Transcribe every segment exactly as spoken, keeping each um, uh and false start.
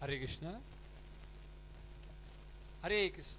हरे कृष्ण हरे कृष्ण।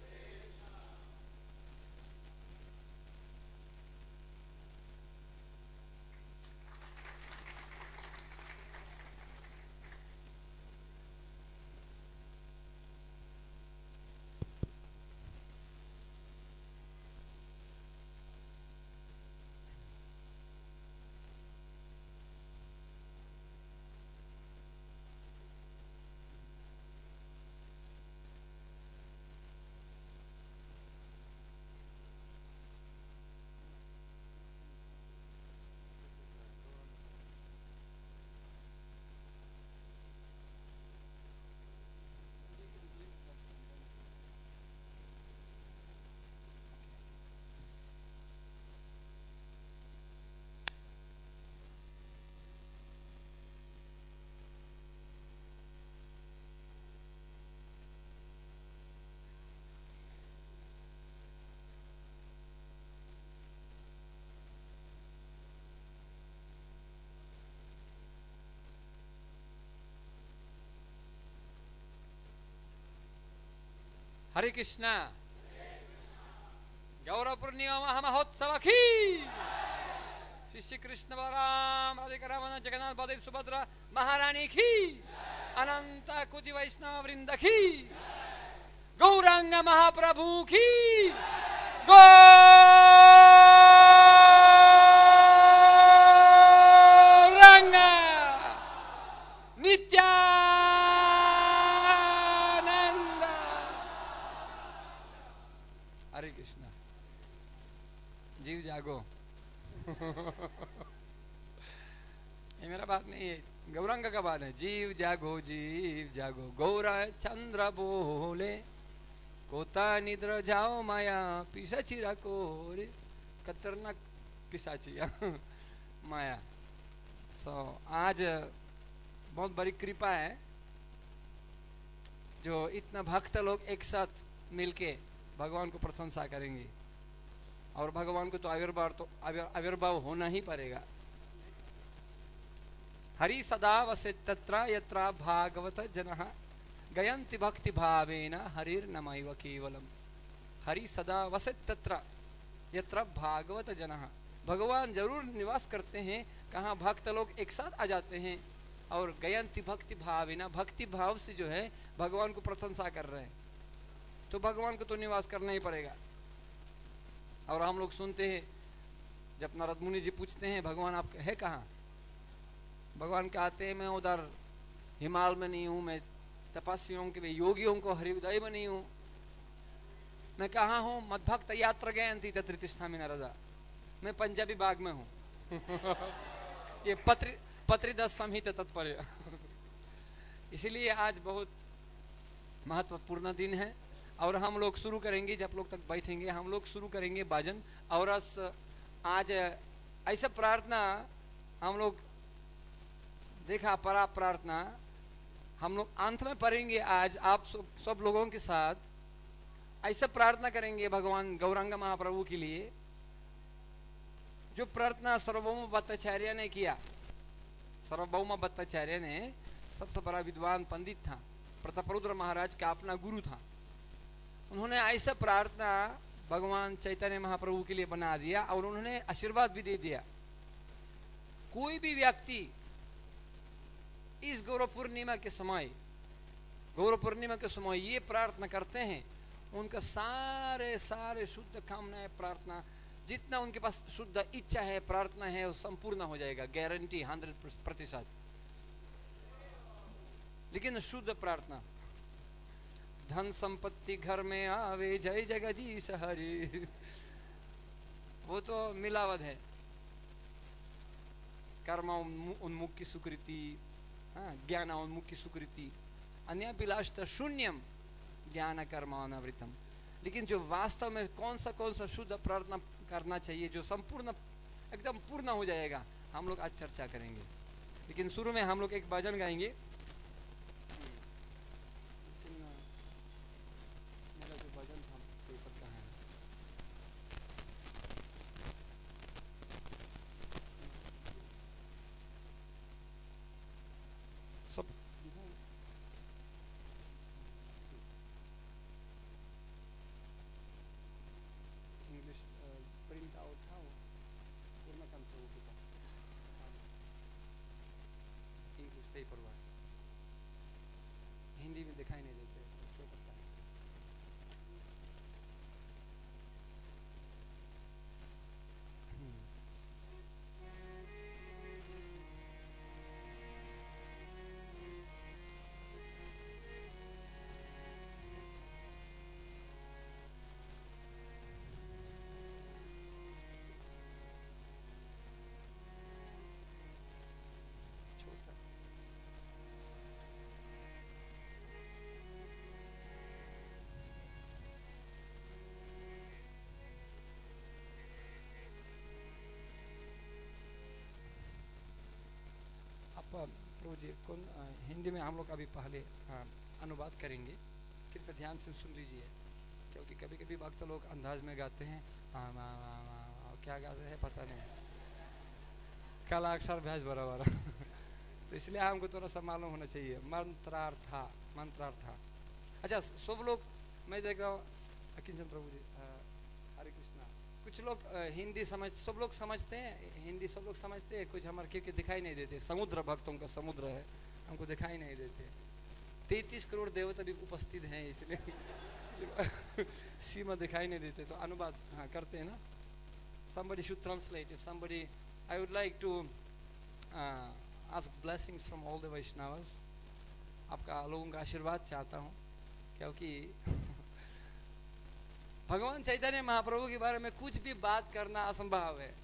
हरे कृष्णा। गौर पूर्णिमा महामहोत्सव की श्री श्री कृष्ण बलराम राधिका रमण जगन्नाथ बलदेव सुभद्रा महारानी की अनंत कोटि वैष्णव वृंद की गौरांग महाप्रभु की गौरांग नित्यानंद। हरे कृष्णा। जीव जागो। ये मेरा बात नहीं है, गौरांग का बात है। जीव जागो जीव जागो गौरा चंद्र बोले कोता निद्र जाओ माया पिशाची रखो रे खतरनाक पिशाची माया। सो आज बहुत बड़ी कृपा है जो इतना भक्त लोग एक साथ मिलके भगवान को प्रशंसा करेंगे और भगवान को तो आविर्भाव तो आविर्भाव होना ही पड़ेगा। हरि सदा वसे तत्र यत्र भागवत जनः गयन्ति भक्ति भावेन हरिर्नमैव केवलम। हरि सदा वसे तत्र यत्र भागवत जनः। भगवान जरूर निवास करते हैं कहाँ भक्त लोग एक साथ आ जाते हैं और गयन्ति भक्ति भावेन भक्ति भाव से जो है भगवान को प्रशंसा कर रहे हैं तो भगवान को तो निवास करना ही पड़ेगा। और हम लोग सुनते हैं जब नारद मुनि जी पूछते हैं भगवान आप है कहाँ, भगवान कहते हैं मैं उधर हिमालय में नहीं हूँ, मैं तपस्वियों के योगियों को हरिदय में नहीं हूँ, मैं कहाँ हूँ मद्भक्त यात्रा गयन्ति तत्र तिष्ठामि नारदा, मैं पंजाबी बाग में हूँ। ये पत्रि पत्रिदस संहिता तत्पर्य। इसीलिए आज बहुत महत्वपूर्ण दिन है और हम लोग शुरू करेंगे जब लोग तक बैठेंगे हम लोग शुरू करेंगे भजन। और आज ऐसा प्रार्थना हम लोग देखा परा प्रार्थना हम लोग अंत में पढ़ेंगे। आज आप सब सब लोगों के साथ ऐसा प्रार्थना करेंगे भगवान गौरांग महाप्रभु के लिए जो प्रार्थना सार्वभौम भट्टाचार्य ने किया। सार्वभौम भट्टाचार्य ने सबसे बड़ा विद्वान पंडित था, प्रतापरुद्र महाराज का अपना गुरु था। उन्होंने ऐसा प्रार्थना भगवान चैतन्य महाप्रभु के लिए बना दिया और उन्होंने आशीर्वाद भी दे दिया। कोई भी व्यक्ति इस गौरव पूर्णिमा के समय गौरव पूर्णिमा के समय ये प्रार्थना करते हैं उनका सारे सारे शुद्ध कामनाएं प्रार्थना जितना उनके पास शुद्ध इच्छा है प्रार्थना है वो संपूर्ण हो जाएगा, गारंटी हंड्रेड प्रतिशत। लेकिन शुद्ध प्रार्थना धन संपत्ति घर में आवे जय जगदीश हरि वो तो मिलावट है। कर्म उन्मुख की सुकृति, ज्ञान उन्मुख की सुकृति, अन्याभिलाष शून्यम ज्ञान कर्म अनावृतम। लेकिन जो वास्तव में कौन सा कौन सा शुद्ध प्रार्थना करना चाहिए जो संपूर्ण एकदम पूर्ण हो जाएगा हम लोग आज चर्चा करेंगे। लेकिन शुरू में हम लोग एक भजन गाएंगे। मेरा जो भजन था पेपर कहाँ है? सब हिंदी में दिखाई नहीं देते छोटा सा। हम्म, छोटा। आप अ, प्रभु जी कौन अ, हिंदी में हम लोग अभी पहले अ, अनुवाद करेंगे, कृपया ध्यान से सुन लीजिए, क्योंकि कभी कभी वक्त लोग अंदाज में गाते हैं। आ, मा, मा, मा, मा, क्या गाते हैं पता नहीं, काला अक्षर भैंस बराबर। तो इसलिए हमको थोड़ा सा मालूम होना चाहिए मंत्रार्था, मंत्रार्था। अच्छा, सब लोग, मैं देख रहा हूँ किंचन प्रभु जी, अ, हरे कृष्णा, कुछ लोग अ, हिंदी समझ, सब लोग समझते हैं हिंदी, सब लोग समझते हैं, कुछ हमारे क्योंकि दिखाई नहीं देते, समुद्र भक्तों का समुद्र है, हमको दिखाई नहीं देते। तैतीस करोड़ देवता भी उपस्थित हैं, इसलिए सीमा दिखाई नहीं देते, तो अनुवाद हाँ करते हैं ना। somebody should translate. If somebody, I would like to uh, ask blessings from all the Vaishnavas. आपका लोगों का आशीर्वाद चाहता हूँ, क्योंकि भगवान चैतन्य महाप्रभु के बारे में कुछ भी बात करना असंभव है,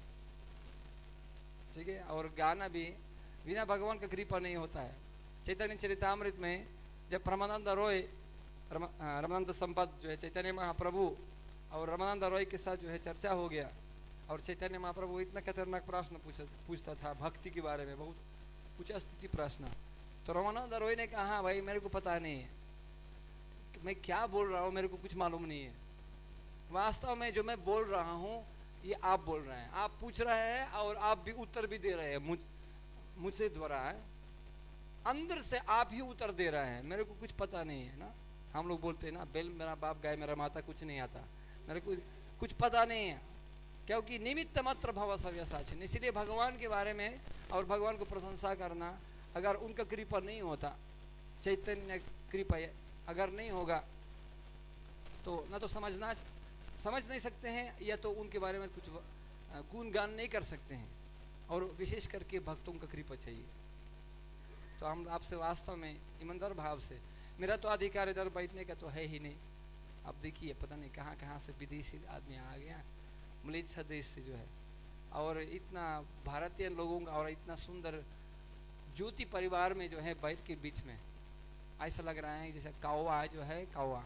ठीक है, और गाना भी बिना भगवान का कृपा नहीं होता है। चैतन्य चरितामृत में जब परमानंद रॉय, रमानंद संपत जो है चैतन्य महाप्रभु और रमानंद रॉय के साथ जो है चर्चा हो गया, और चैतन्य महाप्रभु इतना खतरनाक प्रश्न पूछा पूछता था भक्ति के बारे में, बहुत ऊंचा स्थिति प्रश्न। तो रमानंद रॉय ने कहा, हाँ भाई मेरे को पता नहीं है मैं क्या बोल रहा हूँ, मेरे को कुछ मालूम नहीं है, वास्तव में जो मैं बोल रहा हूँ ये आप बोल रहे हैं, आप पूछ रहे हैं और आप भी उत्तर भी दे रहे हैं, मुझ मुझसे द्वारा है, अंदर से आप ही उत्तर दे रहे हैं, मेरे को कुछ पता नहीं है ना। हम लोग बोलते हैं ना, बेल मेरा बाप गाय मेरा माता, कुछ नहीं आता, मेरे को कुछ पता नहीं है, क्योंकि निमित्त मात्र भव सव्यसाचिन। इसलिए भगवान के बारे में और भगवान को प्रशंसा करना, अगर उनका कृपा नहीं होता, चैतन्य कृपा अगर नहीं होगा, तो ना तो समझना समझ नहीं सकते हैं, या तो उनके बारे में कुछ गुणगान नहीं कर सकते हैं, और विशेष करके भक्तों का कृपा चाहिए। तो हम आपसे वास्तव में ईमानदार भाव से, मेरा तो अधिकार इधर बैठने का तो है ही नहीं, आप देखिए पता नहीं कहाँ कहाँ से विदेशी आदमी आ गया, मलेशिया देश से जो है, और इतना भारतीय लोगों का और इतना सुंदर ज्योति परिवार में जो है बैठ के बीच में ऐसा लग रहा है जैसे कौवा जो है, कौवा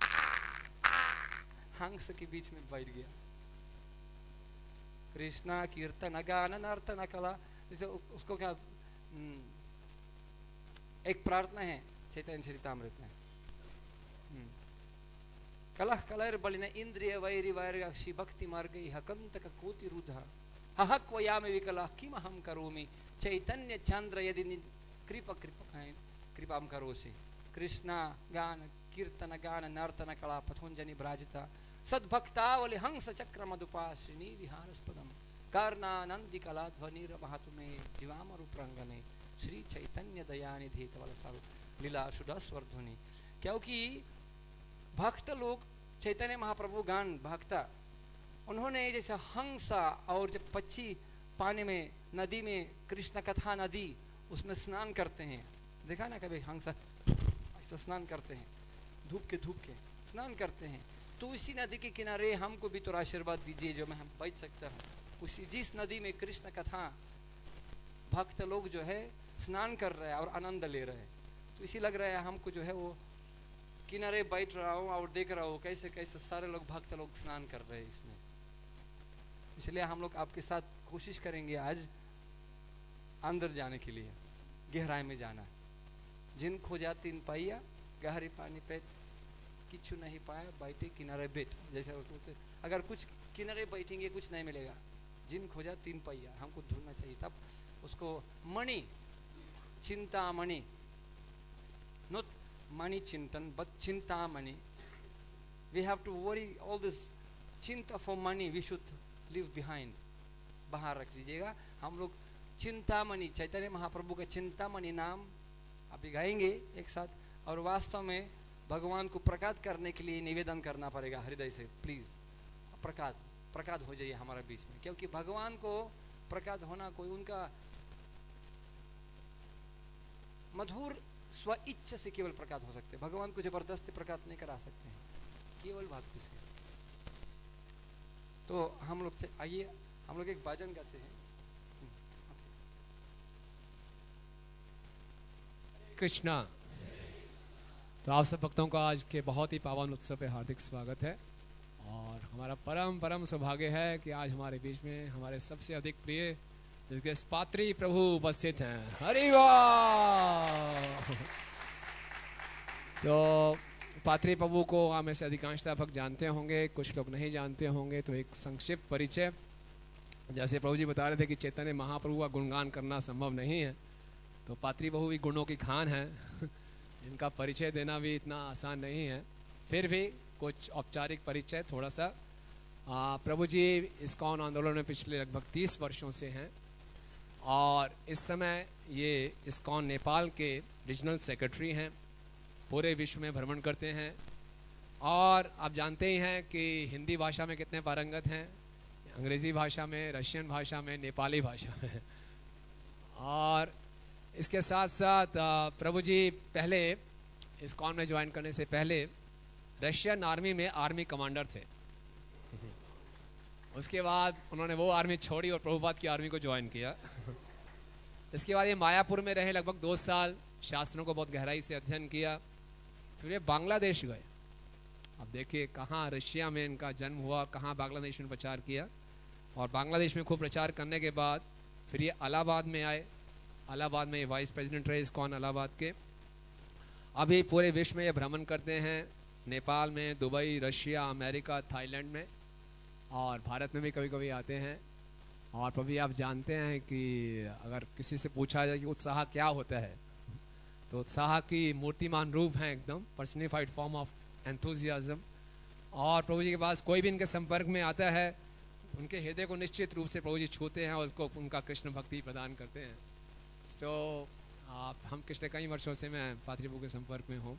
हंस के बीच में बैठ गया। कृष्णा कीर्तन गान नर्तन कला, जैसे उसको क्या, एक प्रार्थना है चैतन्य चरितामृत में, कलह कलर बलिन इंद्रिय वैरि वैरक्षि भक्ति मार्ग हकंतक कोटि रुधा हहक वयामि विकला किम हम करोमि चैतन्य चंद्र यदि कृपा कृपा कृपाम करोसि। कृष्णा गान कीर्तन गान नर्तन कला पथोंजनि भ्राजिता सद्भक्तावली हंस चक्र मधुपाशिनी विहारस्पदम कर्णानंदी कला ध्वनि महतुमे जीवामरुप्रंगने श्री चैतन्य दयानिधि तवल लीला सुधस्वर्धुनि। क्योंकि भक्त लोग चैतन्य महाप्रभु गान भक्ता, उन्होंने जैसे हंसा और जब पक्षी पानी में, नदी में, कृष्ण कथा नदी उसमें स्नान करते हैं, देखा ना कभी हंसा ऐसा स्नान करते हैं, धूप के धूप के स्नान करते हैं, तो इसी नदी के किनारे हमको भी थोड़ा आशीर्वाद दीजिए जो मैं हम बैठ सकता हूँ। उसी जिस नदी में कृष्ण कथा भक्त लोग जो है स्नान कर रहे हैं और आनंद ले रहे हैं, तो इसी लग रहा है हमको जो है वो किनारे बैठ रहा हूँ और देख रहा हूँ कैसे कैसे सारे लोग भक्त लोग स्नान कर रहे हैं इसमें। इसलिए हम लोग आपके साथ कोशिश करेंगे आज अंदर जाने के लिए, गहराई में जाना। जिन खोजा तीन पाइया गहरी पानी पे किच्छु नहीं पाया बैठे किनारे बैठ, जैसे अगर कुछ किनारे बैठेंगे कुछ नहीं मिलेगा। जिन खोजा तीन पहिया, हमको ढूंढना चाहिए, तब उसको मणि, चिंता मणि, not money chintan but chintamani. We have to worry all this चिंता for money, we should leave behind, बाहर रख लीजिएगा। हम लोग चिंतामणि, चैतन्य महाप्रभु का चिंतामणि नाम अभी गाएंगे एक साथ, और वास्तव में भगवान को प्रकट करने के लिए निवेदन करना पड़ेगा हृदय से, प्लीज प्रकट प्रकट हो जाइए हमारे बीच में, क्योंकि भगवान को प्रकट होना कोई उनका मधुर स्व इच्छा से केवल प्रकट हो सकते हैं। भगवान को जबरदस्ती प्रकट नहीं करा सकते हैं, केवल भक्ति से। तो हम लोग आइए हम लोग एक भजन गाते हैं। कृष्णा। तो आप सब भक्तों का आज के बहुत ही पावन उत्सव पे हार्दिक स्वागत है और हमारा परम परम सौभाग्य है कि आज हमारे बीच में हमारे सबसे अधिक प्रिय जिसके पात्री प्रभु उपस्थित हैं। हरि वाह। तो पात्री प्रभु को आप में से अधिकांशतः भक्त जानते होंगे, कुछ लोग नहीं जानते होंगे। तो एक संक्षिप्त परिचय, जैसे प्रभु जी बता रहे थे कि चैतन्य महाप्रभु का गुणगान करना संभव नहीं है, तो पात्री प्रभु भी गुणों की खान है। इनका परिचय देना भी इतना आसान नहीं है, फिर भी कुछ औपचारिक परिचय थोड़ा सा। आ, प्रभु जी इस्कॉन आंदोलन में पिछले लगभग तीस वर्षों से हैं और इस समय ये इस्कॉन नेपाल के रीजनल सेक्रेटरी हैं, पूरे विश्व में भ्रमण करते हैं। और आप जानते ही हैं कि हिंदी भाषा में कितने पारंगत हैं, अंग्रेज़ी भाषा में, रशियन भाषा में, नेपाली भाषा में। और इसके साथ साथ प्रभु जी पहले इस्कॉन में ज्वाइन करने से पहले रशियन आर्मी में आर्मी कमांडर थे। उसके बाद उन्होंने वो आर्मी छोड़ी और प्रभुपाद की आर्मी को ज्वाइन किया। इसके बाद ये मायापुर में रहे लगभग दो साल, शास्त्रों को बहुत गहराई से अध्ययन किया। फिर ये बांग्लादेश गए। अब देखिए कहाँ रशिया में इनका जन्म हुआ, कहाँ बांग्लादेश में प्रचार किया, और बांग्लादेश में खूब प्रचार करने के बाद फिर ये इलाहाबाद में आए। इलाहाबाद में ये वाइस प्रेसिडेंट रहे इस्कॉन इलाहाबाद के। अभी पूरे विश्व में ये भ्रमण करते हैं, नेपाल में, दुबई, रशिया, अमेरिका, थाईलैंड में, और भारत में भी कभी कभी आते हैं। और प्रभु आप जानते हैं कि अगर किसी से पूछा जाए कि उत्साह क्या होता है, तो उत्साह की मूर्तिमान रूप है, एकदम पर्सनिफाइड फॉर्म ऑफ एंथुजियाज्म। और प्रभु जी के पास कोई भी इनके संपर्क में आता है, उनके हृदय को निश्चित रूप से प्रभु जी छूते हैं और उसको उनका कृष्ण भक्ति प्रदान करते हैं। सो so, आप हम पिछले कई वर्षों से मैं पात्री प्रभु के संपर्क में हूँ,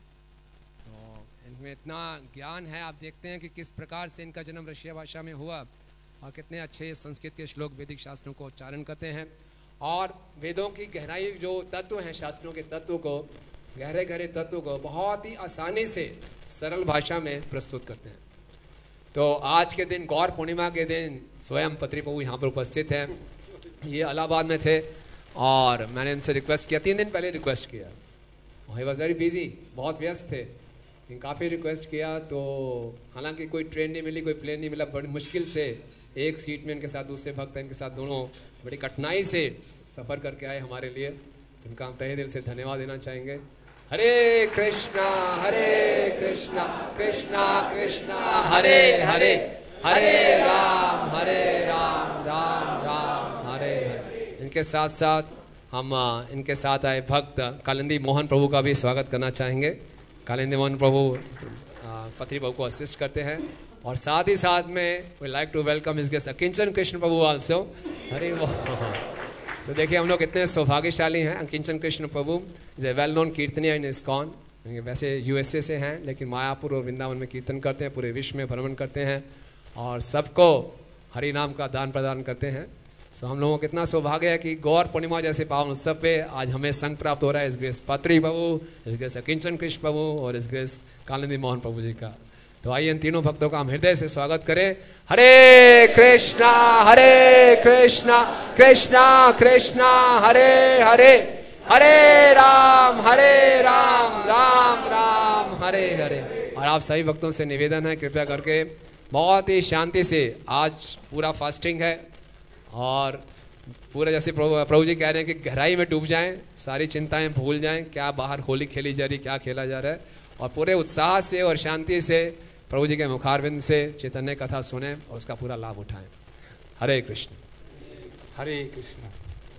तो इनमें इतना ज्ञान है। आप देखते हैं कि किस प्रकार से इनका जन्म रशिया भाषा में हुआ और कितने अच्छे संस्कृत के श्लोक वैदिक शास्त्रों को उच्चारण करते हैं, और वेदों की गहराई जो तत्व हैं, शास्त्रों के तत्व को, गहरे गहरे तत्व को बहुत ही आसानी से सरल भाषा में प्रस्तुत करते हैं। तो आज के दिन, गौर पूर्णिमा के दिन, स्वयं पात्री प्रभु यहाँ पर उपस्थित हैं। ये इलाहाबाद में थे और मैंने इनसे रिक्वेस्ट किया, तीन दिन पहले रिक्वेस्ट किया। ही वॉज वेरी बिजी, बहुत व्यस्त थे, लेकिन काफ़ी रिक्वेस्ट किया। तो हालांकि कोई ट्रेन नहीं मिली, कोई प्लेन नहीं मिला, बड़ी मुश्किल से एक सीट में इनके साथ दूसरे भक्त इनके साथ दोनों बड़ी कठिनाई से सफ़र करके आए हमारे लिए। तो इनका हम तहे दिल से धन्यवाद देना चाहेंगे। हरे कृष्णा हरे कृष्णा कृष्णा कृष्णा हरे हरे, हरे राम हरे राम राम राम हरे हरे। इनके साथ साथ हम इनके साथ आए भक्त कालिंदी मोहन प्रभु का भी स्वागत करना चाहेंगे। कालिंदी मोहन प्रभु पत्री प्रभु को असिस्ट करते हैं, और साथ ही साथ में we like to welcome his guest Akinchan Krishna Prabhu also. हरे तो देखिए हम लोग कितने सौभाग्यशाली हैं। Akinchan Krishna Prabhu is a well known कीर्तनिया इन इस्कॉन। वैसे यूएसए से हैं, लेकिन मायापुर और वृंदावन में कीर्तन करते हैं, पूरे विश्व में भ्रमण करते हैं और सबको हरि नाम का दान प्रदान करते हैं। सो हम लोगों को कितना सौभाग्य है कि गौर पूर्णिमा जैसे पावन उत्सव पे आज हमें संग प्राप्त हो रहा है इस ग्रेस पात्री प्रभु, इस ग्रेस अकिंचन कृष्ण प्रभु और इस ग्रेस कालिंदी मोहन प्रभु जी का। तो आइए इन तीनों भक्तों का हम हृदय से स्वागत करें। हरे कृष्णा हरे कृष्णा कृष्णा कृष्णा हरे हरे, हरे राम हरे राम राम राम हरे हरे। और आप सभी भक्तों से निवेदन है, कृपया करके बहुत ही शांति से, आज पूरा फास्टिंग है और पूरा जैसे प्रभु प्रभु जी कह रहे हैं कि गहराई में डूब जाएं, सारी चिंताएं भूल जाएं, क्या बाहर होली खेली जा रही, क्या खेला जा रहा है, और पूरे उत्साह से और शांति से प्रभु जी के मुखारविंद से चैतन्य कथा सुने और उसका पूरा लाभ उठाएं। हरे कृष्ण हरे कृष्ण।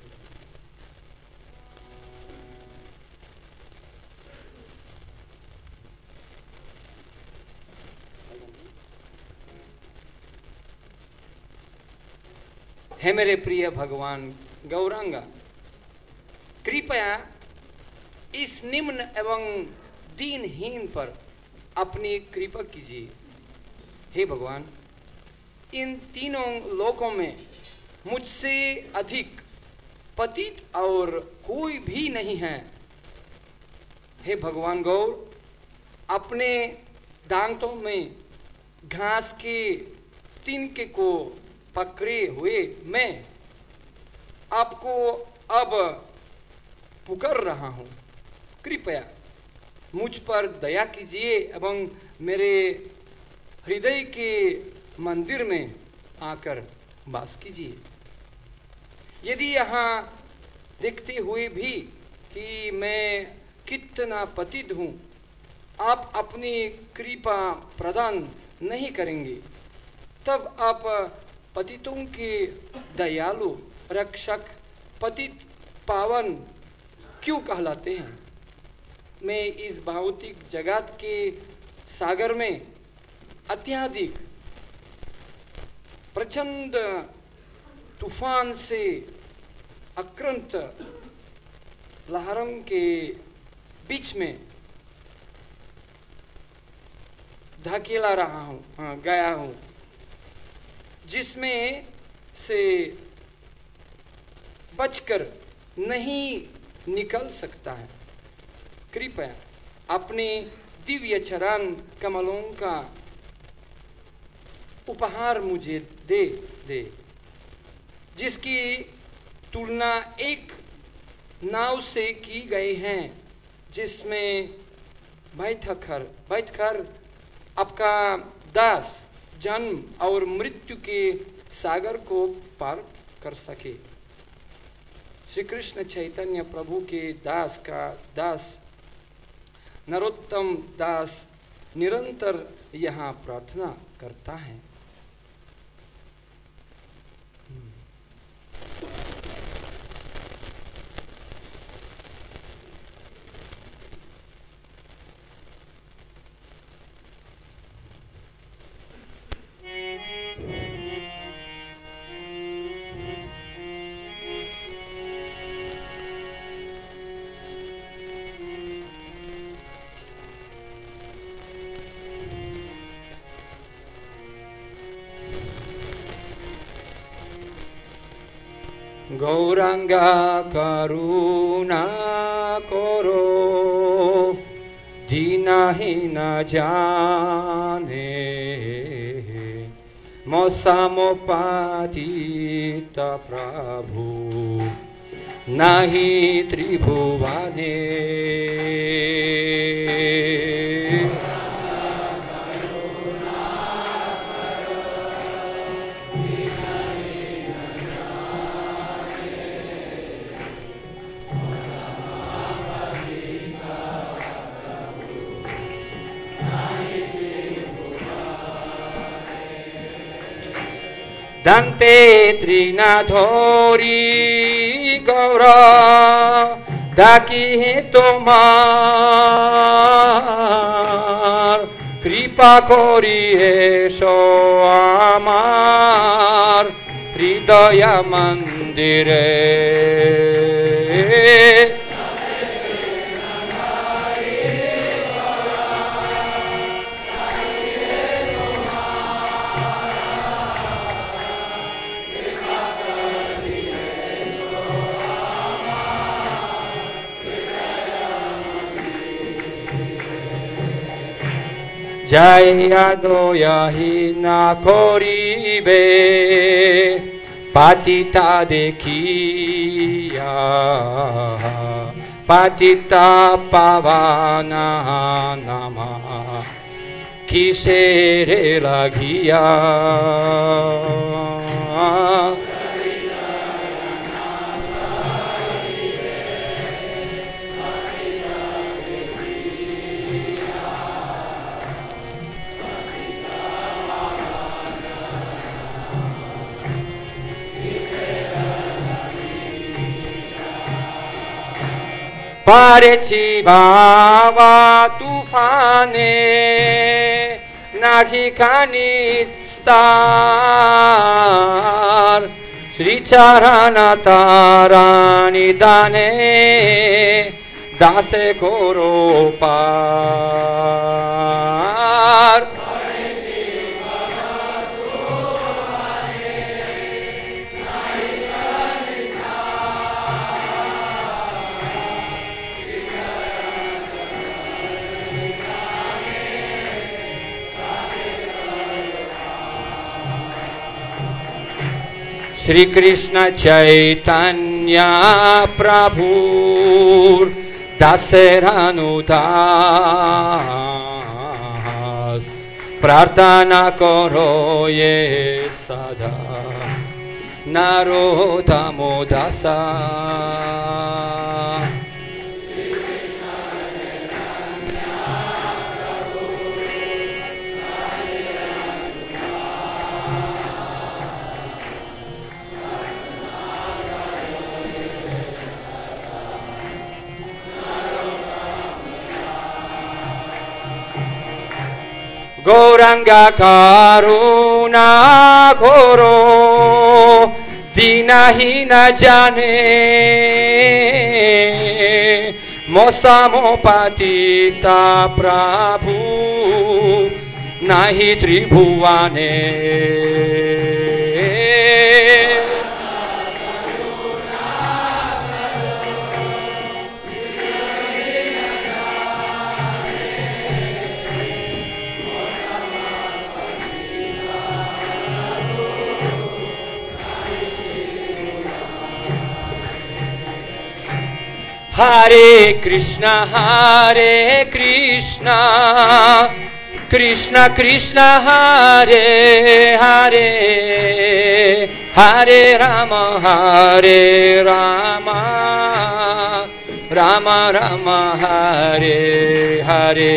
हे मेरे प्रिय भगवान गौरांग, कृपया इस निम्न एवं दीनहीन पर अपनी कृपा कीजिए। हे भगवान, इन तीनों लोकों में मुझसे अधिक पतित और कोई भी नहीं है। हे भगवान गौर, अपने दांतों में घास के तिनके को पकड़े हुए मैं आपको अब पुकार रहा हूँ। कृपया मुझ पर दया कीजिए एवं मेरे हृदय के मंदिर में आकर वास कीजिए। यदि यहाँ देखते हुए भी कि मैं कितना पतित हूँ, आप अपनी कृपा प्रदान नहीं करेंगे, तब आप पतितों के दयालु रक्षक पतित पावन क्यों कहलाते हैं? मैं इस भौतिक जगत के सागर में अत्यधिक प्रचंड तूफान से आक्रांत लहरों के बीच में धकेला रहा हूँ, हाँ, गया हूँ, जिसमें से बचकर नहीं निकल सकता है। कृपया अपने दिव्य चरण कमलों का उपहार मुझे दे दे, जिसकी तुलना एक नाव से की गई है, जिसमें बैठकर बैठकर आपका दास जन्म और मृत्यु के सागर को पार कर सके। श्री कृष्ण चैतन्य प्रभु के दास का दास नरोत्तम दास निरंतर यहाँ प्रार्थना करता है। गौरांगा करुणा करो, दीनहीन जाने मोसामो पतित प्रभु नहीं त्रिभुवने। दन्ते त्रिनाथोरी गौरा डाकी তোমার কৃপা করি এসো আমার হৃদয় মন্দিরে। जया दयाहीन करिबे पतिता देखिया, पतिता पावन नाम किसेर लागिया। पड़ेছি বাবা তুফানে নাহি খানি স্তার, শ্রীচরণ তারা নিদানে दासे करो पार। श्री कृष्ण चैतन्य प्रभु दासेरानुदास, प्रार्थना करो ये सदा नरोत्तमो दासा। गौरंगा करुणा करो, दीनहीन जाने मोसमो पतिता प्रभु नहीं त्रिभुवने। हरे कृष्णा हरे कृष्णा कृष्णा कृष्णा हरे हरे, हरे राम हरे राम राम राम हरे हरे।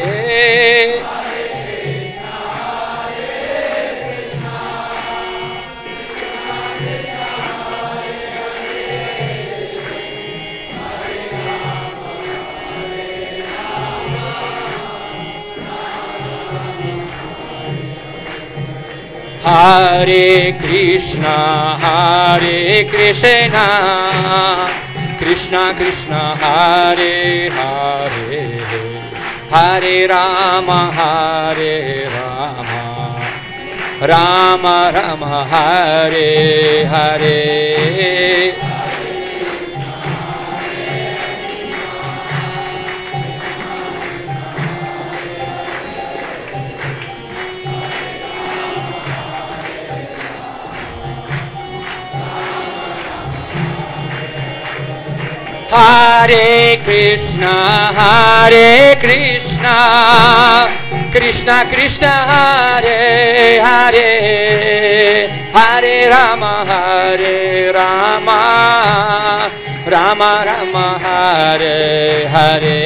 हरे कृष्णा हरे कृष्णा कृष्णा कृष्णा हरे हरे, हरे राम हरे राम राम राम हरे हरे। हरे कृष्णा हरे कृष्णा कृष्णा कृष्णा हरे हरे, हरे राम हरे राम राम राम हरे हरे।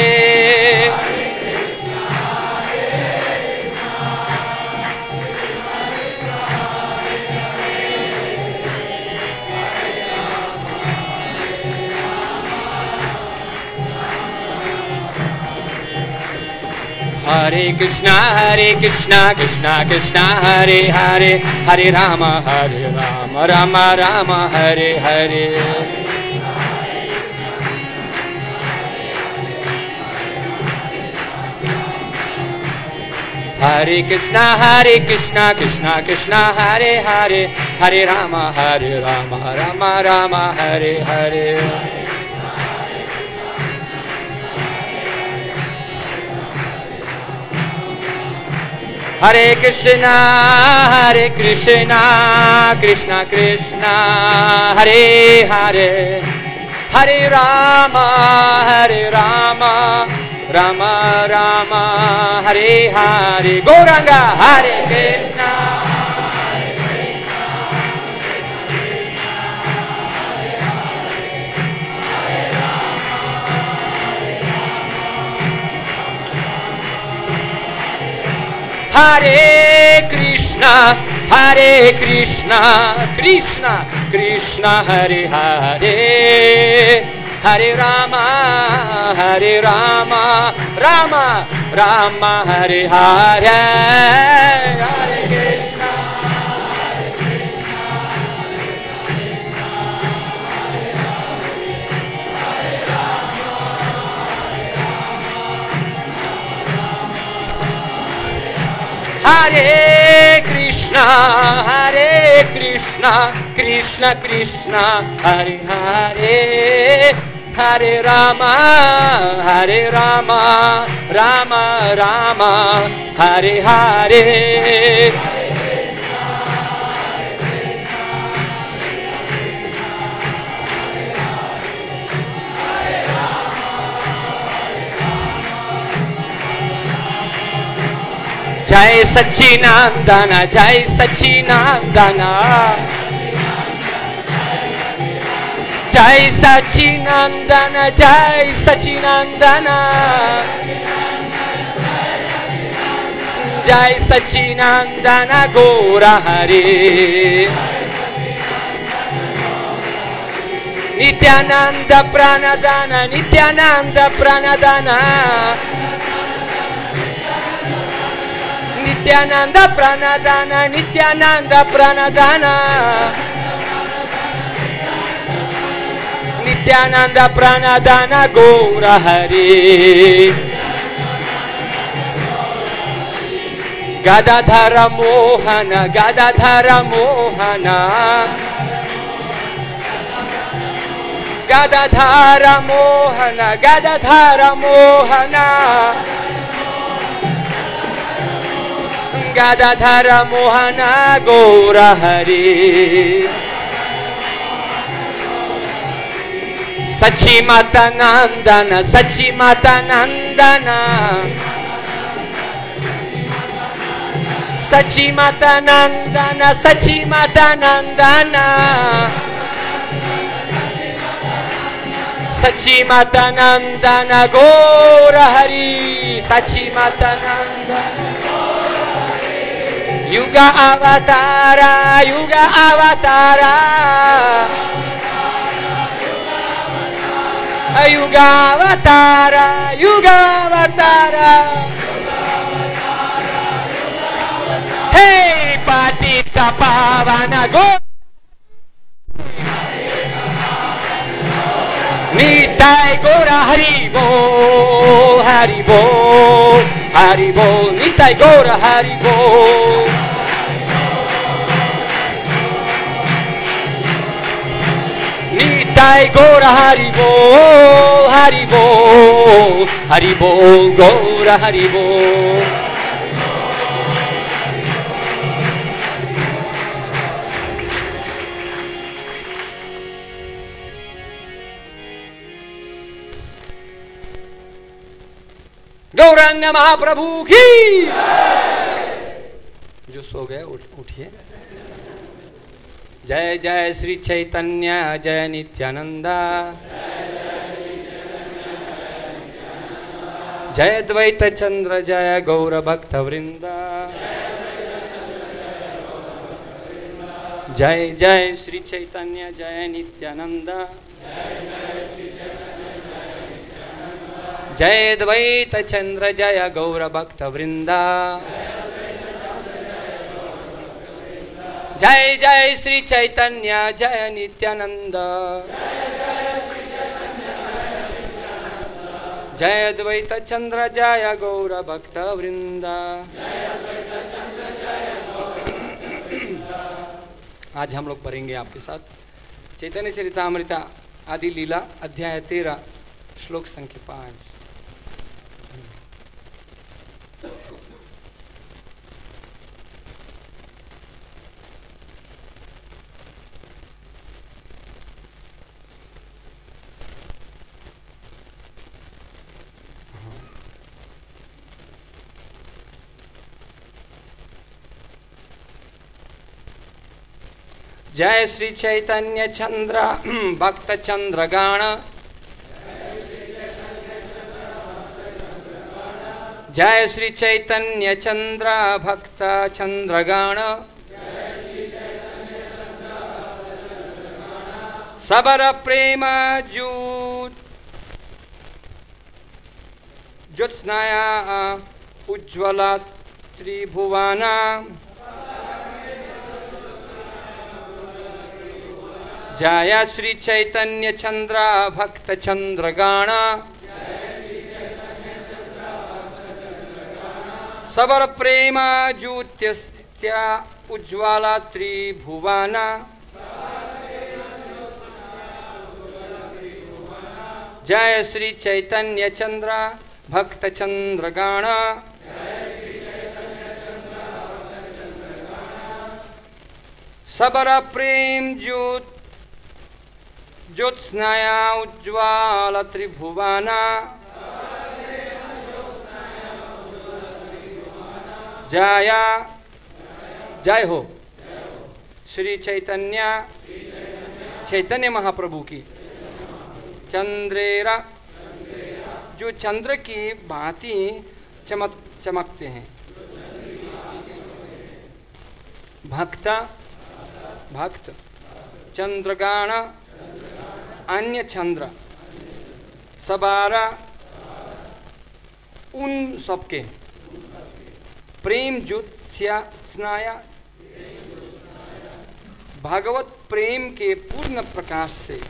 हरे कृष्णा हरे कृष्णा कृष्णा कृष्णा हरे हरे, हरे राम हरे राम राम राम हरे हरे। हरे कृष्णा हरे कृष्णा कृष्णा कृष्णा हरे हरे, हरे राम हरे राम राम राम हरे हरे। हरे कृष्णा हरे कृष्णा कृष्णा कृष्णा हरे हरे, हरे राम हरे राम राम राम हरे हरे। गौरंगा हरे कृष्णा हरे कृष्णा हरे कृष्णा कृष्णा कृष्णा हरे हरे, हरे राम हरे राम राम राम हरे हरे। हरे Krishna Hare Krishna, Hare Krishna, Krishna Krishna, Hare Hare, Hare Rama, Hare Rama, Rama Rama, Hare Hare. Jai Sachinandana, Jai Sachinandana, Jai Sachinandana, Jai Sachinandana, Jai Sachinandana Gaura Hari, Nityananda Pranadana, Nityananda Pranadana, Nityananda Pranadana, Nityananda Pranadana, Nityananda Pranadana Gaura Hari, Gadadhara Mohana, Gadadhara Mohana, Gadadhara Mohana, Gadadhara Mohana, Gadadhara Mohana Gaura Hari, Sachi Mata Nandana, Sachi Mata Nandana, Sachi Mata Nandana, Sachi Mata Nandana, Sachi Mata Nandana Gaura Hari, Sachi Mata Nandana. Yuga Avatara, Yuga Avatara, Yuga Avatara, Yuga Avatara. Hey, Patita Pavana Go. Nitai Gaura Haribo, Haribo, Haribo, Nitai Gaura Haribo. Nitai Gaura Haribo, Haribo, Haribo, Gaura Haribo. Gaurang महाप्रभु की, जो सो गए उठिए। जय जय श्री चैतन्य जय नित्यानंदा, जय द्वैत चंद्र जय गौर भक्त वृंदा, जय जय श्री चैतन्य जय नित्यानंदा, जय द्वैत चंद्र जय गौर भक्त वृंदा, जय जय श्री चैतन्य जय नित्यानंद, जय द्वैत चंद्र जय गौर भक्त वृंदा। आज हम लोग पढ़ेंगे आपके साथ चैतन्य चरितामृत आदि लीला अध्याय तेरह श्लोक संख्या पांच। जय श्री चैतन्य चंद्र भक्त चंद्रगाण, जय श्री चैतन्य चंद्र भक्त चंद्रगाण, सबर प्रेम जूत ज्योत्स्नाया उज्ज्वला त्रिभुवना, जय श्री चैतन्य चंद्र भक्त चंद्रगाण, सबर प्रेमा ज्योतिस्त्या उज्ज्वला त्रिभुवना जय श्री चैतन्य चंद्र भक्त चंद्रगण सबर प्रेम ज्योत ज्योत्स्नाया उज्ज्वल त्रिभुवना जया जय हो श्री चैतन्य चैतन्य महाप्रभु की चंद्रेरा जो चंद्र की भांति चमक चमकते हैं भक्त भक्त चंद्रगाण अन्य चंद्र सबारा उन सबके प्रेम ज्योत्स्या स्नाया भागवत प्रेम के पूर्ण प्रकाश से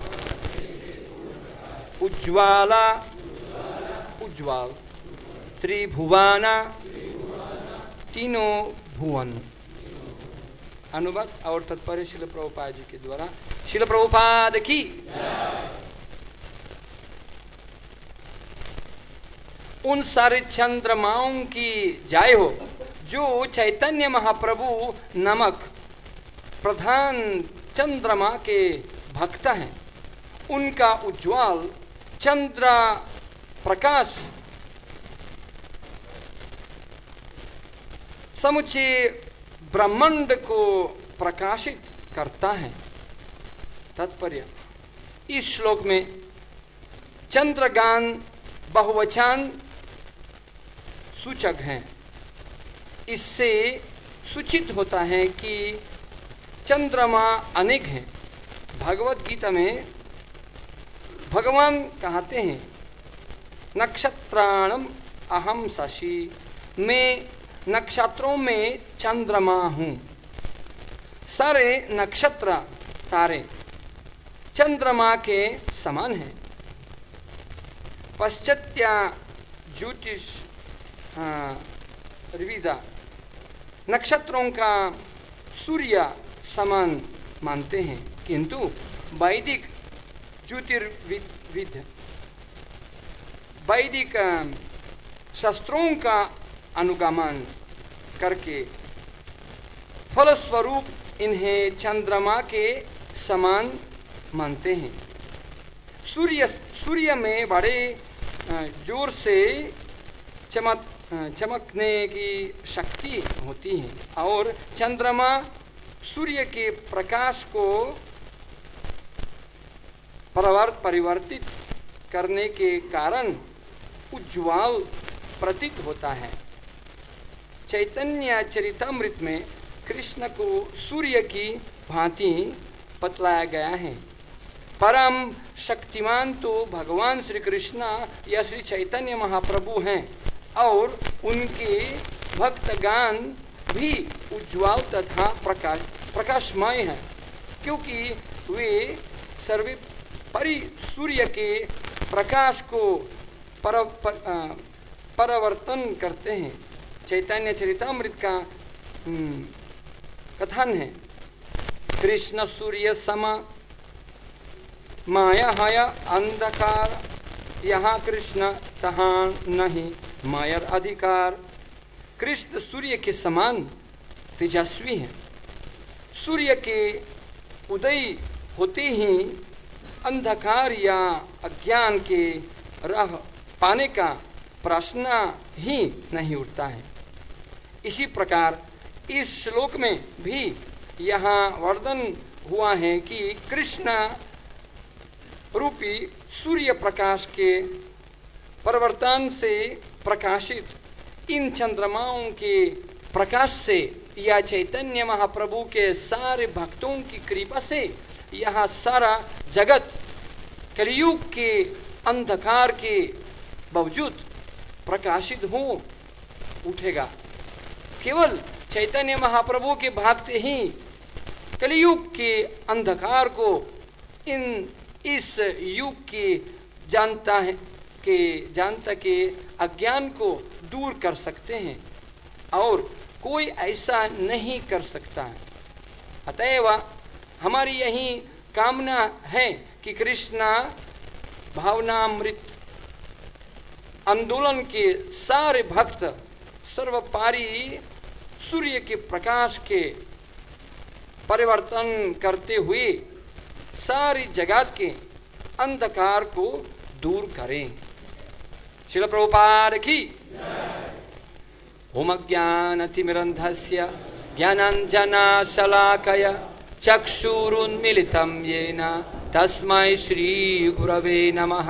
उज्ज्वला उज्ज्वल त्रिभुवना तीनों भुवन। अनुवाद और तत्पर्य शिल प्रभुपाद जी के द्वारा। शिल प्रभुपाद की उन सारे चंद्रमाओं की जय हो जो चैतन्य महाप्रभु नामक प्रधान चंद्रमा के भक्त हैं। उनका उज्ज्वल चंद्र प्रकाश समुचे ब्रह्मांड को प्रकाशित करता है। तात्पर्य इस श्लोक में चंद्रगान बहुवचन सूचक हैं। इससे सूचित होता है कि चंद्रमा अनेक हैं। भगवत गीता में भगवान कहते हैं नक्षत्राणम अहम शशि, मैं नक्षत्रों में चंद्रमा हूँ। सारे नक्षत्र तारे चंद्रमा के समान हैं। पाश्चात्य ज्योतिष विविधा नक्षत्रों का सूर्य समान मानते हैं, किंतु वैदिक ज्योतिर्विद वैदिक शास्त्रों का अनुगमन करके फलस्वरूप इन्हें चंद्रमा के समान मानते हैं। सूर्य सूर्य में बड़े जोर से चमक चमकने की शक्ति होती है और चंद्रमा सूर्य के प्रकाश को परिवर्तित करने के कारण उज्ज्वल प्रतीत होता है। चैतन्य चरितामृत में कृष्ण को सूर्य की भांति बतलाया गया है। परम शक्तिमान तो भगवान श्री कृष्ण या श्री चैतन्य महाप्रभु हैं और उनके भक्तगान भी उज्ज्वल तथा प्रकाश प्रकाशमय हैं, क्योंकि वे सर्वे परि सूर्य के प्रकाश को पर, पर, परिवर्तन करते हैं। चैतन्य चरितामृत का कथन है कृष्ण सूर्य सम माया हया अंधकार, यहाँ कृष्ण तहाँ नहीं मायर अधिकार। कृष्ण सूर्य के समान तेजस्वी हैं। सूर्य के उदय होते ही अंधकार या अज्ञान के राह पाने का प्रश्न ही नहीं उठता है। इसी प्रकार इस श्लोक में भी यहाँ वर्णन हुआ है कि कृष्ण रूपी सूर्य प्रकाश के परिवर्तन से प्रकाशित इन चंद्रमाओं के प्रकाश से या चैतन्य महाप्रभु के सारे भक्तों की कृपा से यह सारा जगत कलियुग के अंधकार के बावजूद प्रकाशित हो उठेगा। केवल चैतन्य महाप्रभु के भक्त ही कलियुग के अंधकार को इन इस युग के जानता है के जानता के अज्ञान को दूर कर सकते हैं। और कोई ऐसा नहीं कर सकता है। अतएव हमारी यही कामना है कि कृष्णा भावनामृत आंदोलन के सारे भक्त सर्वपारी सूर्य के प्रकाश के परिवर्तन करते हुए सारी जगत के अंधकार को दूर करें। श्रील प्रभुपाद की। ओम ज्ञानतिमिरन्धस्य ज्ञानाञ्जनशलाकया चक्षुरुन्मीलितं येन तस्मै श्रीगुरवे नमः।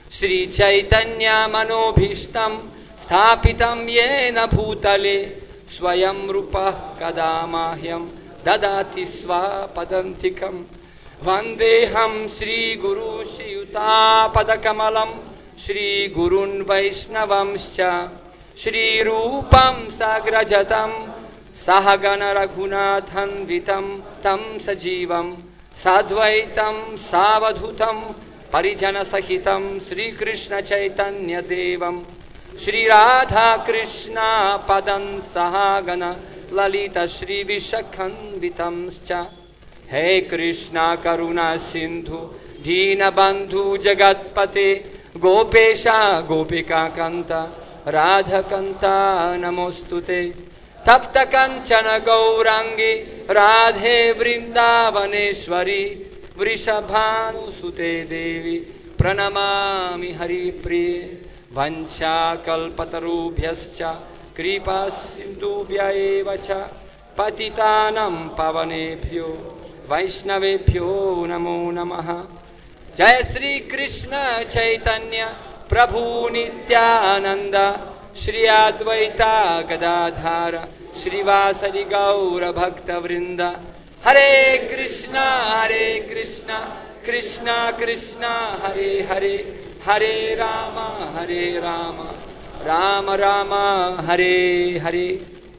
श्रीचैतन्यमनोभीष्टं स्थापितं येन भूतले स्वयं रूपः कदा मह्यं ददाति स्वपदान्तिकं। वन्देऽहं श्रीगुरु श्रीयुतापदकमलं श्रीगुरून् वैष्णवंश्च श्रीरूपं साग्रजतं सहगण रघुनाथन्वितं तं सजीवं साद्वैतं सावधूतं परिजनसहितं श्रीकृष्ण चैतन्यदेवं श्रीराधाकृष्ण पदं सहगण ललित श्रीविशाखान्वितंश्च। हे कृष्णा करुणा सिंधु दीनबंधु जगत्पते गोपेशा गोपिका कांत राधाकांता नमोस्तुते। तप्त कंचन गौरांगी राधे वृंदावनेश्वरी वृषभानुसुते देवी प्रणमामि हरिप्रिये। वंशाकल्पतरुभ्यश्च कृपा सिन्धुभ्य एव च पतितानां पावनेभ्यो वैष्णवेभ्यो नमो नमः। जय श्री कृष्ण चैतन्य प्रभु नित्यानंद श्री अद्वैता गदाधर श्रीवासरि गौर भक्त वृंद। हरे कृष्णा हरे कृष्णा कृष्णा कृष्णा हरे हरे हरे राम हरे राम राम राम हरे हरे।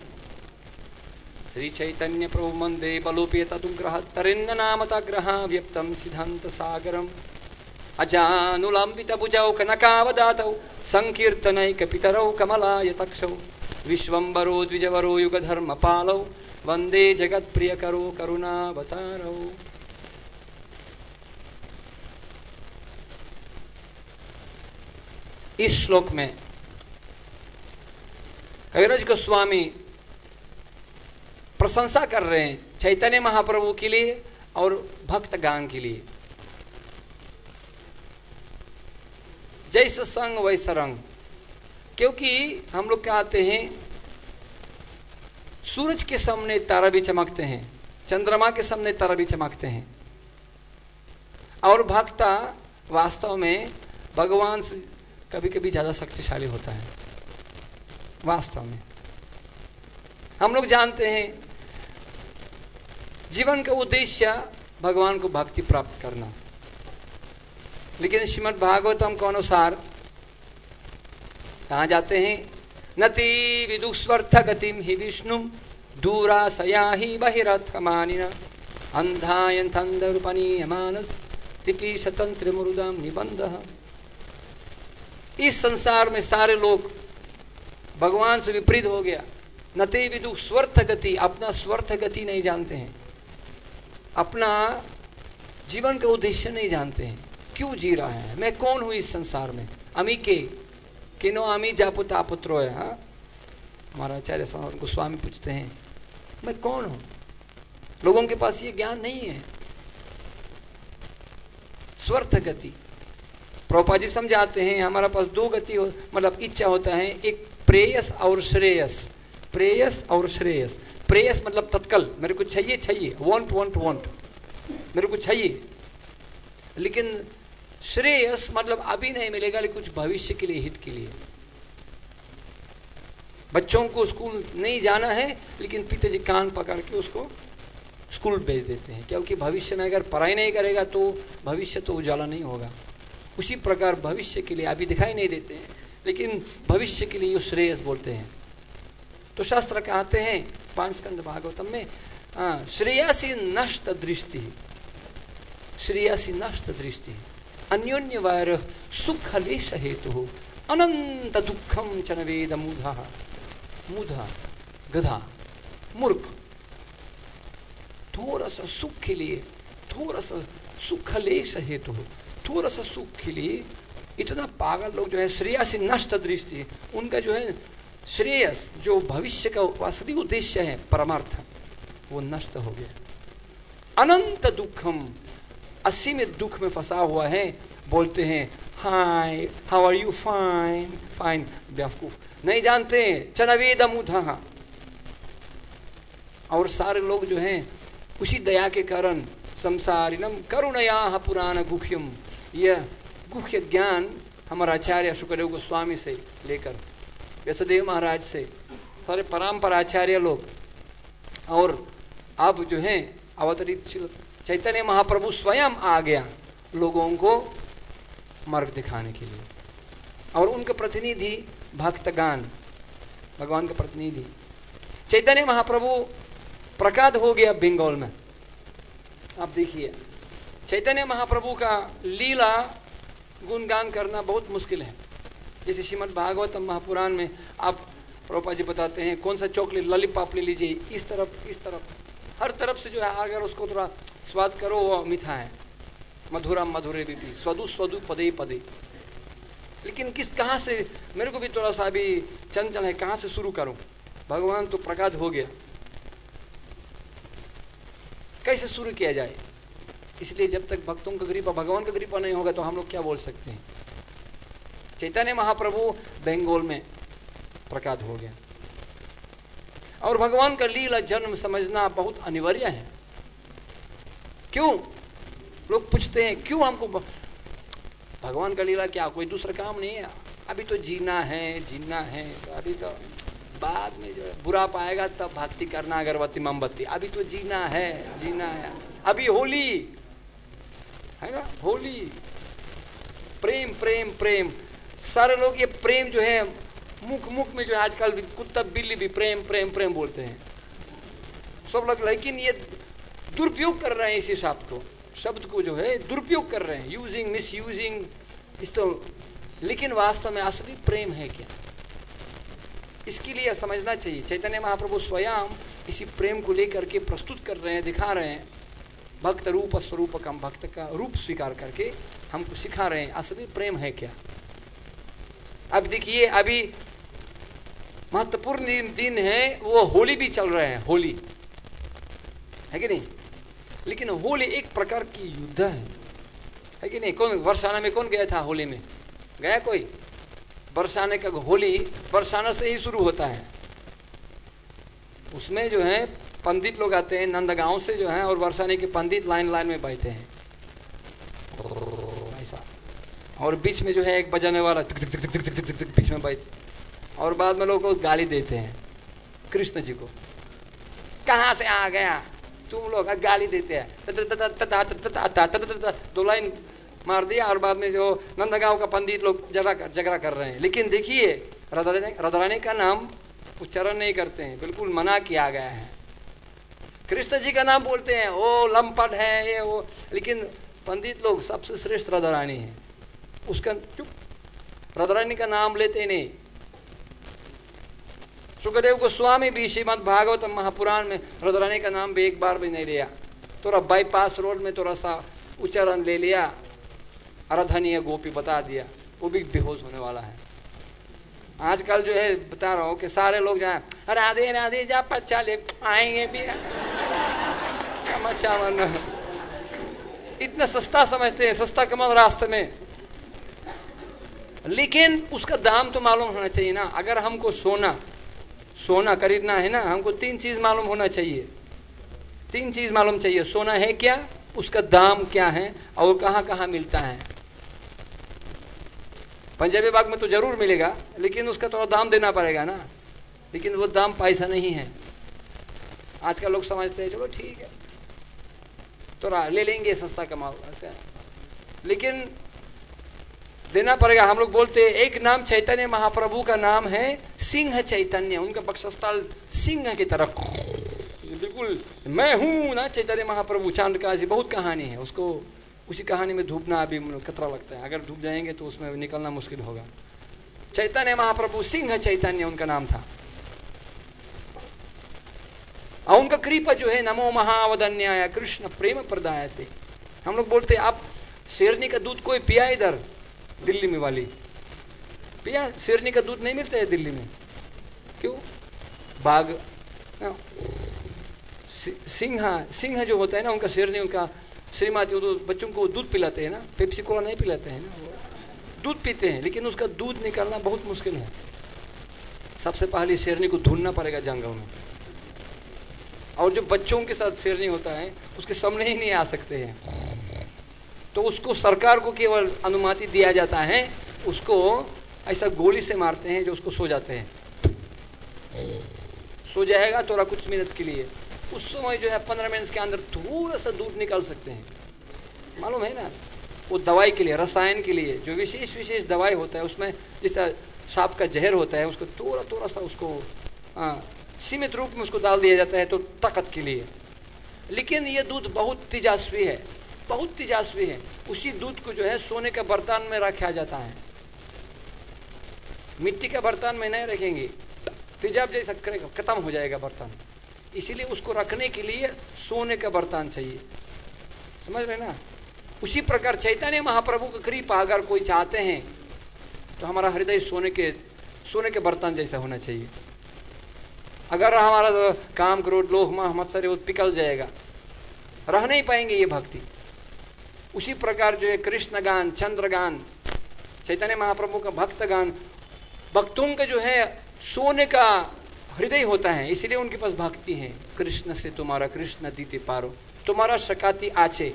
श्री चैतन्य प्रभु मंदे बलोपेत दुग्रह तरिन्न नामता ग्रह व्यक्तं सिद्धांत सागरम अजानुलंबित भुजौ कनकावदातौ संकीर्तनैक पितरौ कमलायतक्षौ विश्वंबरो द्विजवरो युगधर्म पालौ वंदे जगत प्रिय करो करुणावतारौ। इस श्लोक में कविराज गोस्वामी प्रशंसा कर रहे हैं चैतन्य महाप्रभु के लिए और भक्तगान के लिए। जैसे संग वैसा रंग, क्योंकि हम लोग कहते हैं सूरज के सामने तारा भी चमकते हैं, चंद्रमा के सामने तारा भी चमकते हैं, और भक्ता वास्तव में भगवान से कभी कभी ज्यादा शक्तिशाली होता है। वास्तव में हम लोग जानते हैं जीवन का उद्देश्य भगवान को भक्ति प्राप्त करना, लेकिन श्रीमद् भागवतम के अनुसार कहाँ जाते हैं, नति विदुस्वर्थ गतिम ही विष्णु दूरासया ही बहिरथ मानिना अंधायंथंदरूपनीय मानस तिपी स्वतंत्र मुरुदम निबंध। इस संसार में सारे लोग भगवान से विपरीत हो गया। नते विदु स्वर्थ गति, अपना स्वर्थ गति नहीं जानते हैं, अपना जीवन का उद्देश्य नहीं जानते हैं, क्यों जी रहा है, मैं कौन हूं इस संसार में। अमी के किनो अमी जापुता पुत्रो है। हाँ, हमारा आचार्य गोस्वामी पूछते हैं मैं कौन हूं। लोगों के पास ये ज्ञान नहीं है। स्वर्थ गति प्रभुपाद जी समझाते हैं हमारा पास दो गति हो, मतलब इच्छा होता है, एक प्रेयस और श्रेयस। प्रेयस और श्रेयस। प्रेयस मतलब तत्काल, मेरे को चाहिए चाहिए, वांट वांट वांट, मेरे को चाहिए। लेकिन श्रेयस मतलब अभी नहीं मिलेगा, लेकिन कुछ भविष्य के लिए, हित के लिए। बच्चों को स्कूल नहीं जाना है, लेकिन पिताजी कान पकड़ के उसको स्कूल भेज देते हैं, क्योंकि भविष्य में अगर पढ़ाई नहीं करेगा तो भविष्य तो उजाला नहीं होगा। उसी प्रकार भविष्य के लिए अभी दिखाई नहीं देते हैं, लेकिन भविष्य के लिए श्रेयस बोलते हैं। तो शास्त्र कहते हैं पांच स्कंद भागवतम में, श्रेयसी नष्ट दृष्टि, श्रेयसी नष्ट दृष्टि अन्योन्य वैर सुख लेश हेतु अनंत दुखम च न वेद मूढ़ा। मूढ़ा गधा, मूर्ख, थोड़ा सा सुख के लिए, थोड़ा सा सुख लेश हेतु, थोड़ा सा सुख के लिए इतना पागल लोग जो है, श्रेयसी नष्ट दृष्टि, उनका जो है श्रेयस, जो भविष्य का असली उद्देश्य है, परमार्थ, वो नष्ट हो गया। अनंत दुखम, असीमित दुख में फंसा हुआ है। बोलते हैं hi, how are you, fine fine, बेवकूफ, नहीं जानते चनवेदमुधः। और सारे लोग जो हैं उसी दया के कारण संसारिणम करुणया पुराण गुह्यम, यह गुह्य ज्ञान हमारा आचार्य शुक्रदेव गोस्वामी से लेकर व्यासदेव महाराज से सारे परंपराचार्य लोग, और अब जो है अवतरित चैतन्य महाप्रभु स्वयं आ गया लोगों को मार्ग दिखाने के लिए। और उनके प्रतिनिधि भक्तगान, भगवान का प्रतिनिधि चैतन्य महाप्रभु प्रकट हो गया बंगाल में। आप देखिए चैतन्य महाप्रभु का लीला गुणगान करना बहुत मुश्किल है। जैसे श्रीमद् भागवतम महापुराण में आप प्रभुपाद जी बताते हैं कौन सा चॉकलेट लॉलीपॉप ले लीजिए, इस तरफ इस तरफ हर तरफ से जो है अगर उसको थोड़ा स्वाद करो वो मीठा है, मधुरा मधुरे भी स्वदु स्वदु पदे पदे। लेकिन किस कहाँ से, मेरे को भी थोड़ा सा अभी चंचल है, कहाँ से शुरू करूं। भगवान तो प्रकट हो गया, कैसे शुरू किया जाए। इसलिए जब तक भक्तों का कृपा, भगवान का कृपा नहीं होगा तो हम लोग क्या बोल सकते हैं। चैतन्य महाप्रभु बंगाल में प्रकट हो गया और भगवान का लीला जन्म समझना बहुत अनिवार्य है। क्यों लोग पूछते हैं क्यों हमको भगवान का लीला, क्या कोई दूसरा काम नहीं है, अभी तो जीना है जीना है, तो अभी तो बाद में जो है बुरा पाएगा तब भक्ति करना, अगरबत्ती मोमबत्ती, अभी तो जीना है जीना है। अभी होली है ना, होली, प्रेम प्रेम प्रेम, सारे लोग ये प्रेम जो है मुख मुख में जो है आजकल कुत्ता बिल्ली भी प्रेम प्रेम प्रेम बोलते हैं सब लोग, लेकिन ये दुरुपयोग कर रहे हैं इसी शब्द को शब्द को जो है दुरुपयोग कर रहे हैं, यूजिंग मिस यूजिंग इस तो। लेकिन वास्तव में असली प्रेम है क्या, इसके लिए समझना चाहिए। चैतन्य महाप्रभु स्वयं इसी प्रेम को लेकर के प्रस्तुत कर रहे हैं, दिखा रहे हैं। भक्त रूप स्वरूप कम, भक्त का रूप स्वीकार करके हमको सिखा रहे हैं असली प्रेम है क्या। अब देखिए अभी महत्वपूर्ण दिन, दिन है, वो होली भी चल रहे हैं, होली है कि नहीं। लेकिन होली एक प्रकार की युद्ध है, है कि नहीं। कौन बरसाना में कौन गया था होली में, गया कोई? बरसाने का होली बरसाना से ही शुरू होता है। उसमें जो है पंडित लोग आते हैं नंदगांव से जो है, और बरसाने के पंडित लाइन लाइन में बैठते हैं ऐसा, और बीच में जो है एक बजाने वाला बीच में बैठ, और बाद में लोगों को गाली देते हैं कृष्ण जी को, कहाँ से आ गया तुम लोग, गाली देते हैं, दो लाइन मार दिया, और बाद में जो नंदगांव का पंडित लोग झगड़ा झगड़ा कर रहे हैं। लेकिन देखिए राधारानी का नाम उच्चारण नहीं करते हैं, बिल्कुल मना किया गया है। कृष्ण जी का नाम बोलते हैं, ओ लंपट है ये वो, लेकिन पंडित लोग सबसे श्रेष्ठ राधारानी है, उसका चुप, राधारानी का नाम लेते नहीं। सुखदेव गोस्वामी भी श्रीमद् भागवत महापुराण में राधारानी का नाम भी एक बार भी नहीं लिया। थोड़ा बाईपास रोड में थोड़ा सा उच्चारण ले लिया, आराधनीय गोपी बता दिया, वो भी बेहोश होने वाला है। आजकल जो है बता रहा हूँ कि सारे लोग जहाँ राधे राधे जा पच्चा ले आएंगे भी, मचा वरना इतना सस्ता समझते हैं, सस्ता कमाल रास्ते में। लेकिन उसका दाम तो मालूम होना चाहिए ना। अगर हमको सोना सोना खरीदना है ना, हमको तीन चीज मालूम होना चाहिए, तीन चीज मालूम चाहिए। सोना है क्या, उसका दाम क्या है, और कहाँ कहाँ मिलता है। पंजाबी बाग में तो जरूर मिलेगा, लेकिन उसका थोड़ा दाम देना पड़ेगा ना। लेकिन वो दाम पैसा नहीं है। आजकल लोग समझते हैं चलो ठीक है थोड़ा ले लेंगे सस्ता कमाओ ऐसा, लेकिन देना पड़ेगा। हम लोग बोलते हैं एक नाम चैतन्य महाप्रभु का नाम है सिंह चैतन्य, उनका पक्षस्थल सिंह की तरफ, बिल्कुल मैं हूँ ना चैतन्य महाप्रभु। चांद काशी बहुत कहानी है, उसको उसी कहानी में डूबना अभी खतरा लगता है। अगर डूब जाएंगे तो उसमें निकलना मुश्किल होगा। चैतन्य महाप्रभु सिंह चैतन्य उनका नाम था। उनका कृपा जो है, नमो महावदन्याय कृष्ण प्रेम प्रदाय थे। हम लोग बोलते हैं आप शेरनी का दूध कोई पिया इधर दिल्ली में वाली पिया? शेरनी का दूध नहीं मिलता है दिल्ली में, क्यों? बाघ सिंह सिंह जो होता है ना, उनका शेरनी, उनका श्रीमती, वो बच्चों को दूध पिलाते हैं ना, पेप्सी कोला नहीं पिलाते हैं ना, वो दूध पीते हैं, लेकिन उसका दूध निकालना बहुत मुश्किल है। सबसे पहले शेरनी को ढूंढना पड़ेगा जंगल में, और जो बच्चों के साथ शेरनी होता है उसके सामने ही नहीं आ सकते हैं, तो उसको सरकार को केवल अनुमति दिया जाता है, उसको ऐसा गोली से मारते हैं जो उसको सो जाते हैं, सो जाएगा थोड़ा कुछ मिनट के लिए, उस समय जो है पंद्रह मिनट के अंदर थोड़ा सा दूध निकाल सकते हैं, मालूम है ना? वो दवाई के लिए, रसायन के लिए जो विशेष विशेष दवाई होता है, उसमें जैसा सांप का जहर होता है, उसको थोड़ा थोड़ा सा उसको हाँ सीमित रूप में उसको डाल दिया जाता है, तो ताकत के लिए। लेकिन ये दूध बहुत तेजस्वी है, बहुत तेजस्वी है। उसी दूध को जो है सोने के बर्तन में रखा जाता है, मिट्टी के बर्तन में नहीं रखेंगे, तेजाब जैसा करेगा खत्म हो जाएगा बर्तन, इसीलिए उसको रखने के लिए सोने का बर्तन चाहिए, समझ रहे ना? उसी प्रकार चैतन्य महाप्रभु की कृपा अगर कोई चाहते हैं तो हमारा हृदय सोने के सोने के बर्तन जैसा होना चाहिए। अगर हमारा तो काम क्रोध लोभ मोह मत्सर्य पिघल जाएगा, रह नहीं पाएंगे ये भक्ति। उसी प्रकार जो है कृष्ण गान, चंद्र गान, चैतन्य महाप्रभु का भक्त गान, भक्तों का जो है सोने का हृदय होता है, इसलिए उनके पास भक्ति है। कृष्ण से तुम्हारा कृष्ण दीते पारो, तुम्हारा शकाती आचे,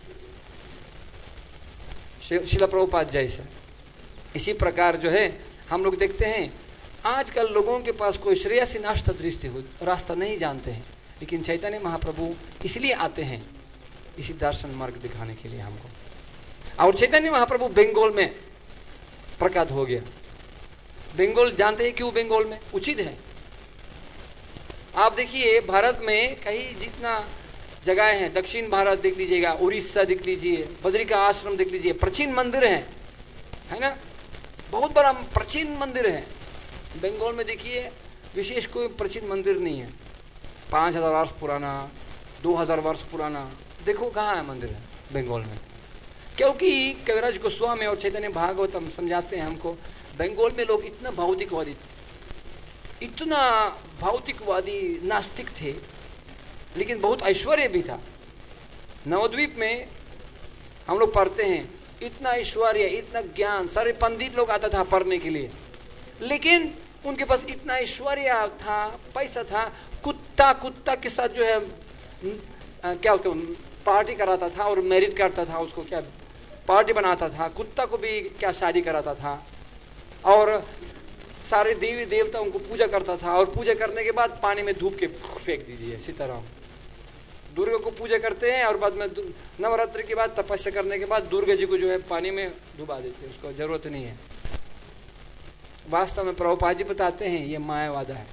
शिला प्रभुपाद जैसा। इसी प्रकार जो है हम लोग देखते हैं आजकल लोगों के पास कोई श्रेयसी नाश्ता दृष्टि हो, रास्ता नहीं जानते हैं, लेकिन चैतन्य महाप्रभु इसलिए आते हैं, इसी दर्शन मार्ग दिखाने के लिए हमको। और चैतन्य महाप्रभु बंगाल में प्रकट हो गया। बंगाल जानते हैं क्यों बंगाल में? उचित है। आप देखिए भारत में कहीं जितना जगह है, दक्षिण भारत देख लीजिएगा, उड़ीसा देख लीजिए, बद्रिका आश्रम देख लीजिए, प्राचीन मंदिर है, है ना? बहुत बड़ा प्राचीन मंदिर है। बंगाल में देखिए विशेष कोई प्राचीन मंदिर नहीं है, पाँच हजार वर्ष पुराना, दो हजार वर्ष पुराना, देखो कहाँ है मंदिर है बंगाल में। क्योंकि कविराज गोस्वामी और चैतन्य भागवतम समझाते हैं हमको, बंगाल में लोग इतना भौतिकवादी इतना भौतिकवादी नास्तिक थे, लेकिन बहुत ऐश्वर्य भी था। नवद्वीप में हम लोग पढ़ते हैं, इतना ऐश्वर्य, इतना ज्ञान, सारे पंडित लोग आता था पढ़ने के लिए, लेकिन उनके पास इतना ऐश्वर्य था, पैसा था, कुत्ता कुत्ता के साथ जो है आ, क्या उसको पार्टी कराता था और मैरिज करता था, उसको क्या पार्टी बनाता था, कुत्ता को भी क्या शादी कराता था, और सारे देवी देवता उनको पूजा करता था, और पूजा करने के बाद पानी में धूप के फेंक दीजिए। सीताराम दुर्गा को पूजा करते हैं और बाद में नवरात्रि के बाद तपस्या करने के बाद दुर्गा जी को जो है पानी में डुबा देते हैं, उसको जरूरत नहीं है। वास्तव में प्रभुपाद जी बताते हैं ये मायावादा है।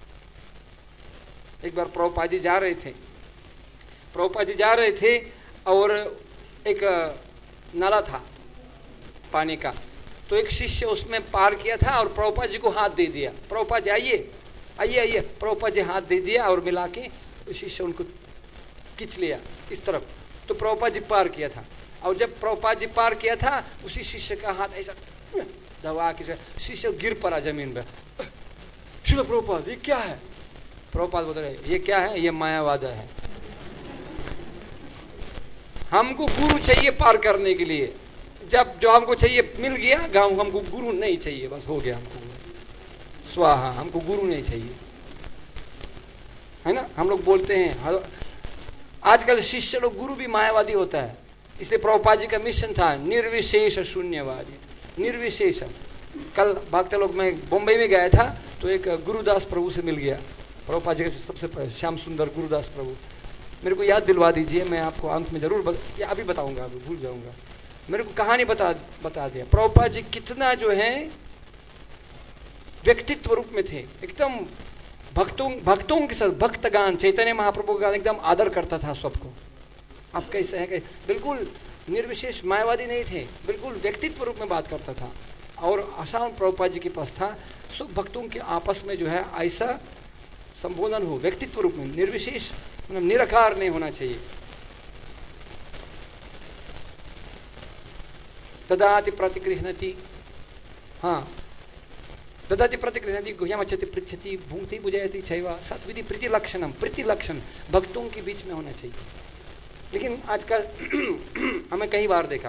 एक बार प्रभुपाद जी जा रहे थे प्रभुपाद जी जा रहे थे और एक नाला था पानी का, तो एक शिष्य उसमें पार किया था और प्रभुपाद जी को हाथ दे दिया। प्रभुपाद जी आइए आइए आइए, प्रभुपाद जी हाथ दे दिया और मिला के शिष्य उनको खींच लिया इस तरफ, तो प्रभुपाद जी पार किया था। और जब प्रभुपाद जी पार किया था, उसी शिष्य का हाथ ऐसा दबा के शिष्य गिर पड़ा जमीन पे। शिल प्रभुपाद ये क्या है? प्रभुपाद बोल रहे ये क्या है? ये मायावादा है। हमको गुरु चाहिए पार करने के लिए, जब जो हमको चाहिए मिल गया, गाँव हमको गुरु नहीं चाहिए, बस हो गया हमको स्वाहा, हमको गुरु नहीं चाहिए, है ना? हम लोग बोलते हैं आजकल शिष्य लोग गुरु भी मायावादी होता है, इसलिए प्रभुपाद जी का मिशन था निर्विशेष शून्यवादी, निर्विशेष। कल भक्त लोग मैं बम्बई में गया था, तो एक गुरुदास प्रभु से मिल गया, प्रभुपाद जी का सबसे श्याम सुंदर गुरुदास प्रभु। मेरे को याद दिलवा दीजिए, मैं आपको अंत में जरूर बत, या अभी बताऊंगा, अभी भूल जाऊंगा। मेरे को कहानी बता बता दिया प्रभुपाद जी कितना जो है व्यक्तित्व रूप में थे, एकदम भक्तों भक्तों के साथ भक्तगान, चैतन्य महाप्रभु का एकदम आदर करता था सबको। आप कैसे हैं? कैसे? बिल्कुल निर्विशेष मायावादी नहीं थे, बिल्कुल व्यक्तित्व रूप में बात करता था। और आसाम प्रभुपाद जी के पास था, सब भक्तों के आपस में जो है ऐसा संबोधन हो, व्यक्तित्व रूप में, निर्विशेष मतलब निराकार नहीं होना चाहिए। ददाति प्रतिगृह्णति, हाँ ददाति प्रतिगृह्णति, गुह्यमच्छति पृच्छति भुंक्ति बुझायति चैव सत्विधि प्रीति लक्षणम, प्रीति लक्षण भक्तों के बीच में होना चाहिए। लेकिन आजकल हमें कई बार देखा,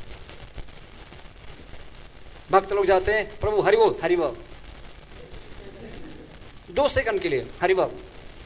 भक्त लोग जाते हैं प्रभु हरि बोल हरि बोल, दो सेकंड के लिए हरि बोल,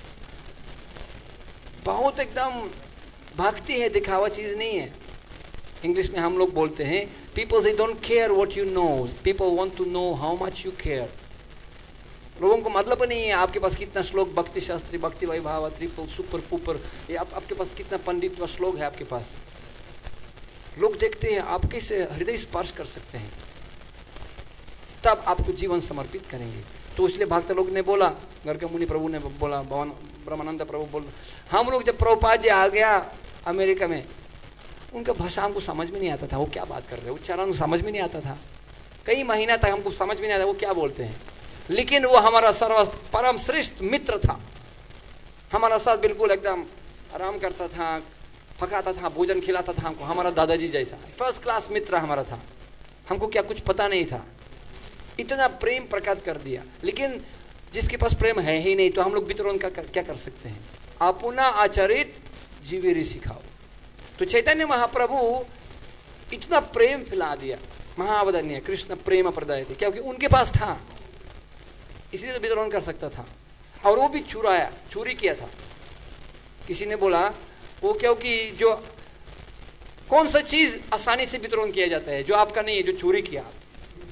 बहुत एकदम भक्ति है, दिखावा चीज नहीं है। इंग्लिश में हम लोग बोलते हैं पीपल से don't care what you know, people want to know how much you care. लोगों को मतलब नहीं है आपके पास कितना श्लोक भक्ति शास्त्री, भक्ति वैभाव, ट्रिपल सुपर पुपर, ये आप, आपके पास कितना पंडित व श्लोक है आपके पास। लोग देखते हैं आप कैसे हृदय स्पर्श कर सकते हैं, तब आपको जीवन समर्पित करेंगे। तो इसलिए भक्त लोग ने बोला, गर्ग मुनि प्रभु ने बोला, भवन ब्रह्मानंद प्रभु बोल, हम लोग जब प्रभुपाद जी आ गया अमेरिका में, उनका भाषा हमको समझ में नहीं आता था, वो क्या बात कर रहे हैं, उच्चारण समझ में नहीं आता था, कई महीना तक हमको समझ में नहीं आता वो क्या बोलते हैं। लेकिन वो हमारा सर्व परम श्रेष्ठ मित्र था, हमारा साथ बिल्कुल एकदम आराम करता था, पकाता था, भोजन खिलाता था हमको, हमारा दादाजी जैसा फर्स्ट क्लास मित्र हमारा था। हमको क्या कुछ पता नहीं था, इतना प्रेम प्रकट कर दिया। लेकिन जिसके पास प्रेम है ही नहीं तो हम लोग वितरण का क्या कर सकते हैं। अपना आचरित जीवेरी सिखाओ। तो चैतन्य महाप्रभु इतना प्रेम फैला दिया, महावदनीय कृष्ण प्रेम प्रदाय थे, क्योंकि उनके पास था इसलिए तो वितरण कर सकता था। और वो भी चुराया, चोरी किया था। किसी ने बोला वो क्योंकि जो कौन सा चीज आसानी से वितरण किया जाता है, जो आपका नहीं है, जो चोरी किया आप,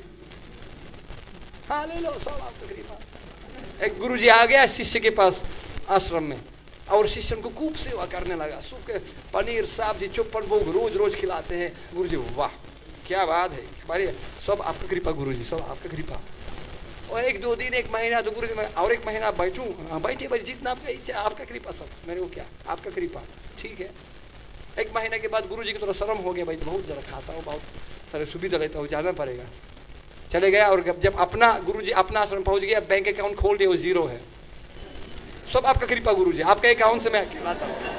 हाँ ले लो सब आपका कृपा। एक गुरुजी आ गया शिष्य के पास आश्रम में, और शिष्य को खूब सेवा करने लगा, सूखे पनीर सब्जी चुप्पन भोग रोज रोज खिलाते हैं। गुरुजी वाह क्या बात है, हमारे सब आपका कृपा गुरुजी, सब आपका कृपा। और एक दो दिन एक महीना तो गुरुजी मैं और एक महीना बैठूं, बैठे भाई जितना आपका इच्छा, आपका कृपा सब, मेरे को क्या आपका कृपा, ठीक है। एक महीने के बाद गुरुजी की थोड़ा शर्म हो गया, भाई बहुत जरा खाता हूँ, बहुत सारे सुविधा लेता हूँ, जाना पड़ेगा। चले गया और जब अपना गुरुजी अपना आश्रम पहुंच गया, बैंक अकाउंट खोल दिया, वो जीरो है। सब आपका कृपा गुरुजी, आपके अकाउंट से मैं खिलाता हूँ,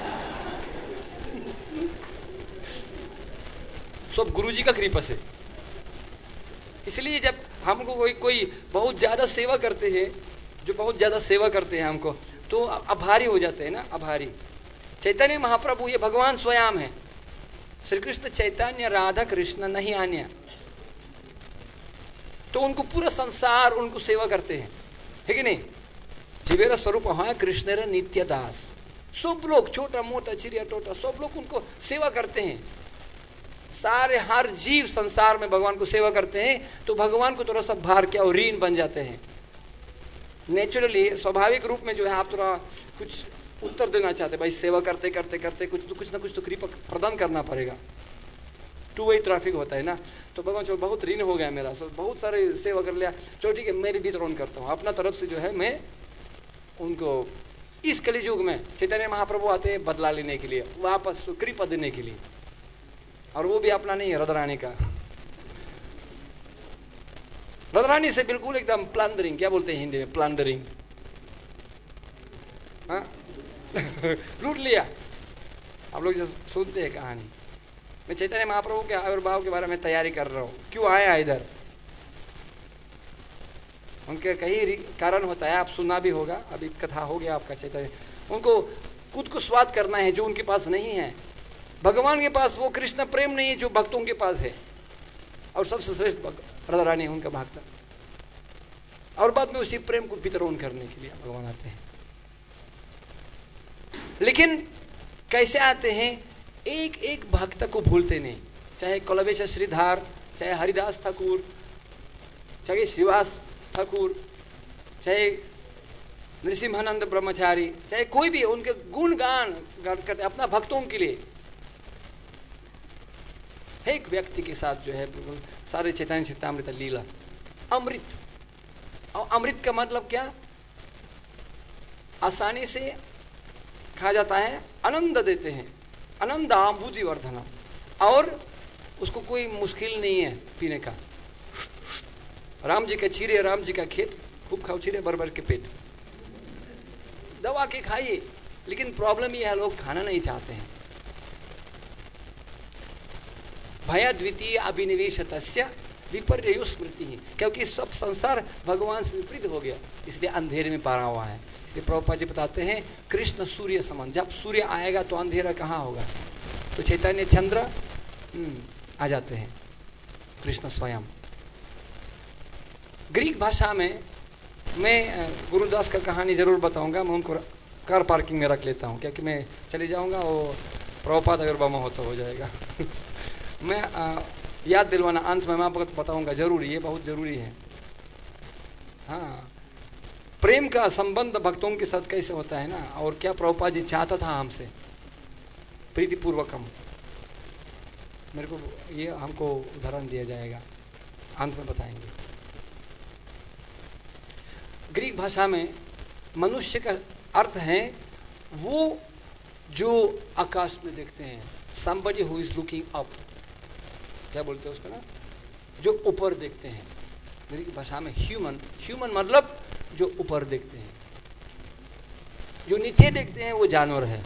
सब गुरुजी का कृपा से। इसलिए जब हमको कोई कोई बहुत ज्यादा सेवा करते हैं, जो बहुत ज्यादा सेवा करते हैं हमको, तो आभारी हो जाते हैं ना, आभारी। चैतन्य महाप्रभु ये भगवान स्वयं है, श्री कृष्ण चैतन्य राधा कृष्ण नहीं अन्य। तो उनको पूरा संसार उनको सेवा करते हैं, है कि नहीं। जीवेरा स्वरूप है कृष्ण नित्य दास, सब लोग छोटा मोटा चिड़िया टोटा सब लोग उनको सेवा करते हैं। सारे हर जीव संसार में भगवान को सेवा करते हैं, तो भगवान को थोड़ा सा भार क्या और ऋण बन जाते हैं। नेचुरली स्वाभाविक रूप में जो है आप थोड़ा कुछ उत्तर देना चाहते हैं, भाई सेवा करते करते करते कुछ तो कुछ ना कुछ तो कृपा प्रदान करना पड़ेगा, टू वे ट्रैफिक होता है ना। तो भगवान चलो बहुत ऋण हो गया मेरा, सब बहुत सारे सेवा कर लिया, चलो ठीक है मेरी वितरण करता हूँ अपना तरफ से, जो है मैं उनको इस कलियुग में चैतन्य महाप्रभु आते हैं बदला लेने के लिए, वापस कृपा देने के लिए। और वो भी अपना नहीं है, रदरानी का। रदरानी से बिल्कुल एकदम प्लंडरिंग, क्या बोलते हैं हिंदी में, प्लंडरिंग, हाँ लूट लिया। आप लोग जो सुनते हैं कहानी, मैं चैतन्य महाप्रभु के आविर्भाव के बारे में तैयारी कर रहा हूँ, क्यों आया इधर, उनके कई कारण होता है, आप सुना भी होगा, अभी कथा हो गया आपका। चैतन्य उनको खुद को स्वाद करना है जो उनके पास नहीं है। भगवान के पास वो कृष्ण प्रेम नहीं है जो भक्तों के पास है, और सबसे श्रेष्ठ राधा रानी है उनका भक्त। और बाद में उसी प्रेम को वितरण करने के लिए भगवान आते हैं। लेकिन कैसे आते हैं, एक एक भक्त को भूलते नहीं, चाहे कलवेश श्रीधार, चाहे हरिदास ठाकुर, चाहे श्रीवास ठाकुर, चाहे नृसिंहानंद ब्रह्मचारी, चाहे कोई भी, उनके गुणगान करते अपना भक्तों के लिए। एक व्यक्ति के साथ जो है बिल्कुल सारे चैतन्य चरितामृत लीला अमृत, और अमृत का मतलब क्या, आसानी से खा जाता है, आनंद देते हैं, आनंद आंबुधि वर्धना, और उसको कोई मुश्किल नहीं है पीने का। राम जी का चीरे, राम जी का खेत, खूब खाओ चीरे, बर बर के पेट। दबा के खाइए, लेकिन प्रॉब्लम ये है लोग खाना नहीं चाहते हैं। भया द्वितीय अभिनिवेशतस्य विपर्ययो स्मृति, क्योंकि सब संसार भगवान से विपरीत हो गया, इसलिए अंधेरे में पड़ा हुआ है। इसलिए प्रभुपाद जी बताते हैं कृष्ण सूर्य समान, जब सूर्य आएगा तो अंधेरा कहाँ होगा, तो चैतन्य चंद्र आ जाते हैं, कृष्ण स्वयं। ग्रीक भाषा में मैं गुरुदास का कहानी जरूर बताऊंगा, मैं उनको कार पार्किंग में रख लेता हूँ, क्योंकि मैं चले जाऊंगा वो प्रभुपाद आविर्भाव महोत्सव हो जाएगा। मैं आ, याद दिलवाना अंत में मैं आपको बताऊंगा जरूर, ये बहुत जरूरी है। हाँ, प्रेम का संबंध भक्तों के साथ कैसे होता है ना, और क्या प्रभुपाद जी चाहता था हमसे प्रीतिपूर्वकम, मेरे को ये हमको उदाहरण दिया जाएगा, अंत में बताएंगे। ग्रीक भाषा में मनुष्य का अर्थ है वो जो आकाश में देखते हैं, somebody who is looking up, क्या बोलते हैं उसका ना, जो ऊपर देखते हैं। ग्रीक भाषा में ह्यूमन, ह्यूमन मतलब जो ऊपर देखते हैं, जो नीचे देखते हैं वो जानवर है।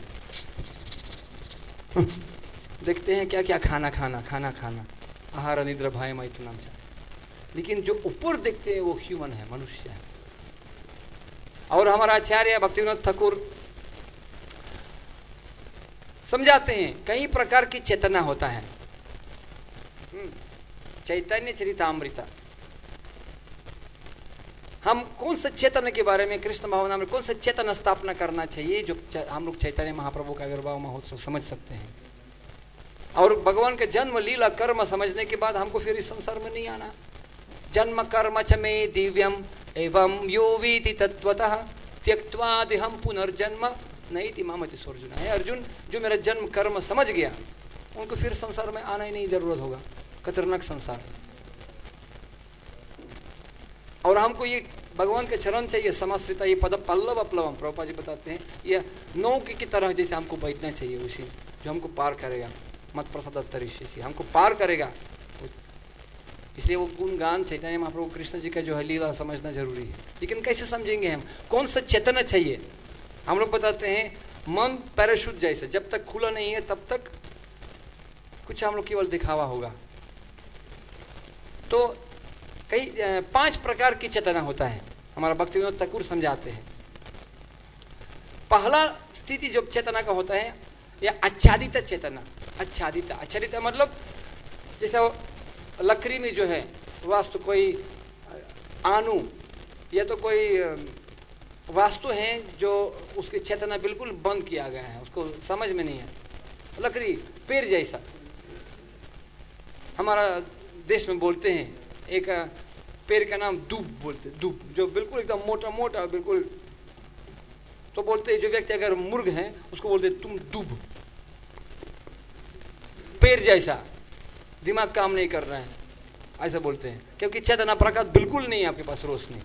देखते हैं क्या क्या, खाना खाना खाना खाना आहार निद्रा भय मैथुन नाम चाहते, लेकिन जो ऊपर देखते हैं वो ह्यूमन है, मनुष्य है। और हमारा आचार्य भक्तिविनोद ठाकुर समझाते हैं कई प्रकार की चेतना होता है। चैतन्य चरितामृत, हम कौन सा चेतन के बारे में कृष्ण भावना में कौन सा चेतन स्थापना करना चाहिए, जो हम लोग चैतन्य महाप्रभु का आविर्भाव महोत्सव समझ सकते हैं। और भगवान के जन्म लीला कर्म समझने के बाद हमको फिर इस संसार में नहीं आना। जन्म कर्म च मे दिव्यम एवं यो वीति तत्वतः त्यक्त्वा देहं पुनर्जन्म नैति मामति अर्जुन। है अर्जुन, जो मेरा जन्म कर्म समझ गया उनको फिर संसार में आना ही नहीं जरूरत होगा, खतरनाक संसार। और हमको ये भगवान के चरण चाहिए, समाश्रिता, ये पद पल्लव अपलवम, प्रभुपाद जी बताते हैं ये नौके की तरह जैसे हमको बैठना चाहिए, उसी जो हमको पार करेगा, मत प्रसाद तरीके से हमको पार करेगा। इसलिए वो गुणगान चैतन्य महाप्रभु कृष्ण जी का जो है लीला समझना जरूरी है। लेकिन कैसे समझेंगे हम, कौन सा चेतना चाहिए? हम लोग बताते हैं मन पैराशूट जैसे, जब तक खुला नहीं है तब तक कुछ हम लोग केवल दिखावा होगा। तो कई पांच प्रकार की चेतना होता है, हमारा भक्तिविनोद ठाकुर समझाते हैं। पहला स्थिति जो चेतना का होता है यह आच्छादित चेतना। आच्छादित, आच्छादित मतलब जैसे लकड़ी में जो है वास्तु कोई अणु या तो कोई वास्तु है जो उसकी चेतना बिल्कुल बंद किया गया है, उसको समझ में नहीं है। लकड़ी पेड़ जैसा, हमारा देश में बोलते हैं एक पेड़ का नाम दूब बोलते, दूब जो बिल्कुल एकदम मोटा मोटा बिल्कुल, तो बोलते हैं जो व्यक्ति अगर मुर्ग है उसको बोलते तुम दूब, पेड़ जैसा, दिमाग काम नहीं कर रहा है, ऐसा बोलते हैं, क्योंकि चेतना प्रकाश बिल्कुल नहीं है आपके पास, रोशनी।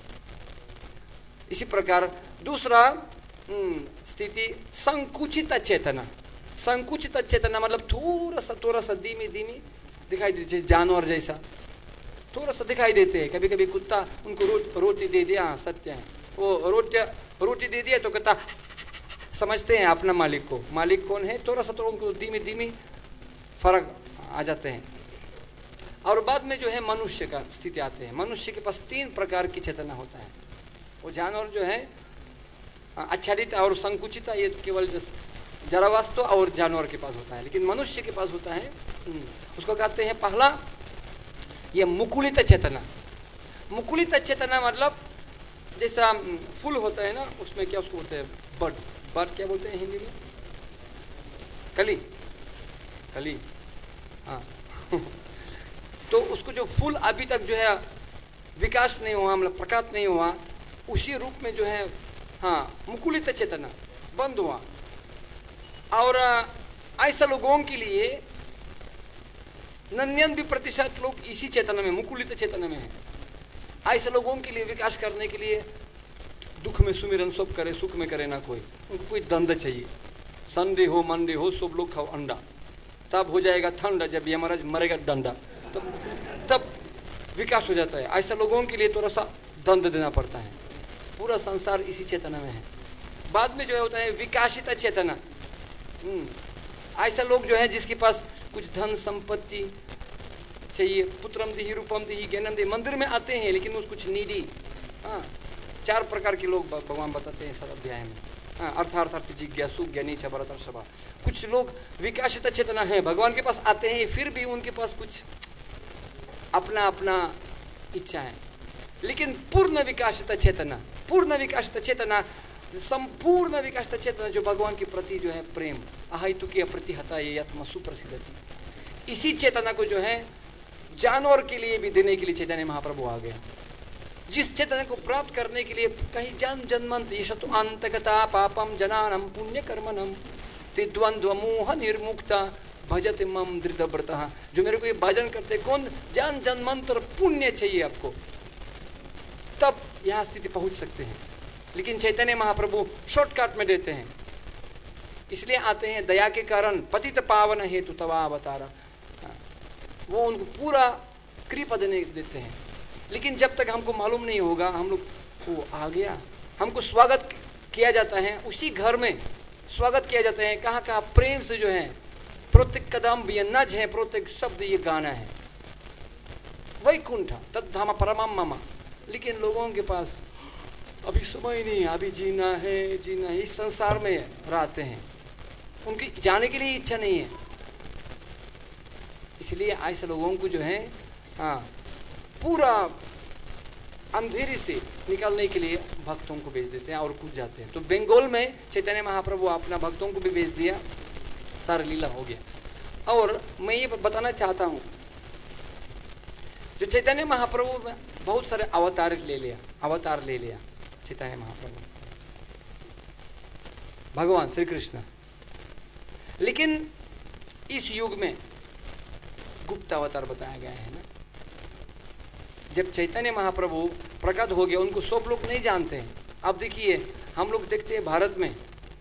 इसी प्रकार दूसरा स्थिति संकुचित चेतना। संकुचित चेतना मतलब थोड़ा सा थोड़ा सा धीमी धीमी दिखाई देती, जानवर जैसा थोड़ा सा दिखाई देते हैं। कभी कभी कुत्ता उनको रो, रोटी दे दिया, हाँ सत्य है, वो रोटी रोटी दे दिया तो कहता, समझते हैं अपना मालिक को, मालिक कौन है, थोड़ा सा तो उनको धीमी धीमी फर्क आ जाते हैं। और बाद में जो है मनुष्य का स्थिति आते हैं। मनुष्य के पास तीन प्रकार की चेतना होता है। वो जानवर जो है आच्छादित और संकुचित, ये केवल जरा वास्तु और जानवर के पास होता है, लेकिन मनुष्य के पास होता है, उसको कहते हैं पहला ये मुकुलित चेतना। मुकुलित चेतना मतलब जैसा फूल होता है ना, उसमें क्या उसको बोलते हैं, बड, बड क्या बोलते हैं हिंदी में, कली, कली, हाँ। तो उसको जो फूल अभी तक जो है विकास नहीं हुआ, मतलब प्रकाश नहीं हुआ, उसी रूप में जो है हाँ मुकुलित चेतना बंद हुआ। और ऐसा लोगों के लिए निन्यानवे प्रतिशत लोग इसी चेतना में, मुकुलित चेतना में है। ऐसे लोगों के लिए विकास करने के लिए दुख में सुमिरन सब करे, सुख में करे ना कोई, उनको कोई दंड चाहिए। संडे हो मंडे हो सब लोग खाओ अंडा, तब हो जाएगा ठंडा, जब यमराज मरेगा डंडा, तब तब विकास हो जाता है। ऐसा लोगों के लिए थोड़ा सा दंड देना पड़ता है। पूरा संसार इसी चेतना में है। बाद में जो है होता है विकासित चेतना। ऐसा लोग जो है जिसके पास कुछ धन संपत्ति चाहिए, पुत्रम दी रूपम दी ज्ञानम दी, मंदिर में आते हैं लेकिन उस कुछ नीडी। हाँ, चार प्रकार के लोग भगवान बताते हैं सारा अध्याय में। हाँ, अर्थार्थ अर्थ जिज्ञासु ज्ञानी छ भरत सभा। कुछ लोग विकासित चेतना है, भगवान के पास आते हैं फिर भी उनके पास कुछ अपना अपना इच्छा है, लेकिन पूर्ण विकासित चेतना, पूर्ण विकासित चेतना, संपूर्ण विकासित चेतना जो भगवान के प्रति जो है प्रेम, अहितु की प्रतिहता ये आत्मा सुप्रसिद्धति, इसी चेतना को जो है जानवर के लिए भी देने के लिए चैतन्य महाप्रभु आ गया। जिस चेतना को प्राप्त करने के लिए कहीं जन जन्मंत ये शतु अंतगता पापम जनानम पुण्य कर्मणम त्रिद्वंद्व मोह निर्मुक्ता भजत मम दृढ़व्रतः, जो मेरे को ये भजन करते कौन, जन जन्मंतर पुण्य चाहिए आपको, तब यहाँ स्थिति पहुंच सकते हैं। लेकिन चैतन्य महाप्रभु शॉर्टकट में देते हैं, इसलिए आते हैं दया के कारण, पतित पावन हेतु तवा अवतारा, वो उनको पूरा कृपा देने देते हैं। लेकिन जब तक हमको मालूम नहीं होगा, हम लोग वो आ गया, हमको स्वागत किया जाता है, उसी घर में स्वागत किया जाता है, कहाँ कहाँ प्रेम से जो है प्रत्येक कदम ये नज है, प्रत्येक शब्द ये गाना है, वैकुंठ तद्धाम परमम मम। लेकिन लोगों के पास अभी समय नहीं, अभी जीना है जीना है, इस संसार में रहते हैं, उनकी जाने के लिए इच्छा नहीं है। इसलिए ऐसे लोगों को जो है हाँ पूरा अंधेरे से निकालने के लिए भक्तों को भेज देते हैं और कूद जाते हैं। तो बंगाल में चैतन्य महाप्रभु अपना भक्तों को भी भेज दिया, सारा लीला हो गया। और मैं ये बताना चाहता हूँ, जो चैतन्य महाप्रभु में बहुत सारे अवतार ले लिया अवतार ले लिया चैतन्य महाप्रभु, भगवान श्री कृष्ण, लेकिन इस युग में गुप्त अवतार बताया गया है ना। जब चैतन्य महाप्रभु प्रकट हो गया, उनको सब लोग नहीं जानते हैं। अब देखिए, हम लोग देखते हैं भारत में,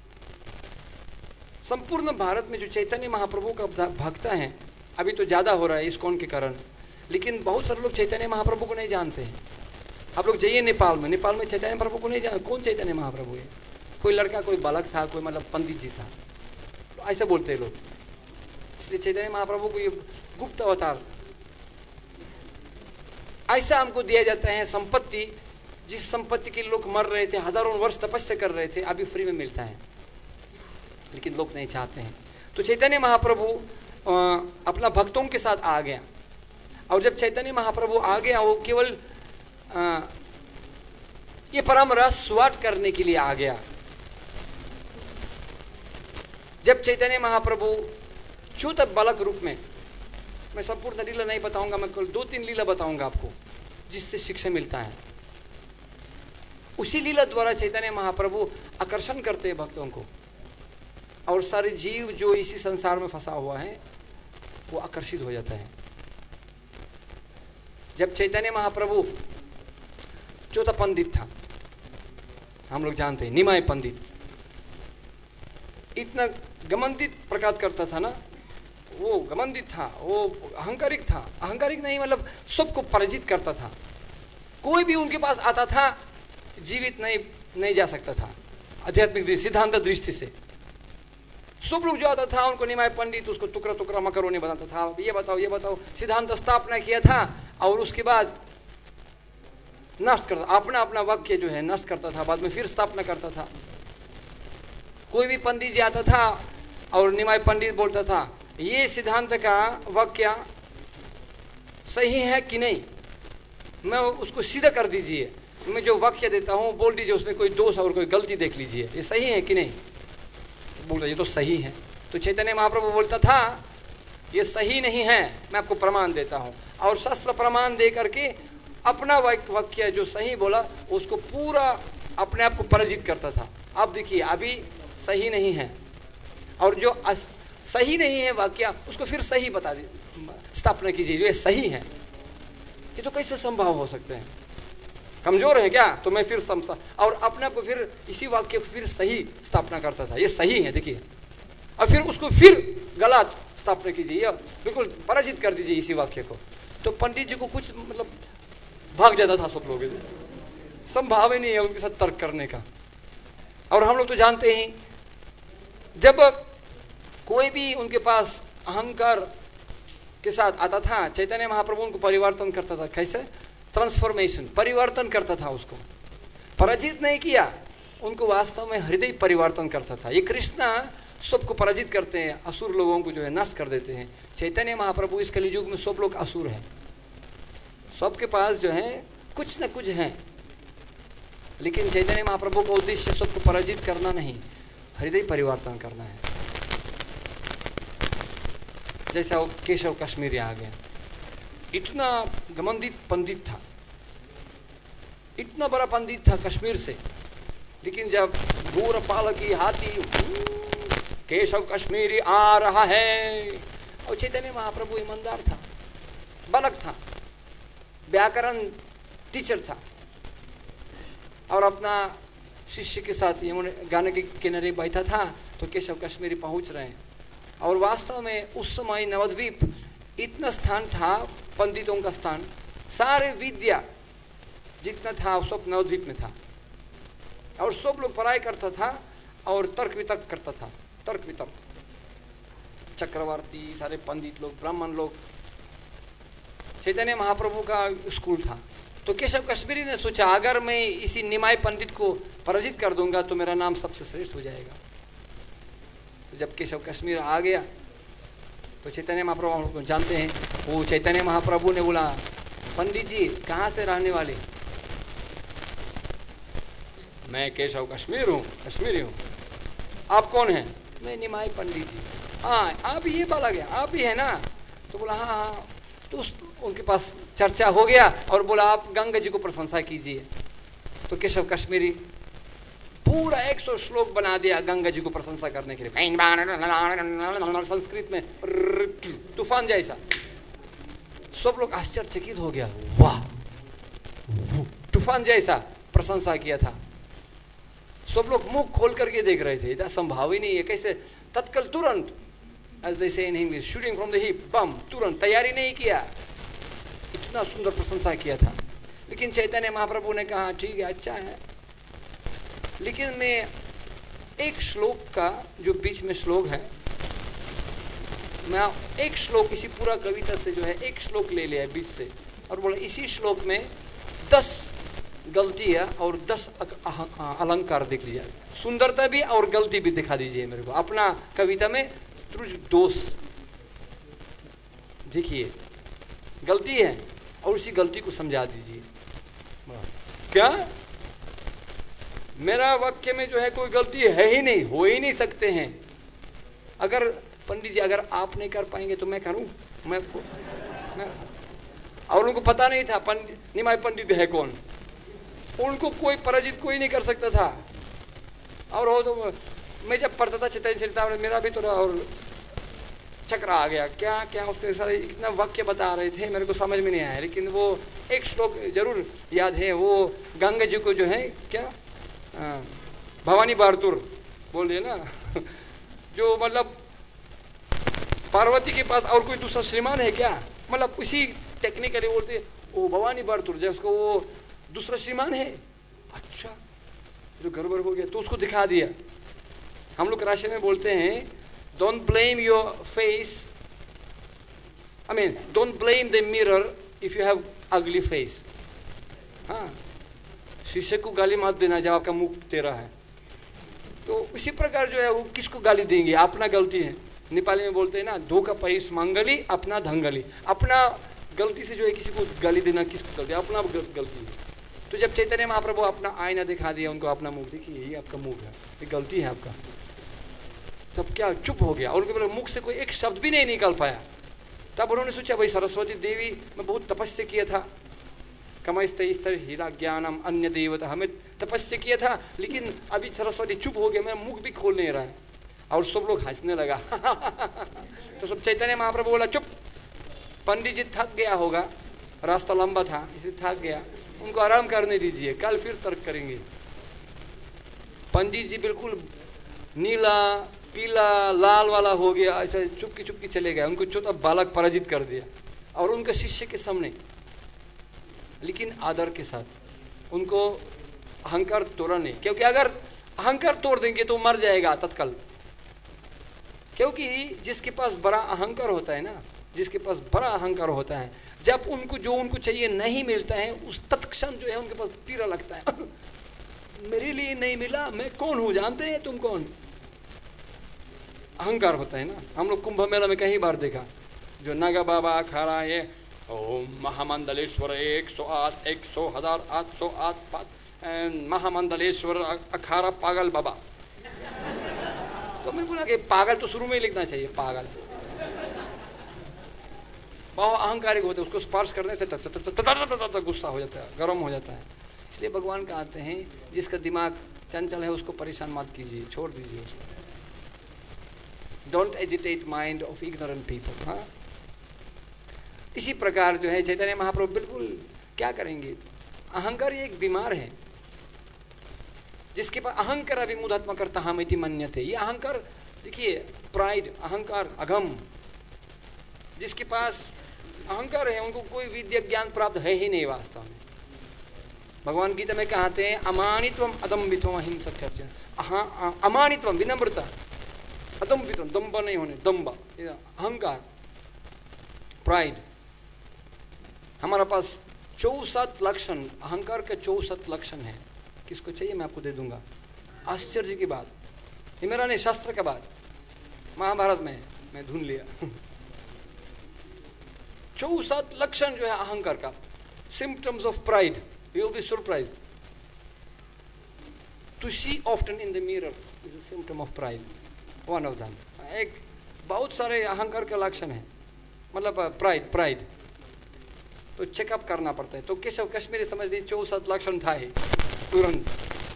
संपूर्ण भारत में जो चैतन्य महाप्रभु का भक्त है, अभी तो ज़्यादा हो रहा है इस्कॉन के कारण, लेकिन बहुत सारे लोग चैतन्य महाप्रभु को नहीं जानते हैं। आप लोग जाइए नेपाल में, नेपाल में चैतन्य महाप्रभु को नहीं जानते। कौन चैतन्य महाप्रभु है? कोई लड़का, कोई बालक था, कोई मतलब पंडित जी था, तो ऐसे बोलते हैं लोग। इसलिए चैतन्य महाप्रभु को ये गुप्त अवतार ऐसा हमको दिया जाता है, संपत्ति, जिस संपत्ति के लोग मर रहे थे, हजारों वर्ष तपस्या कर रहे थे, अभी फ्री में मिलता है, लेकिन लोग नहीं चाहते हैं। तो चैतन्य महाप्रभु अपना भक्तों के साथ आ गया, और जब चैतन्य महाप्रभु आ गया, वो केवल आ, ये परम रस स्वाद करने के लिए आ गया। जब चैतन्य महाप्रभु छूत बालक रूप में, मैं संपूर्ण लीला नहीं बताऊंगा, मैं केवल दो तीन लीला बताऊंगा आपको, जिससे शिक्षा मिलता है। उसी लीला द्वारा चैतन्य महाप्रभु आकर्षण करते हैं भक्तों को, और सारे जीव जो इसी संसार में फंसा हुआ है वो आकर्षित हो जाता है। जब चैतन्य महाप्रभु चौथा पंडित था, हम लोग जानते हैं, निमाय पंडित, इतना गमंडित प्रकाश करता था ना, वो गमंडित था, वो अहंकारिक था, अहंकारिक नहीं मतलब सबको पराजित करता था। कोई भी उनके पास आता था जीवित नहीं नहीं जा सकता था, आध्यात्मिक दृष्टि, सिद्धांत दृष्टि से। सब लोग जो आता था उनको निमाय पंडित उसको टुकड़ा टुकड़ा मकरोनी बनाता था, ये बताओ ये बताओ, सिद्धांत स्थापना किया था, और उसके बाद नष्ट करता, अपना अपना वाक्य जो है नष्ट करता था, बाद में फिर स्थापना करता था। कोई भी पंडित जी आता था और निमाय पंडित बोलता था, ये सिद्धांत का वाक्य सही है कि नहीं, मैं उसको सीधा कर दीजिए, मैं जो वाक्य देता हूँ बोल दीजिए, उसमें कोई दोष और कोई गलती देख लीजिए, ये सही है कि नहीं। बोलता ये तो सही है। तो चैतन्य महाप्रभु बोलता था ये सही नहीं है, मैं आपको प्रमाण देता हूँ, और शास्त्र प्रमाण दे करके अपना वाक्य जो सही बोला उसको पूरा अपने आप को पराजित करता था। अब देखिए अभी सही नहीं है, और जो सही नहीं है वाक्य उसको फिर सही बता दी, स्थापना कीजिए जो ये सही है। ये तो कैसे संभव हो सकते हैं, कमजोर है क्या? तो मैं फिर समझा, और अपने आप को फिर इसी वाक्य को फिर सही स्थापना करता था, ये सही है देखिए, और फिर उसको फिर गलत स्थापना कीजिए, बिल्कुल पराजित कर दीजिए इसी वाक्य को। तो पंडित जी को कुछ मतलब भाग जाता था सब लोग, संभाव ही नहीं है उनके साथ तर्क करने का। और हम लोग तो जानते हैं, जब कोई भी उनके पास अहंकार के साथ आता था, चैतन्य महाप्रभु उनको परिवर्तन करता था। कैसे? ट्रांसफॉर्मेशन, परिवर्तन करता था। उसको पराजित नहीं किया, उनको वास्तव में हृदय परिवर्तन करता था। ये कृष्णा सबको पराजित करते हैं, असुर लोगों को जो है नष्ट कर देते हैं। चैतन्य महाप्रभु इस कलियुग में सब लोग असुर हैं, सबके पास जो है कुछ न कुछ है, लेकिन चैतन्य महाप्रभु का उद्देश्य सबको पराजित करना नहीं, हृदय परिवर्तन करना है। जैसा वो केशव कश्मीरी आ गया, इतना घमंडित पंडित था, इतना बड़ा पंडित था कश्मीर से, लेकिन जब घोर पालकी हाथी केशव कश्मीरी आ रहा है, और चैतन्य महाप्रभु ईमानदार था, बालक था, व्याकरण टीचर था, और अपना शिष्य के साथ यमुना गाने के किनारे बैठा था, तो केशव कश्मीरी पहुंच रहे हैं। और वास्तव में उस समय नवद्वीप इतना स्थान था, पंडितों का स्थान, सारे विद्या जितना था सब नवद्वीप में था, और सब लोग पढ़ाई करता था और तर्क वितर्क करता था, तर्क वितर्क, चक्रवर्ती, सारे पंडित लोग, ब्राह्मण लोग, चैतन्य महाप्रभु का स्कूल था। तो केशव कश्मीरी ने सोचा, अगर मैं इसी निमाय पंडित को पराजित कर दूंगा तो मेरा नाम सबसे श्रेष्ठ हो जाएगा। तो जब केशव कश्मीर आ गया तो चैतन्य महाप्रभु हम लोग जानते हैं, वो चैतन्य महाप्रभु ने बोला, पंडित जी कहाँ से रहने वाले? मैं केशव कश्मीर हूँ, कश्मीरी हूँ। आप कौन हैं? मैं निमाय पंडित जी। हाँ, आप ये बोला गया, आप ही है ना? तो बोला हाँ हाँ। तो उस उनके पास चर्चा हो गया और बोला, आप गंगा जी को प्रशंसा कीजिए। तो केशव कश्मीरी पूरा एक सौ श्लोक बना दिया गंगा जी को प्रशंसा करने के लिए, संस्कृत में तूफान जैसा। सब लोग आश्चर्यचकित हो गया, वाह, तूफान जैसा प्रशंसा किया था। सब लोग मुंह खोल करके देख रहे थे, इतना संभव ही नहीं है, कैसे? तत्काल तुरंत, as they say in English, shooting from the hip, बम, तुरंत, तैयारी नहीं किया, इतना सुंदर प्रशंसा किया था। लेकिन चैतन्य महाप्रभु ने कहा, ठीक है, अच्छा है, लेकिन मैं एक श्लोक का, जो बीच में श्लोक है, मैं एक श्लोक इसी पूरा कविता से जो है एक श्लोक ले लिया बीच से, और बोला इसी श्लोक में दस गलतियां और दस अलंकार दिख लिया, सुंदरता भी और गलती भी दिखा दीजिए मेरे को अपना कविता में, दोष देखिए, गलती है और उसी गलती को समझा दीजिए। क्या? मेरा वाक्य में जो है कोई गलती है ही नहीं, हो ही नहीं सकते हैं। अगर पंडित जी अगर आप नहीं कर पाएंगे तो मैं करूं? मैं, मैं और उनको पता नहीं था पंडित निमाय पंडित है कौन, उनको कोई पराजित कोई नहीं कर सकता था। और हो तो मैं जब पढ़ता था चैतन्य चरितामृत, मेरा भी थोड़ा और चक्र आ गया, क्या क्या उसके सारे इतना वाक्य बता रहे थे, मेरे को समझ में नहीं आया। लेकिन वो एक श्लोक जरूर याद है, वो गंगा जी को जो है क्या आ, भवानी बारतुर बोल दिए ना जो मतलब पार्वती के पास और कोई दूसरा श्रीमान है क्या, मतलब उसी टेक्निकली बोलते वो भवानी बारतुर जिसको वो दूसरा श्रीमान है। अच्छा, जो गड़बड़ हो गया तो उसको दिखा दिया। हम लोग राशि में बोलते हैं, don't blame your face, I mean don't blame the mirror if you have ugly face। हाँ, शीशे को गाली मत देना जब आपका मुख तेरा है। तो उसी प्रकार जो है वो किसको गाली देंगे, अपना गलती है। नेपाली में बोलते हैं ना, धोखा पैस मंगली अपना धंगली, अपना गलती से जो है किसी को गाली देना किसको गलती, अपना गलती है। तो जब चैतन्य महाप्रभु अपना आईना दिखा दिया उनको, अपना मुख देखिए, यही आपका मुख है, ये गलती है आपका, तब क्या चुप हो गया और उनके मुख से कोई एक शब्द भी नहीं निकल पाया। तब उन्होंने सोचा, भाई सरस्वती देवी मैं बहुत तपस्या किया था, कमस्ते स्तर हीरा ज्ञानम अन्य देवता, हमें तपस्या किया था, लेकिन अभी सरस्वती चुप हो गया, मैं मुख भी खोल नहीं रहा है। और सब लोग हंसने लगा तो सब चैतन्य महाप्रभु बोला, चुप, पंडित जी थक गया होगा, रास्ता लंबा था इसलिए थक गया, उनको आराम करने दीजिए, कल फिर तर्क करेंगे। पंडित जी बिल्कुल नीला पीला लाल वाला हो गया, ऐसे चुपकी चुपकी चले गए, उनको छोटा बालक पराजित कर दिया और उनके शिष्य के सामने, लेकिन आदर के साथ, उनको अहंकार तोड़ा नहीं। क्योंकि अगर अहंकार तोड़ देंगे तो मर जाएगा तत्काल। क्योंकि जिसके पास बड़ा अहंकार होता है ना, जिसके पास बड़ा अहंकार होता है, जब उनको जो उनको चाहिए नहीं मिलता है, उस तत्क्षण जो है उनके पास पीड़ा लगता है। मेरे लिए नहीं मिला, मैं कौन हूं, जानते हैं तुम कौन? अहंकार होता है ना। हम लोग कुंभ मेला में कई बार देखा, जो नागा बाबा अखाड़ा है, ओम महामंडलेश्वर एक सौ आठ एक सौ हजार आठ सौ आठ महामंडलेश्वर अखाड़ा पागल बाबा। तो मैं बोला कि पागल तो शुरू में ही लिखना चाहिए, पागल। बहुत अहंकारिक होते हैं, उसको स्पर्श करने से गुस्सा हो जाता है, गर्म हो जाता है। इसलिए भगवान कहते हैं जिसका दिमाग चंचल है उसको परेशान मत कीजिए, छोड़ दीजिए उसको। Don't agitate mind of ignorant people. हाँ, इसी प्रकार जो है चैतन्य महाप्रभु बिल्कुल क्या करेंगे, अहंकार एक बीमार है जिसके पास अहंकार अभिमुदात्मा करता हम इति मन्यते। ये अहंकार देखिए, प्राइड, अहंकार, अगम, जिसके पास अहंकार है उनको कोई विद्या ज्ञान प्राप्त है ही नहीं वास्तव में। भगवान गीता में कहते हैं अमानित्वम अदम्बित्वम अहिंसक चर्चा। हाँ, अमानित्वम विनम्रता, अदम्बित्वम दम्भ नहीं होने, दम्भ अहंकार, प्राइड। हमारा पास चौसठ लक्षण, अहंकार के चौसठ लक्षण है। किसको चाहिए मैं आपको दे दूंगा। आश्चर्य की बात, ये मेरा नहीं, शास्त्र का बात, महाभारत में मैं ढूंढ लिया। चौसठ लक्षण जो है अहंकार का, symptoms of pride, you will be surprised. To see often in the mirror is a symptom of pride, one of them. एक बहुत सारे अहंकार के लक्षण है, मतलब प्राइड प्राइड तो चेकअप करना पड़ता है। तो केशव कश्मीरी समझ लीजिए चौसठ लक्षण था ही तुरंत।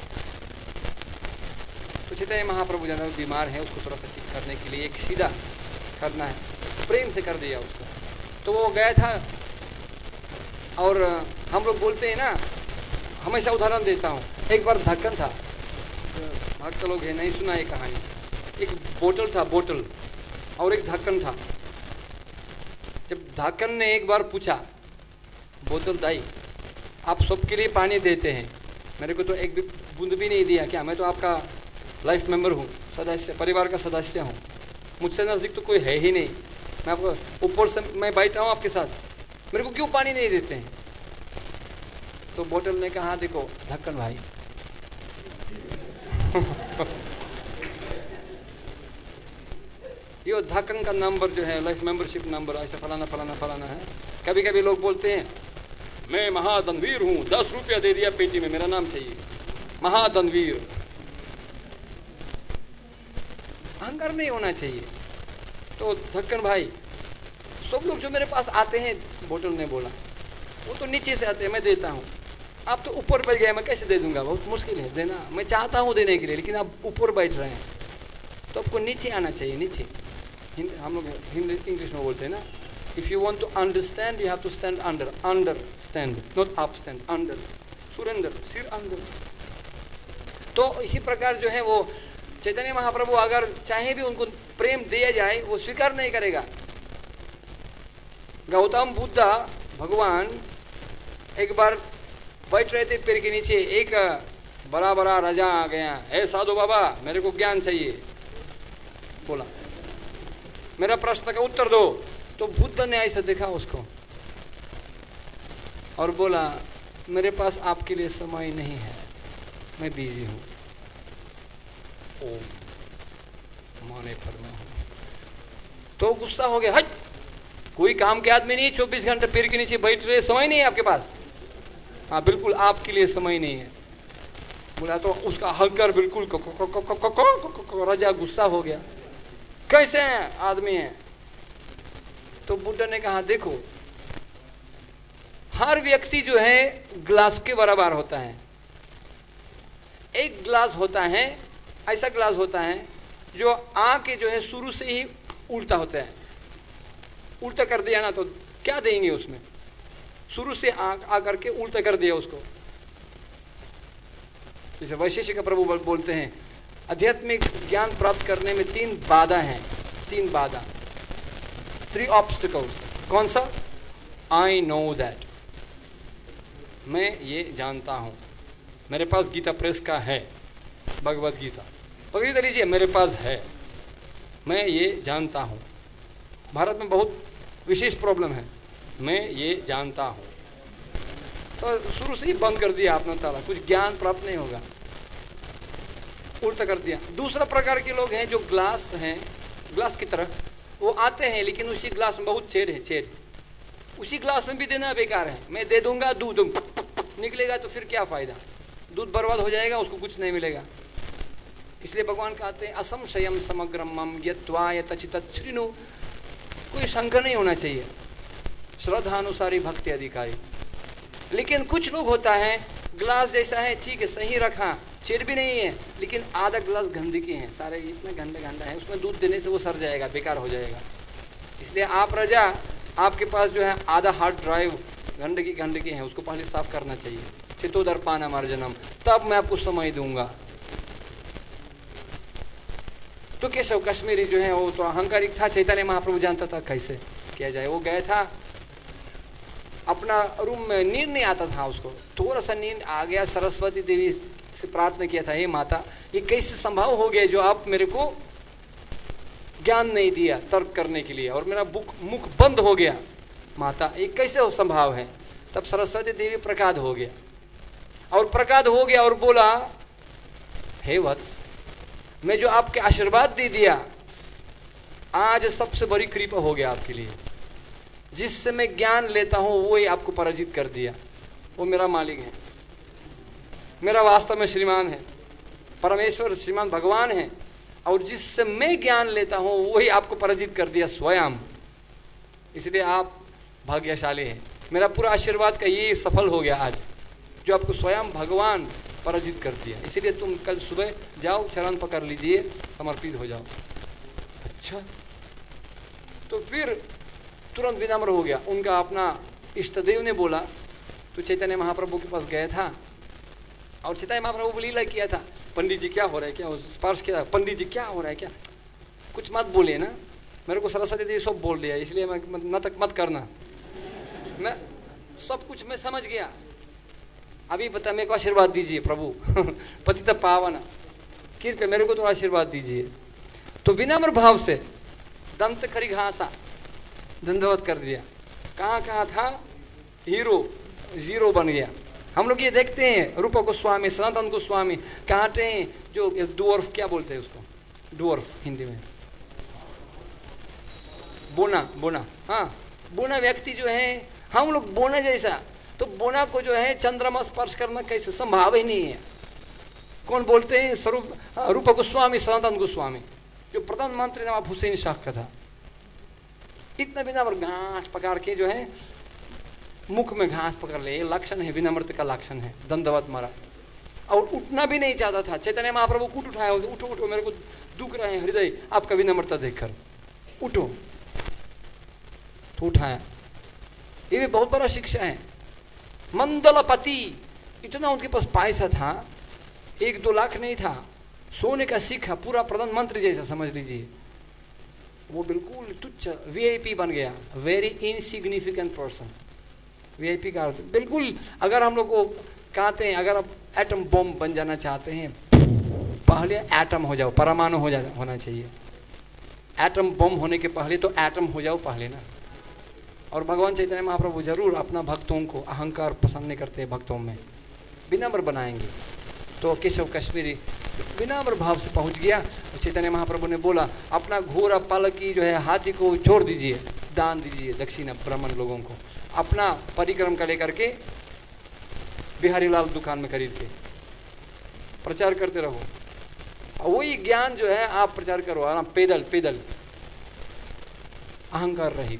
तो चैतन्य महाप्रभु ज्यादा बीमार है, उसको थोड़ा सा ठीक करने के लिए एक सीधा करना है, प्रेम से कर दिया उसको। तो वो गया था, और हम लोग बोलते हैं ना, हमेशा उदाहरण देता हूँ, एक बार धक्कन था, भक्त लोग है नहीं सुना ये कहानी। एक बोतल था, बोतल, और एक ढक्कन था। जब ढक्कन ने एक बार पूछा, बोतल दाई आप सबके लिए पानी देते हैं, मेरे को तो एक भी बूंद भी नहीं दिया क्या? मैं तो आपका लाइफ मेंबर हूँ, सदस्य, परिवार का सदस्य हूँ, मुझसे नज़दीक तो कोई है ही नहीं, मैं आपको ऊपर से मैं बैठा हूँ आपके साथ, मेरे को क्यों पानी नहीं देते हैं? तो बोतल ने कहा देखो ढक्कन भाई, ये ढक्कन का नंबर जो है लाइफ मेंबरशिप नंबर ऐसा फलाना फलाना फलाना है। कभी कभी लोग बोलते हैं मैं महाधनवीर हूँ, दस रुपया दे दिया पेटी में, मेरा नाम चाहिए महाधनवीर। अहंकार नहीं होना चाहिए। तो ढक्कन भाई, सब लोग जो मेरे पास आते हैं, बोतल ने बोला, वो तो नीचे से आते हैं, मैं देता हूँ, आप तो ऊपर बैठ गए, मैं कैसे दे दूंगा, बहुत मुश्किल है देना, मैं चाहता हूँ देने के लिए, लेकिन आप ऊपर बैठ रहे हैं, तो आपको नीचे आना चाहिए, नीचे। हम लोग हिंदी इंग्लिश में बोलते हैं ना, if you want to understand you have to stand under, under stand, not up stand, under, Surendra, सिर अंदर। तो इसी प्रकार जो है वो चैतन्य महाप्रभु अगर चाहे भी उनको प्रेम दिया जाए वो स्वीकार नहीं करेगा। गौतम बुद्ध भगवान एक बार बैठ रहे थे पेड़ के नीचे, एक बड़ा बड़ा राजा आ गया, हे साधु बाबा मेरे को ज्ञान चाहिए, बोला मेरा प्रश्न का उत्तर दो। तो बुद्ध ने ऐसा देखा उसको और बोला मेरे पास आपके लिए समय नहीं है, मैं बिजी हूं। ओम माने फरमा। तो गुस्सा हो गया, हट, कोई काम के आदमी नहीं, चौबीस घंटे पेड़ के नीचे बैठ रहे, समय नहीं है आपके पास? हाँ बिल्कुल आपके लिए समय नहीं है, बोला। तो उसका अहंकार बिल्कुल, राजा गुस्सा हो गया, कैसे आदमी है? तो बुद्ध ने कहा देखो, हर व्यक्ति जो है ग्लास के बराबर होता है। एक ग्लास होता है, ऐसा ग्लास होता है जो आके जो है शुरू से ही उल्टा होता है, उल्टा कर दिया ना तो क्या देंगे उसमें, शुरू से आ आकर के उल्टा कर दिया उसको। जैसे वैशेषिक प्रभु बोलते हैं आध्यात्मिक ज्ञान प्राप्त करने में तीन बाधा हैं, तीन बाधा, थ्री ऑब्स्टिकल्स। कौन सा? आई नो दैट, मैं ये जानता हूं, मेरे पास गीता प्रेस का है, भगवत गीता। भगवत गीता लीजिए, मेरे पास है, मैं ये जानता हूँ। भारत में बहुत विशेष प्रॉब्लम है, मैं ये जानता हूँ। तो शुरू से ही बंद कर दिया आपने ताला, कुछ ज्ञान प्राप्त नहीं होगा, उल्टा कर दिया। दूसरा प्रकार के लोग हैं जो ग्लास हैं, ग्लास की तरह वो आते हैं, लेकिन उसी ग्लास में बहुत छेद है, छेद उसी ग्लास में भी देना बेकार है। मैं दे दूंगा दूध निकलेगा तो फिर क्या फायदा, दूध बर्बाद हो जाएगा, उसको कुछ नहीं मिलेगा। इसलिए भगवान कहते हैं असंशयम समग्रम मम यत्वाय तचितच्छृणु, कोई शंका नहीं होना चाहिए, श्रद्धानुसारी भक्ति अधिकारी। लेकिन कुछ लोग होता है ग्लास जैसा है, ठीक है सही रखा, छेद भी नहीं है, लेकिन आधा ग्लास गंदगी है, सारे इतने गंदा गंदा है, उसमें दूध देने से वो सड़ जाएगा, बेकार हो जाएगा। इसलिए आप राजा, आपके पास जो है आधा हार्ड ड्राइव गंदगी गंदगी है, उसको पहले साफ करना चाहिए। चितोदर्पान मार्जनम, तब मैं आपको समय दूंगा। तो केशव कश्मीरी जो है वो तो अहंकारिक था, चैतन्य महाप्रभु जानता था कैसे किया जाए। वो गया था अपना रूम में, नींद नहीं आता था उसको, थोड़ा सा नींद आ गया, सरस्वती देवी से प्रार्थना किया था, हे माता ये कैसे संभव हो गया जो आप मेरे को ज्ञान नहीं दिया तर्क करने के लिए, और मेरा बुक मुख बंद हो गया, माता ये कैसे हो संभव है। तब सरस्वती देवी प्रकाश हो गया, और प्रकाश हो गया और बोला, हे वत्स मैं जो आपके आशीर्वाद दे दिया, आज सबसे बड़ी कृपा हो गया आपके लिए। जिससे मैं ज्ञान लेता हूं वो ही आपको पराजित कर दिया। वो मेरा मालिक है, मेरा वास्तव में श्रीमान है, परमेश्वर श्रीमान भगवान है, और जिससे मैं ज्ञान लेता हूं वही आपको पराजित कर दिया स्वयं। इसलिए आप भाग्यशाली हैं, मेरा पूरा आशीर्वाद का ये सफल हो गया आज, जो आपको स्वयं भगवान पराजित कर दिया। इसलिए तुम कल सुबह जाओ, चरण पकड़ लीजिए, समर्पित हो जाओ। अच्छा, तो फिर तुरंत विनम्र हो गया। उनका अपना इष्टदेव ने बोला, तो चैतन्य महाप्रभु के पास गया था, और चैतन्य महाप्रभु को लीला किया था, पंडित जी क्या हो रहा है, क्या स्पर्श किया, पंडित जी क्या हो रहा है, क्या कुछ मत बोले ना, मेरे को सरस्वती देवी सब बोल दिया, इसलिए मैं न तक मत करना, मैं सब कुछ मैं समझ गया, अभी बता मेरे को आशीर्वाद दीजिए प्रभु पतित पावन कृपया मेरे को तो आशीर्वाद दीजिए। तो विनम्र भाव से दंत करी घासा दंडवत कर दिया। कहाँ कहाँ था हीरो, जीरो बन गया। हम लोग ये देखते हैं रूप गोस्वामी, सनातन गोस्वामी कहते हैं जो डुअर्फ, क्या बोलते हैं उसको, डुअर्फ हिंदी में बोना, बोना, हाँ बोना व्यक्ति जो है, हम लोग बोना जैसा, तो बोना को जो है चंद्रमा स्पर्श करना कैसे संभव ही नहीं है। कौन बोलते हैं, स्वरूप रूप गोस्वामी, सनातन गोस्वामी, जो प्रधानमंत्री नवाब हुसैन शाह का था। इतना विनम्र, घास पकड़ के जो है मुख में घास पकड़ ले, लक्षण है विनम्रता का लक्षण है, दंडवत मारा, और उठना भी नहीं चाहता था। चैतन्य महाप्रभु कूट उठाया, उठो उठो मेरे को दुख रहे हैं हृदय आपका विनम्रता देखकर, उठो, तो उठाया। ये भी बहुत बड़ा शिक्षा है। मंदलपति, इतना उनके पास पैसा था, एक दो लाख नहीं था, सोने का सिक्का, पूरा प्रधानमंत्री जैसा समझ लीजिए। वो बिल्कुल तुच्छ वीआईपी बन गया, वेरी इनसिग्निफिकेंट पर्सन। वीआईपी का अर्थ बिल्कुल, अगर हम लोग को कहते हैं अगर आप एटम बम बन जाना चाहते हैं, पहले एटम हो जाओ, परमाणु हो जा होना चाहिए। एटम बम होने के पहले तो एटम हो जाओ पहले ना। और भगवान चैतन्य महाप्रभु जरूर अपना भक्तों को, अहंकार पसंद नहीं करते भक्तों में, विनम्र बनाएंगे। तो केशव कश्मीरी विनम्र भाव से पहुंच गया। और चैतन्य महाप्रभु ने बोला, अपना घोड़ा पालकी जो है हाथी को छोड़ दीजिए, दान दीजिए दक्षिणा ब्राह्मण लोगों को, अपना परिक्रम का लेकर के बिहारी लाल दुकान में खरीद के प्रचार करते रहो। और वही ज्ञान जो है आप प्रचार करो, आराम पैदल पैदल, अहंकार रहित।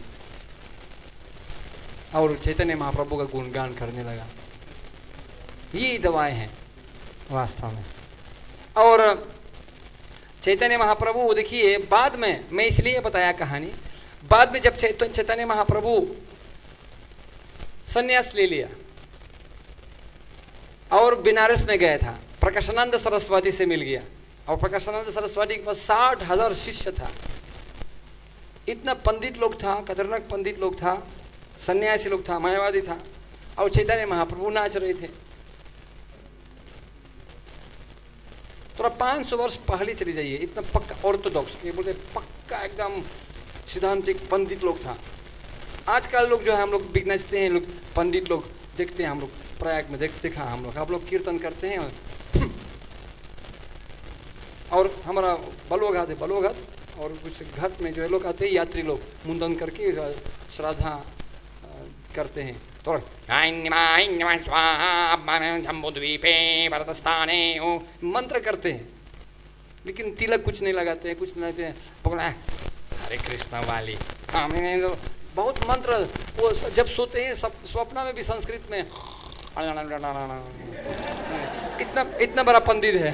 और चैतन्य महाप्रभु का गुणगान करने लगा। ये दवाएं हैं वास्तव में। और चैतन्य महाप्रभु देखिए, बाद में मैं इसलिए बताया कहानी, बाद में जब चैतन्य महाप्रभु सन्यास ले लिया और बनारस में गया था, प्रकाशानंद सरस्वती से मिल गया। और प्रकाशानंद सरस्वती के पास साठ हजार शिष्य था, इतना पंडित लोग था, खतरनाक पंडित लोग था, सन्यासी लोग था, मायावादी था। और चैतन्य महाप्रभु नाच रहे थे। थोड़ा पाँच सौ वर्ष पहले चली जाइए, इतना पक्का ऑर्थोडॉक्स, ये बोलते पक्का एकदम सिद्धांतिक पंडित लोग था। आजकल लोग जो है हम लोग बिक नचते हैं, लोग पंडित लोग देखते हैं, हम लोग प्रयाग में देख देखा हम लोग, आप लोग कीर्तन करते हैं और हमारा बलोघात है, बलोघात और कुछ घाट में जो है लोग आते हैं, यात्री लोग मुंडन करके श्राद्धा करते हैं, तो मंत्र करते हैं, लेकिन तिलक कुछ नहीं लगाते हैं, कुछ नहीं लगाते हैं, पकड़ा हरे कृष्ण वाली, हाँ बहुत मंत्र। वो जब सोते हैं सब स्वप्न में भी संस्कृत में इतना इतना बड़ा पंडित है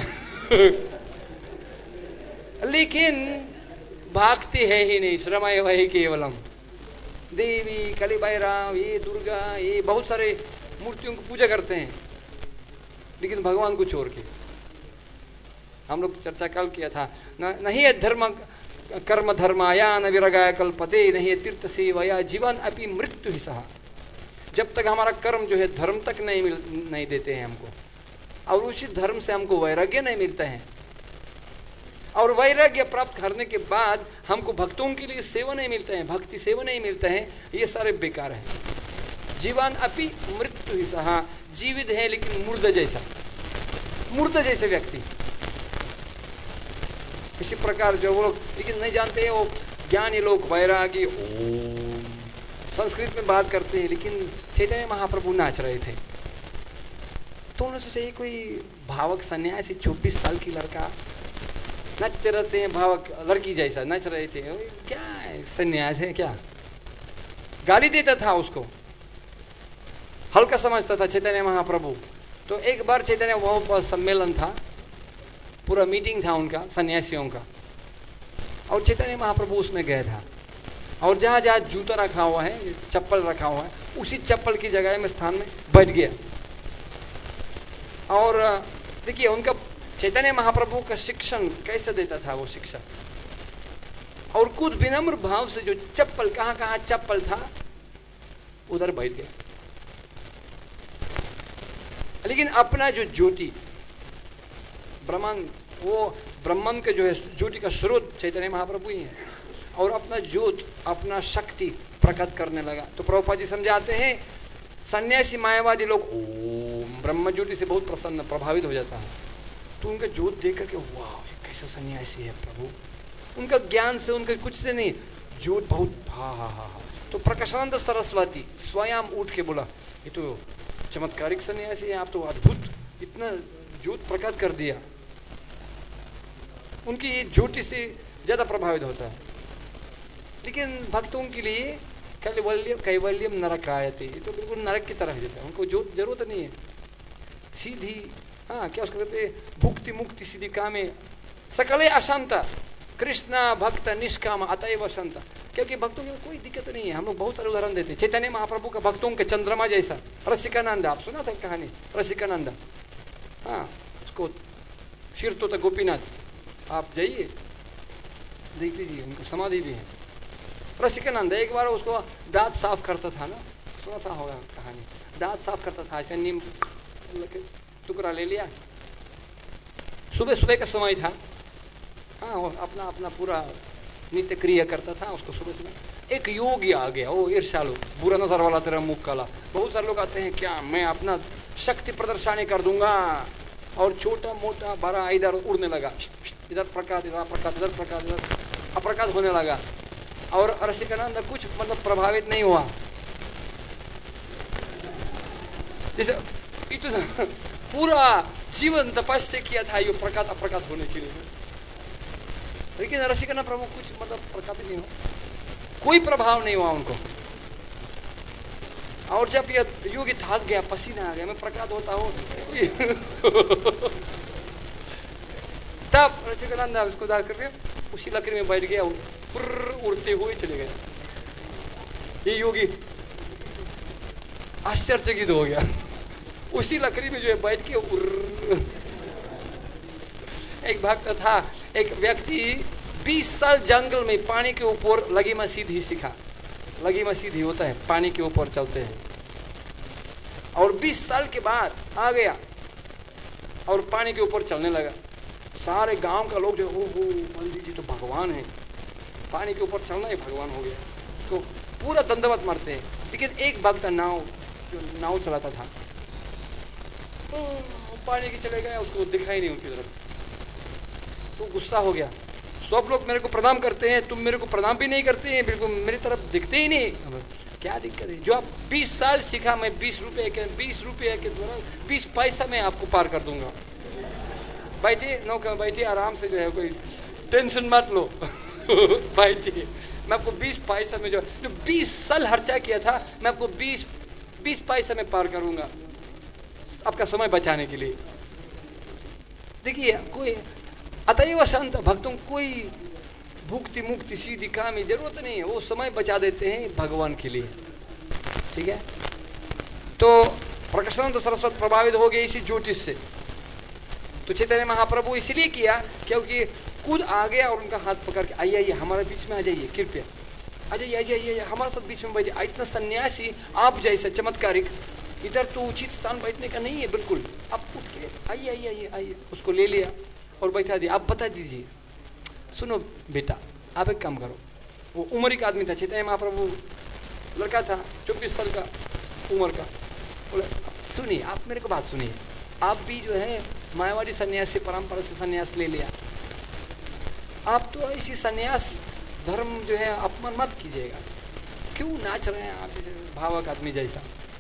लेकिन भागती है ही नहीं, श्रमय वही केवलम। देवी काली भैरव, ये दुर्गा, ये बहुत सारे मूर्तियों को पूजा करते हैं, लेकिन भगवान को छोड़ के। हम लोग चर्चा कल किया था, न, नहीं है धर्म कर्म धर्माया न विरगाय कल्पते, नहीं है तीर्थ सेवया जीवन अपि मृत्यु ही सहा। जब तक हमारा कर्म जो है धर्म तक नहीं मिल नहीं देते हैं हमको, और उसी धर्म से हमको वैराग्य नहीं मिलता है, और वैराग्य प्राप्त करने के बाद हमको भक्तों के लिए सेवा नहीं मिलता है, भक्ति सेवा नहीं मिलता है, ये सारे बेकार है। जीवन अपि मृत्यु ही सहा, जीवित है लेकिन मुर्दा जैसा, मुर्दा जैसे व्यक्ति। इसी प्रकार जो वो लोग लेकिन नहीं जानते हैं, वो ज्ञानी लोग वैरागी ओम संस्कृत में बात करते हैं, लेकिन चैतन्य महाप्रभु नाच रहे थे। तो उन्होंने सोचा ये कोई भावक सन्यासी चौबीस साल की लड़का नचते रहते हैं, भावक लड़की जैसा नच रहे थे, क्या है सन्यास है क्या? गाली देता था उसको, हल्का समझता था चैतन्य महाप्रभु। तो एक बार चैतन्य वहाँ पर सम्मेलन था, पूरा मीटिंग था उनका सन्यासियों का, और चैतन्य महाप्रभु उसमें गया था, और जहाँ जहाँ जूता रखा हुआ है, चप्पल रखा हुआ है, उसी चप्पल की जगह में स्थान में बैठ गया। और देखिए उनका चैतन्य महाप्रभु का शिक्षण कैसे देता था वो शिक्षा, और कुछ विनम्र भाव से जो चप्पल कहाँ कहाँ चप्पल था उधर बैठ गया। लेकिन अपना जो ज्योति ब्रह्मांड, वो ब्रह्मांड के जो है ज्योति का स्रोत चैतन्य महाप्रभु ही है, और अपना ज्योत अपना शक्ति प्रकट करने लगा। तो प्रभुपाद जी समझाते हैं सन्यासी मायावादी लोग ओम ब्रह्म ज्योति से बहुत प्रसन्न प्रभावित हो जाता है, तो उनका ज्योत देख करके वाह कैसा सन्यासी है प्रभु, उनका ज्ञान से उनका कुछ से नहीं, ज्योत बहुत हा हा हा हा। तो प्रकाशानंद सरस्वती स्वयं उठ के बोला ये तो चमत्कारिक सन्यासी है, आप तो अद्भुत इतना ज्योत प्रकट कर दिया। उनकी ये ज्योति से ज्यादा प्रभावित होता है। लेकिन भक्तों के लिए कैवल्यम कैवल्यम नरकायते, ये तो बिल्कुल नरक की तरह जैसा, उनको ज्योत जरूरत नहीं है, सीधी हाँ क्या उसको कहते हैं भुक्ति मुक्ति सीधी कामे सकले अशांत कृष्णा भक्त निष्काम अतएव शांत। क्योंकि भक्तों की कोई दिक्कत नहीं है। हम लोग बहुत सारे उदाहरण देते हैं, चैतन्य महाप्रभु का भक्तों के चंद्रमा जैसा रसिकानंद, आप सुना था कहानी रसिकानंद, हाँ उसको शिर तो गोपीनाथ, आप जाइए देख लीजिए, उनकी समाधि भी है। रसिकानंद एक बार उसको दांत साफ करता था ना, सुना था होगा कहानी, दांत साफ करता था, ऐसे नीम टुकड़ा ले लिया, सुबह सुबह का समय था, हाँ वो अपना अपना पूरा नित्य क्रिया करता था। उसको सुबह सुबह एक योगी आ गया, वो ईर्ष्यालु बुरा नजर वाला, तेरा मुख काला। बहुत सारे लोग आते हैं क्या मैं अपना शक्ति प्रदर्शनी कर दूंगा, और छोटा मोटा बड़ा इधर उड़ने लगा, इधर प्रकाश इधर प्रकाश इधर प्रकाश इधर अप्रकाश होने लगा, और रसिकानंद कुछ मतलब प्रभावित नहीं हुआ। जैसे इतना पूरा जीवन तपस्या किया था ये प्रकाश अप्रकाश होने के लिए, लेकिन रसिकानंद प्रभु कुछ मतलब प्रकाशित नहीं हो, कोई प्रभाव नहीं हुआ उनको। और जब ये योगी थक गया, पसीना आ गया, मैं प्रकाश होता हूँ तब रसिकानंद उसको दाग करके उसी लकड़ी में बैठ गया, उड़ते हुए चले गए। ये योगी आश्चर्यचकित हो गया, उसी लकड़ी में जो है बैठ के उड़। एक भक्त था, एक व्यक्ति बीस साल जंगल में पानी के ऊपर लगी मसीद ही सीखा, लगी मसीद ही होता है पानी के ऊपर चलते हैं, और बीस साल के बाद आ गया और पानी के ऊपर चलने लगा। सारे गांव का लोग जो ओ हो पंडित जी तो भगवान है, पानी के ऊपर चलना ही भगवान हो गया, तो पूरा दंडवत मारते हैं। लेकिन एक भक्त नाव जो नाव चलाता था पानी के चले गया, उसको दिखाई नहीं उनकी तरफ, तो गुस्सा हो गया। सब लोग मेरे को प्रणाम करते हैं, तुम मेरे को प्रणाम भी नहीं करते हैं, बिल्कुल मेरी तरफ दिखते ही नहीं, क्या दिक्कत है? जो आप बीस साल सीखा, मैं बीस रुपए के बीस रुपए के द्वारा बीस पैसा में आपको पार कर दूंगा। बैठिए नौका, बैठिए आराम से, जो है कोई टेंशन मत लो बैठिए, मैं आपको बीस पैसा में जो जो बीस साल खर्चा किया था, मैं आपको बीस बीस पैसा में पार करूंगा आपका समय बचाने के लिए। देखिए कोई अतएव शांत भक्तों कोई भुक्ति मुक्ति सीधी काम की जरूरत नहीं है, वो समय बचा देते हैं भगवान के लिए। ठीक है, तो प्रकाशानंद सरस्वती प्रभावित हो गए इसी ज्योतिष से। तो चैतन्य महाप्रभु इसलिए किया क्योंकि खुद आ गया और उनका हाथ पकड़ के आइए आइए हमारे बीच में आ जाइए, कृपया आ जाइए, आ जाइए हमारे साथ बीच में बैठिए। इतना सन्यासी आप जैसा चमत्कारिक, इधर तो उचित स्थान बैठने का नहीं है बिल्कुल, आप उठ के आइए आइए आइए आइए। उसको ले लिया और बैठा दिया। आप बता दीजिए, सुनो बेटा आप एक काम करो, वो उम्र का आदमी था, चैतन्य महाप्रभु लड़का था चौबीस साल का उम्र का, बोले सुनिए आप मेरे को बात सुनिए, आप भी जो है मायावादी सन्यास से परंपरा से सन्यास ले लिया, आप तो इसी सन्यास धर्म जो है अपमान मत कीजिएगा, क्यों नाच रहे हैं आप जैसे भावक आदमी जैसा?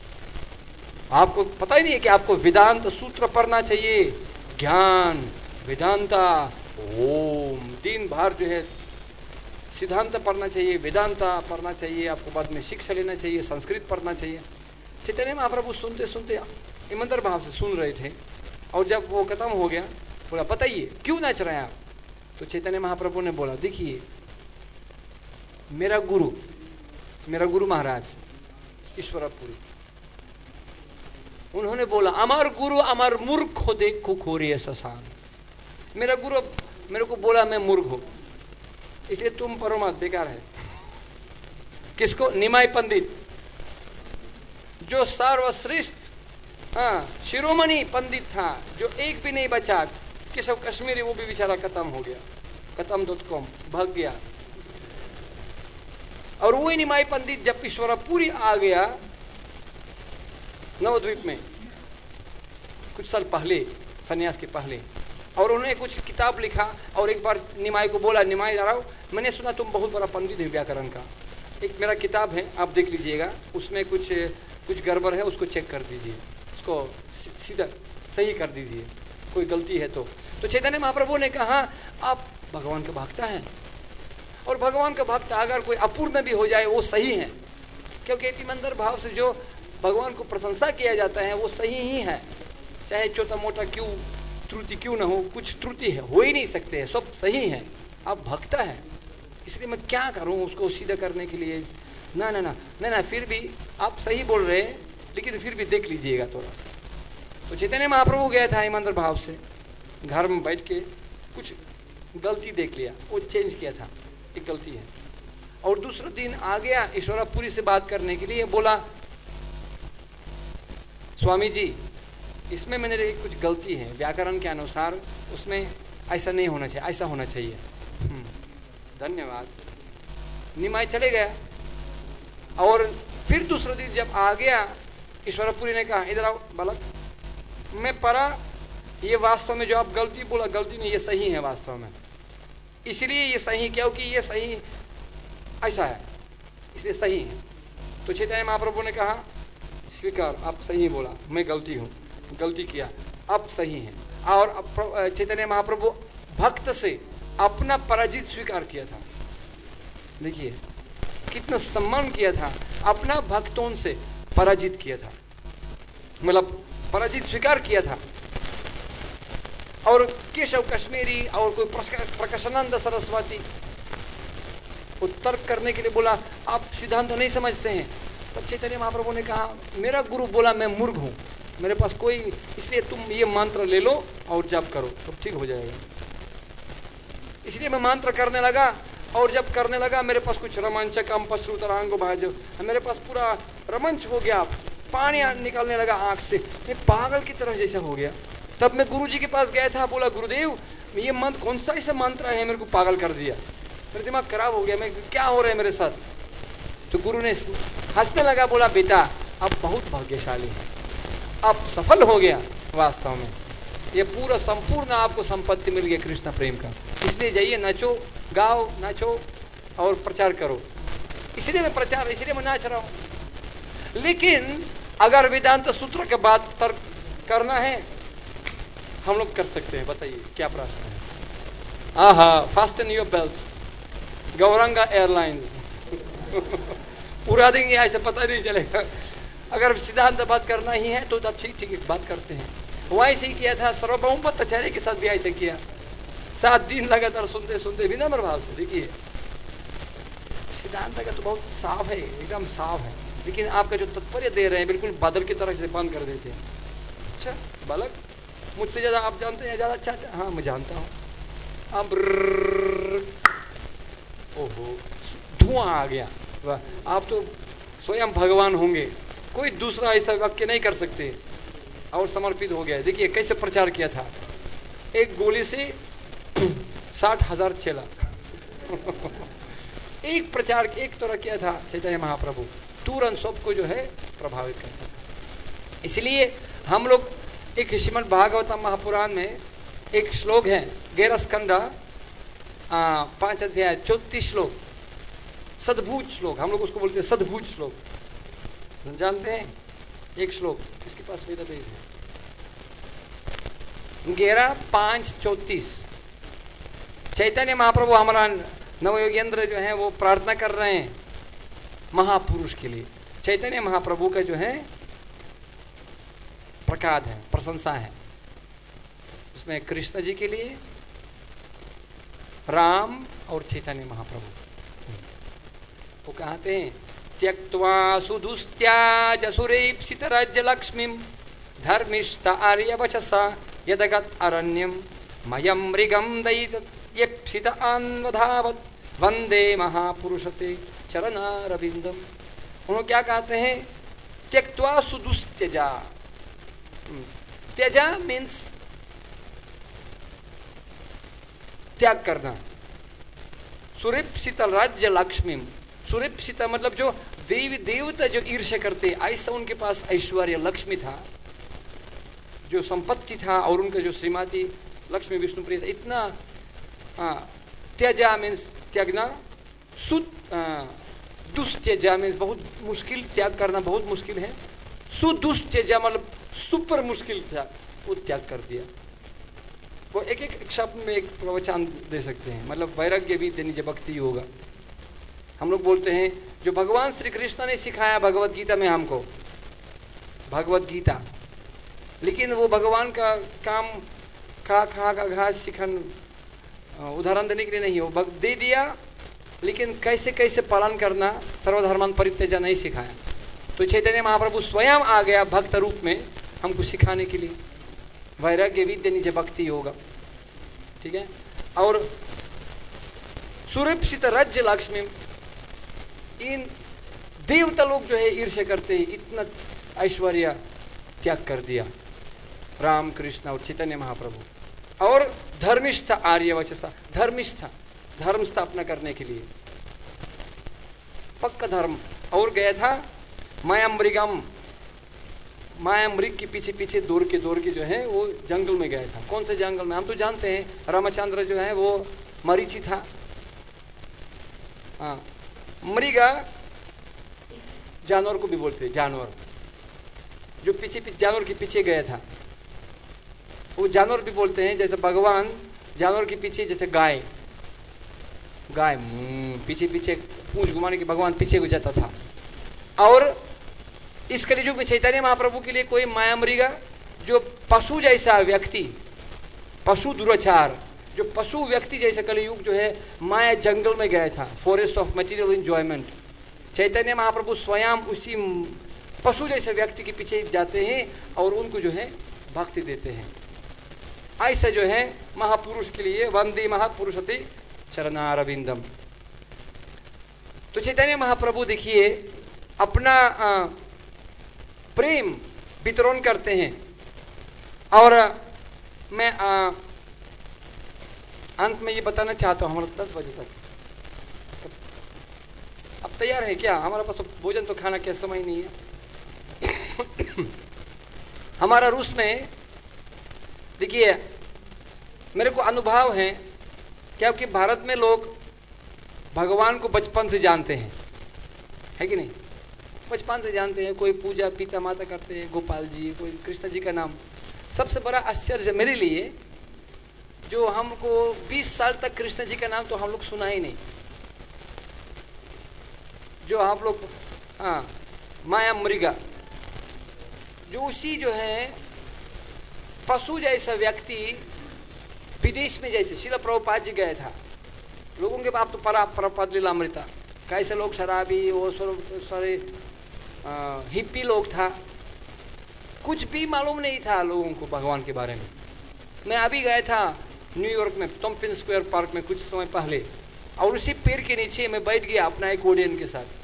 आपको पता ही नहीं है कि आपको वेदांत सूत्र पढ़ना चाहिए, ज्ञान वेदांता ओम दिन भर जो है सिद्धांत पढ़ना चाहिए, वेदांता पढ़ना चाहिए, आपको बाद में शिक्षा लेना चाहिए, संस्कृत पढ़ना चाहिए। चैतन्य महाप्रभु सुनते सुनते ईमानदार भाव से सुन रहे थे, और जब वो खत्म हो गया बोला बताइए क्यों नाच रहे हैं आप? तो चैतन्य महाप्रभु ने बोला देखिए मेरा गुरु मेरा गुरु महाराज ईश्वरपुरी, उन्होंने बोला अमर गुरु अमर मूर्ख हो देखो खोरिए ससान। मेरा गुरु मेरे को बोला मैं मूर्ख हूं, इसलिए तुम पढ़ो मत, बेकार है। किसको? निमाई पंडित, जो सर्वश्रेष्ठ हाँ शिरोमणि पंडित था, जो एक भी नहीं बचा, केशव कश्मीरी, वो भी बेचारा खत्म हो गया, खत्म डॉट कॉम भाग गया। और वही निमाई पंडित जब ईश्वरपुरी आ गया नवद्वीप में कुछ साल पहले, सन्यास के पहले, और उन्होंने कुछ किताब लिखा, और एक बार निमाई को बोला निमाई जा रहा हूँ, मैंने सुना तुम बहुत बड़ा पंडित है व्याकरण का, एक मेरा किताब है आप देख लीजिएगा, उसमें कुछ कुछ गड़बड़ है, उसको चेक कर दीजिए, उसको सीधा सही कर दीजिए, कोई गलती है तो। तो चैतन्य महाप्रभु ने कहा आप भगवान का भक्त हैं, और भगवान का भक्त अगर कोई अपूर्ण भी हो जाए वो सही है, क्योंकि ईमानदार भाव से जो भगवान को प्रशंसा किया जाता है वो सही ही है, चाहे छोटा मोटा क्यों त्रुटि क्यों ना हो, कुछ त्रुटि है हो ही नहीं सकते हैं, सब सही है। आप भक्त है, इसलिए मैं क्या करूं उसको सीधा करने के लिए? ना ना ना ना ना फिर भी आप सही बोल रहे हैं, लेकिन फिर भी देख लीजिएगा थोड़ा। तो चैतन्य महाप्रभु गया था ईमानदार भाव से, घर में बैठ के कुछ गलती देख लिया, वो चेंज किया था, एक गलती है। और दूसरे दिन आ गया ईश्वरपुरी से बात करने के लिए, बोला स्वामी जी इसमें मैंने कुछ गलती है, व्याकरण के अनुसार उसमें ऐसा नहीं होना चाहिए, ऐसा होना चाहिए। धन्यवाद। निमाई चले गया, और फिर दूसरे दिन जब आ गया ईश्वरपुरी ने कहा इधर आओ बालक, मैं पढ़ा ये वास्तव में जो आप गलती बोला गलती नहीं, ये सही है वास्तव में, इसलिए ये सही क्योंकि ये सही ऐसा है इसलिए सही है। तो चैतन्य महाप्रभु ने कहा स्वीकार, आप सही बोला, मैं गलती हूँ, गलती किया, अब सही है। और चैतन्य महाप्रभु भक्त से अपना पराजित स्वीकार किया था, देखिए कितना सम्मान किया था, अपना भक्तों से पराजित किया था, मतलब पराजित स्वीकार किया था। और केशव कश्मीरी और कोई प्रकाशानंद सरस्वती वो तर्क करने के लिए बोला आप सिद्धांत नहीं समझते हैं, तब चैतन्य महाप्रभु ने कहा मेरा गुरु बोला मैं मूर्ख हूँ, मेरे पास कोई, इसलिए तुम ये मंत्र ले लो और जप करो तब तो ठीक हो जाएगा। इसलिए मैं मंत्र करने लगा, और जब करने लगा मेरे पास कुछ रोमांचक अम्पश्रुतरांगो भाज, मेरे पास पूरा रोमांच हो गया, पानी निकलने लगा आँख से, मैं पागल की तरह जैसा हो गया। तब मैं गुरुजी के पास गया था, बोला गुरुदेव ये मंत्र कौन सा ऐसा मंत्र है, मेरे को पागल कर दिया, मेरा दिमाग खराब हो गया, मैं क्या हो रहा है मेरे साथ। तो गुरु ने हंसने लगा, बोला बेटा अब बहुत भाग्यशाली है, अब सफल हो गया वास्तव में, ये पूरा संपूर्ण आपको संपत्ति मिल गया कृष्ण प्रेम का, इसलिए जाइए नाचो गाओ नाचो और प्रचार करो। इसलिए मैं प्रचार, इसलिए मैं नाच रहा हूँ। लेकिन अगर वेदांत सूत्र के बात पर करना है हम लोग कर सकते हैं, बताइए क्या प्रश्न है। आहा, fasten your belts, Gauranga airlines पूरा देंगे ऐसे पता नहीं चलेगा। अगर सिद्धांत बात करना ही है तो ठीक ठीक बात करते हैं। वह ऐसे ही किया था, सार्वभौमाचार्य के साथ भी ऐसे किया, सात दिन लगातार सुनते सुनते विनम्र भाव से। देखिए सिद्धांत का तो बहुत साफ है, एकदम साफ है, लेकिन आपका जो तात्पर्य दे रहे हैं बिल्कुल बादल की तरह से बंद कर देते हैं। अच्छा बालक, मुझसे ज़्यादा आप जानते हैं, ज़्यादा अच्छा अच्छा हाँ मैं जानता हूँ। अब ओहो धुआं आ गया, वाह, आप तो स्वयं भगवान होंगे, कोई दूसरा ऐसा वाक्य नहीं कर सकते, और समर्पित हो गया। देखिए कैसे प्रचार किया था, एक गोली से साठ हजार चेला एक प्रचार एक तरह किया था चैतन्य महाप्रभु, तुरंत सबको जो है प्रभावित करता था। इसलिए हम लोग एक श्रीमद् भागवतम महापुराण में एक श्लोक है, ग्यारह स्कंदा पांच अध्याय चौतीस श्लोक, सद्भुज श्लोक, हम लोग उसको बोलते हैं सद्भुज श्लोक, जानते हैं? एक श्लोक इसके पास वेदांत है, ग्यारह पांच चौतीस। चैतन्य महाप्रभु हमारा नवयोगेंद्र जो है वो प्रार्थना कर रहे हैं महापुरुष के लिए। चैतन्य महाप्रभु का जो है प्रकाश है, प्रशंसा है, उसमें कृष्ण जी के लिए, राम और चैतन्य महाप्रभु। वो कहते हैं त्यक्त्वा सुदुस्त्याज सुरेप्सित राज्य लक्ष्मीं धर्मिष्ठ आर्यवचसा यदगत अरण्यम मयम मृगम दयित येप्सित अन्वधावत वंदे महापुरुषते चरणारविंदम। उन्होंने क्या कहते हैं, त्यक्त्वा सुदुस्त्यजा, त्यजा मीन्स त्याग करना, सुरिप्सित राज्य लक्ष्मी, सुरिप्सित मतलब जो देवी देवता जो ईर्ष्या करते, ऐसा उनके पास ऐश्वर्य लक्ष्मी था, जो संपत्ति था, और उनका जो श्रीमती लक्ष्मी विष्णुप्रिय था, इतना त्यजा मीन्स त्यागना, सुद दुस्त्यजा मीन्स बहुत मुश्किल, त्याग करना बहुत मुश्किल है, सुदुस्त्यजा मतलब सुपर मुश्किल था, वो त्याग कर दिया। वो एक एक शब्द में एक प्रवचन दे सकते हैं, मतलब वैराग्य भी देनी जब भक्ति होगा। हम लोग बोलते हैं जो भगवान श्री कृष्ण ने सिखाया भगवत गीता में हमको, भगवत गीता, लेकिन वो भगवान का काम खा खा का घास सिखन उदाहरण देने के लिए नहीं, हो दे दिया, लेकिन कैसे कैसे पालन करना, सर्वधर्मान परित्यज्य नहीं सिखाया। तो चैतन्य महाप्रभु स्वयं आ गया भक्त रूप में हमको सिखाने के लिए, वैराग्य विद्या निज भक्ति होगा, ठीक है। और सुरेप्सित राज्य लक्ष्मी, इन देवता लोग जो है ईर्ष्या करते हैं, इतना ऐश्वर्य त्याग कर दिया राम कृष्ण और चैतन्य महाप्रभु। और धर्मिष्ठ आर्यवचसा, धर्मिष्ठ धर्म स्थापना करने के लिए पक्का धर्म, और गया था मायामृगम, मायामृग के पीछे पीछे दौड़ के दौड़ के जो है वो जंगल में गया था। कौन से जंगल में, हम तो जानते हैं रामचंद्र जो है वो मरीचि था, हाँ, मृगा जानवर को भी बोलते हैं, जानवर जो पीछे पीछे जानवर के पीछे गया था, वो जानवर भी बोलते हैं। जैसे भगवान जानवर के पीछे, जैसे गाय गाय पीछे पीछे पूंछ घुमाने के भगवान पीछे को जाता था। और इस कलियुग में चैतन्य महाप्रभु के लिए कोई मायामृगा, जो पशु जैसा व्यक्ति, पशु दुराचार, जो पशु व्यक्ति जैसा कलियुग जो है माया जंगल में गया था, forest of material enjoyment. Chaitanya Mahaprabhu स्वयं उसी पशु जैसे व्यक्ति के पीछे जाते हैं और उनको जो है भक्ति देते हैं। ऐसा जो है महापुरुष के लिए वंदे महापुरुषते चरणारविंदम। तो चैतन्य महाप्रभु देखिए अपना आ, प्रेम वितरण करते हैं। और मैं आ, अंत में ये बताना चाहता हूँ, हमारा दस बजे तक अब तैयार है क्या? हमारे पास तो भोजन तो खाना क्या समय नहीं है। हमारा रूस में देखिए, मेरे को अनुभव है क्योंकि भारत में लोग भगवान को बचपन से जानते हैं, है कि नहीं? बचपन से जानते हैं, कोई पूजा पिता माता करते हैं, गोपाल जी, कोई कृष्ण जी का नाम। सबसे बड़ा आश्चर्य मेरे लिए, जो हमको बीस साल तक कृष्ण जी का नाम तो हम लोग सुना ही नहीं, जो आप लोग हाँ माया मृगा, जो उसी जो है पशु जैसा व्यक्ति विदेश में, जैसे शिला प्रभुपाद जी गए था, लोगों के बाप तो परा प्रपद लीलामृता, कैसे लोग शराबी, वो सारे हिप्पी लोग था, कुछ भी मालूम नहीं था लोगों को भगवान के बारे में। मैं अभी गया था न्यूयॉर्क में टॉम्पिन स्क्वायर पार्क में कुछ समय पहले, और उसी पेड़ के नीचे मैं बैठ गया अपना एक ओडियन के साथ।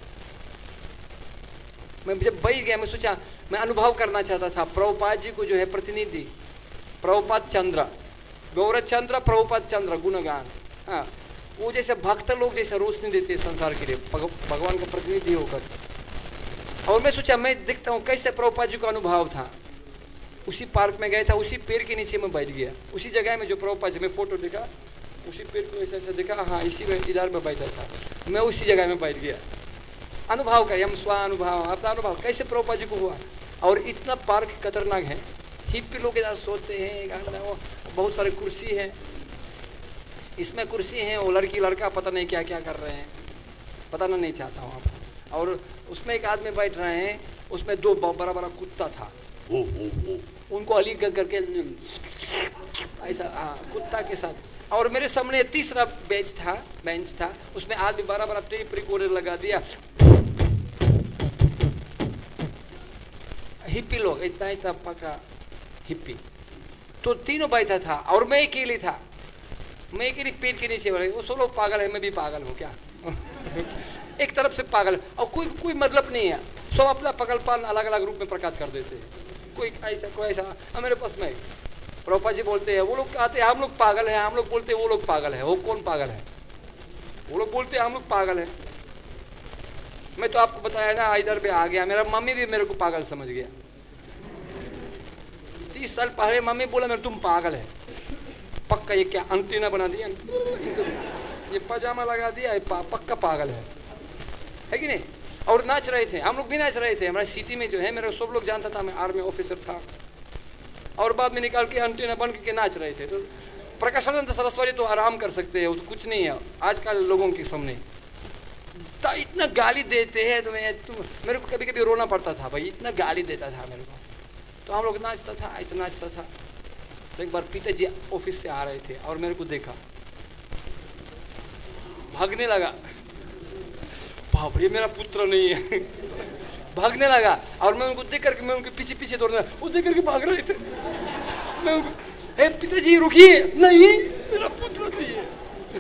मैं जब बैठ गया, मैं सोचा मैं अनुभव करना चाहता था प्रभुपाद जी को, जो है प्रतिनिधि प्रभुपाद चंद्र, गौरव चंद्र प्रभुपाद चंद्र गुणगान, हाँ वो जैसे भक्त लोग जैसे रोशनी देते हैं संसार के लिए भगवान का प्रतिनिधि होकर। और मैं सोचा मैं देखता हूँ कैसे प्रभुपाद जी का अनुभव था। उसी पार्क में गया था, उसी पेड़ के नीचे मैं बैठ गया, उसी जगह में जो प्रभुपाद जी, मैं फोटो देखा, उसी पेड़ को ऐसे ऐसे देखा, हाँ इसी में इधर में बैठा था, मैं उसी जगह में बैठ गया। अनुभव का हम स्व अनुभव, अपना अनुभव कैसे प्रभुपाद जी को हुआ। और इतना पार्क खतरनाक है, हिप्पी लोग इधर सोते हैं, बहुत सारे कुर्सी है, इसमें कुर्सी है, वो लड़की लड़का पता नहीं क्या क्या कर रहे हैं, बताना नहीं चाहता हूँ आप। और उसमें एक आदमी बैठ रहे हैं, उसमें दो बड़ा बड़ा कुत्ता था, ओ, ओ, ओ, उनको अली कर करके ऐसा कुत्ता के साथ। और मेरे सामने तीसरा बेंच था बेंच था उसमें आदमी बड़ा बड़ा टेप रिकॉर्डर लगा दिया, हिप्पी लोग, इतना इतना पका हिप्पी, तो तीनों बैठा था और मैं अकेली था, मैं अकेली पेट के नीचे वाले, वो सब लोग पागल है, मैं भी पागल हूँ क्या? एक तरफ से पागल, और कोई कोई मतलब नहीं है, सब अपना पागलपन अलग अलग रूप में प्रकट कर देते हैं, कोई ऐसा कोई ऐसा। मेरे पास में प्रभुपाद जी बोलते हैं, वो लोग कहते हैं हम लोग पागल है, हम लोग बोलते हैं वो लोग पागल है। वो कौन पागल है? वो लोग बोलते हैं हम लोग पागल है। मैं तो आपको बताया ना, इधर पे आ गया, मेरा मम्मी भी मेरे को पागल समझ गया। तीस साल पहले मम्मी बोला मेरे तुम पागल है, पक्का ये क्या अंटीना बना दिया, ये पजामा लगा दिया, ये पा, पक्का पागल है, है कि नहीं? और नाच रहे थे, हम लोग भी नाच रहे थे। हमारे सिटी में जो है मेरे सब लोग जानता था, मैं आर्मी ऑफिसर था, और बाद में निकाल के अंटीना बन के नाच रहे थे। तो प्रकाशानंद सरस्वती तो आराम कर सकते हैं, वो तो कुछ नहीं है आजकल लोगों के सामने। तो इतना गाली देते हैं तो मैं तुम मेरे को कभी कभी रोना पड़ता था भाई, इतना गाली देता था मेरे को। तो हम लोग नाचता था, ऐसे नाचता था। तो एक बार पिताजी ऑफिस से आ रहे थे और मेरे को देखा, भागने लगा, बाप रे मेरा पुत्र नहीं है, भागने लगा। और मैं उनको देख करके मैं उनके पीछे पीछे दौड़ना, वो देख करके भाग रहे थे। मैं उनको, हे पिताजी रुकिए, नहीं मेरा पुत्र नहीं है,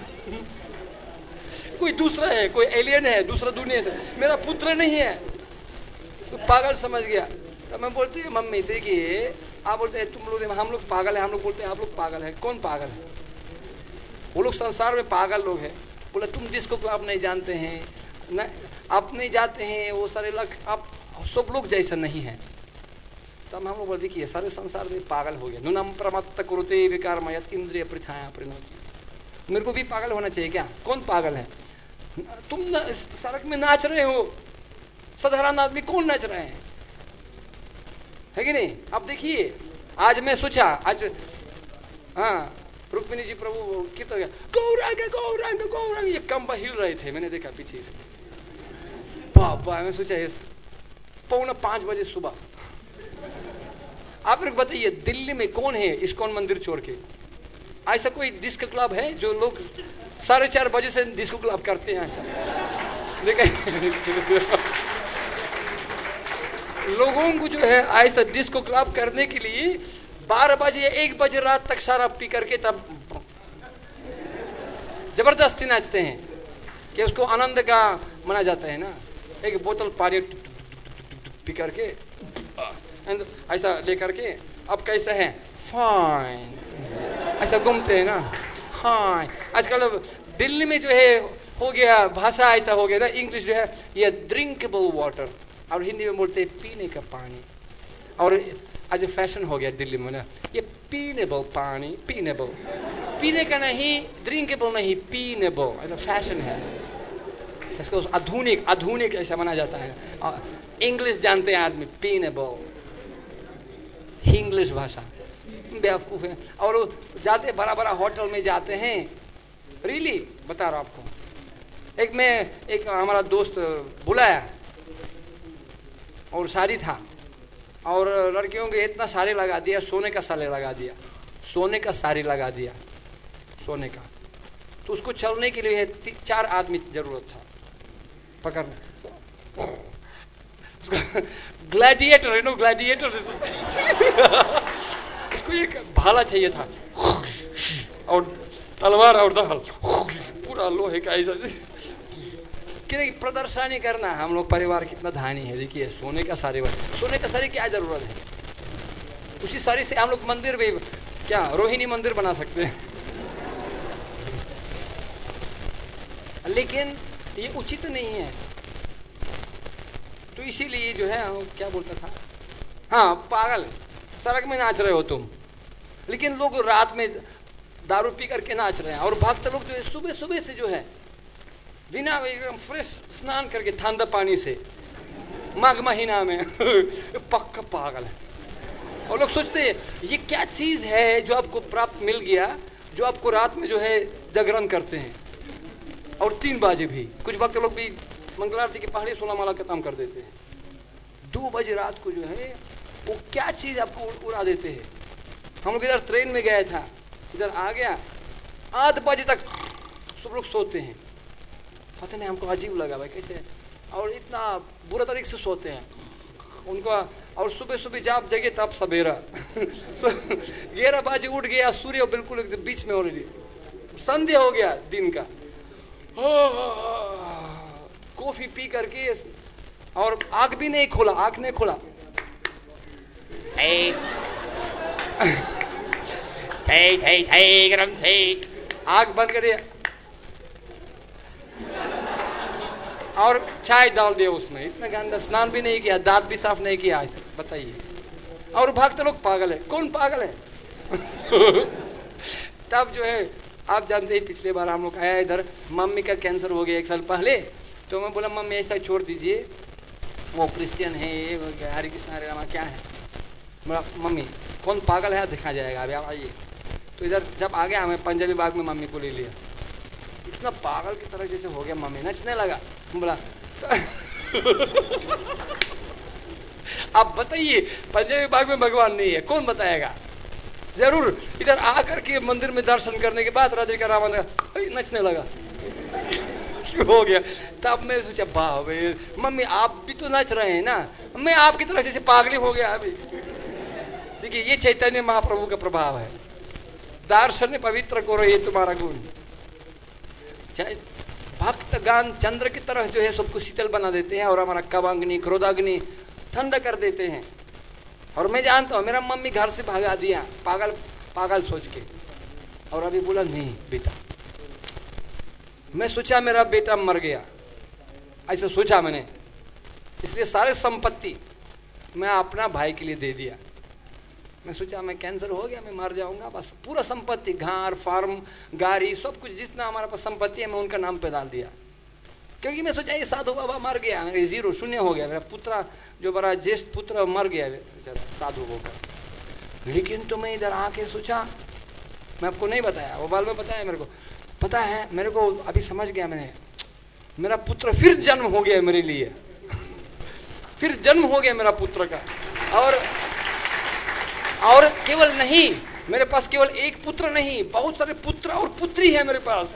कोई दूसरा है, कोई एलियन है, दूसरा दुनिया से, मेरा पुत्र नहीं है। तो पागल समझ गया। तो मैं बोलती है मम्मी देखिए, आप बोलते हैं तुम लोग, हम लोग पागल है, हम लोग बोलते हैं आप लोग पागल है। कौन पागल है? वो लोग संसार में पागल लोग हैं। बोला तुम जिसको तो आप नहीं जानते हैं, न आप नहीं जाते हैं, वो सारे लग आप सब लोग जैसा नहीं है। तब हम लोग बोलते कि सारे संसार में पागल हो गया। नुनम प्रमत्त कुरुते विकारमयत इंद्रिय प्रथाया परिणति। मेरे को भी पागल होना चाहिए क्या? कौन पागल है? तुम न, सड़क में नाच रहे हो, साधारण आदमी कौन नाच रहे हैं, है कि नहीं? अब देखिए, आज मैं सोचा, आज हाँ रुक्मिणी जी प्रभु कीर्तन गया, गौरांग गौरांग गौरांग, ये कंबा हिल रहे थे, मैंने देखा पीछे से। बाबा मैं सोचा पौना पांच बजे सुबह। आप लोग बताइए दिल्ली में कौन है इस्कॉन मंदिर छोड़ के? ऐसा कोई डिस्को क्लब है जो लोग साढ़े चार बजे से डिस्को क्लब करते हैं? देखा लोगों को जो है ऐसा डिस्को क्लब करने के लिए बारह बजे एक बजे रात तक शराब पी करके तब जबरदस्ती नाचते हैं कि उसको आनंद का मना जाता है ना। एक बोतल पानी पी करके ऐसा लेकर के, अब कैसा है फाइन, ऐसा घूमते हैं ना, हाँ, आजकल दिल्ली में जो है हो गया भाषा ऐसा हो गया ना, इंग्लिश जो है ये ड्रिंकेबल वाटर, और हिंदी में बोलते हैं पीने का पानी। और आज फैशन हो गया दिल्ली में ना, ये पीनेबल पानी, पीनेबल, पीने का नहीं, ड्रिंकेबल नहीं, पीनेबल, ऐसा फैशन है। इसको आधुनिक आधुनिक ऐसा माना जाता है। इंग्लिश जानते हैं आदमी, पीनेबल, इंग्लिश भाषा, बेवकूफ़ है। और जाते बड़ा बड़ा होटल में जाते हैं, रियली बता रहा हूँ आपको। एक मैं एक हमारा दोस्त बुलाया और शादी था, और लड़कियों के इतना साड़ी लगा दिया, सोने का साड़ी लगा दिया, सोने का साड़ी लगा दिया, सोने का। तो उसको चलने के लिए चार आदमी जरूरत था पकड़ना। ग्लैडिएटर है नो, ग्लैडिएटर। उसको एक भाला चाहिए था और तलवार और दहल, पूरा लोहे का ऐसा, कि प्रदर्शनी करना। हम लोग परिवार कितना धानी है, देखिए सोने का साड़ी, सोने का साड़ी क्या जरूरत है? उसी साड़ी से हम लोग मंदिर भी, क्या रोहिणी मंदिर बना सकते हैं। लेकिन ये उचित नहीं है, तो इसीलिए जो है क्या बोलता था, हाँ पागल, सड़क में नाच रहे हो तुम, लेकिन लोग रात में दारू पी करके नाच रहे हैं। और भक्त लोग जो है सुबह सुबह से जो है बिना एकदम फ्रेश स्नान करके ठंडा पानी से माघ महीना में पक्का पागल है। और लोग सोचते हैं ये क्या चीज़ है जो आपको प्राप्त मिल गया, जो आपको रात में जो है जागरण करते हैं, और तीन बजे भी कुछ भक्त लोग भी मंगल आरती के पहले सोलह माला खत्म कर देते हैं। दो बजे रात को जो है वो क्या चीज़ आपको उड़ा देते हैं। हम लोग इधर ट्रेन में गया था, इधर आ गया, आठ बजे तक सब लोग सोते हैं, पता नहीं हमको अजीब लगा भाई कैसे, और इतना बुरा तरीके से सोते हैं उनका। और सुबह सुबह जब जगे तब सवेरा ग्यारह बजे उठ गया, सूर्य बिल्कुल एकदम बीच में, ऑलरेडी संध्या हो गया दिन का। कॉफी पी करके, और आँख भी नहीं खोला, आँख नहीं खोला, आँख बंद कर दिया और चाय डाल दिया उसमें, इतना गंदा, स्नान भी नहीं किया, दांत भी साफ नहीं किया, ऐसे बताइए। और भक्त लोग पागल है, कौन पागल है? तब जो है आप जानते हैं, पिछले बार हम लोग आया इधर, मम्मी का कैंसर हो गया एक साल पहले, तो मैं बोला मम्मी ऐसा छोड़ दीजिए, वो क्रिश्चियन है, ये हरे कृष्ण हरे रामा क्या है। बोला मम्मी कौन पागल है, दिखा जाएगा, अभी आप आइए। तो इधर जब आ गया, हमें पंजाबी बाग में मम्मी को ले लिया, इतना पागल की तरह जैसे हो गया, मम्मी नचने लगा। बोला अब बताइए पंजाबी बाग में भगवान नहीं है, कौन बताएगा? जरूर इधर आकर के मंदिर में दर्शन करने के बाद राधिका रावण नचने लगा। क्यों हो गया? तब मैं सोचा भाई मम्मी आप भी तो नच रहे हैं ना, मैं आपकी तरह जैसे पागली हो गया अभी। देखिए ये चैतन्य महाप्रभु का प्रभाव है, दर्शन पवित्र करो ये तुम्हारा गुण। भक्तगान चंद्र की तरह जो है सबको शीतल बना देते हैं, और हमारा कवाग्नि क्रोधाग्नि ठंडा कर देते हैं। और मैं जानता हूँ मेरा मम्मी घर से भगा दिया पागल पागल सोच के, और अभी बोला नहीं बेटा, मैं सोचा मेरा बेटा मर गया, ऐसा सोचा मैंने, इसलिए सारे संपत्ति मैं अपना भाई के लिए दे दिया। मैं सोचा मैं कैंसर हो गया, मैं मर जाऊंगा, बस पूरा संपत्ति, घर फार्म गाड़ी सब कुछ जितना हमारे पास संपत्ति है मैं उनका नाम पे डाल दिया, क्योंकि मैं सोचा ये साधु बाबा मर गया, मेरे जीरो शून्य हो गया, मेरा पुत्र जो बड़ा ज्येष्ठ पुत्र मर गया बेचारा साधु होकर। लेकिन तो मैं इधर आके सोचा, मैं आपको नहीं बताया, वो बाल में बताया मेरे को, पता है मेरे को अभी समझ गया मैंने, मेरा पुत्र फिर जन्म हो गया मेरे लिए, फिर जन्म हो गया मेरा पुत्र का। और और केवल नहीं, मेरे पास केवल एक पुत्र नहीं, बहुत सारे पुत्र और पुत्री है मेरे पास।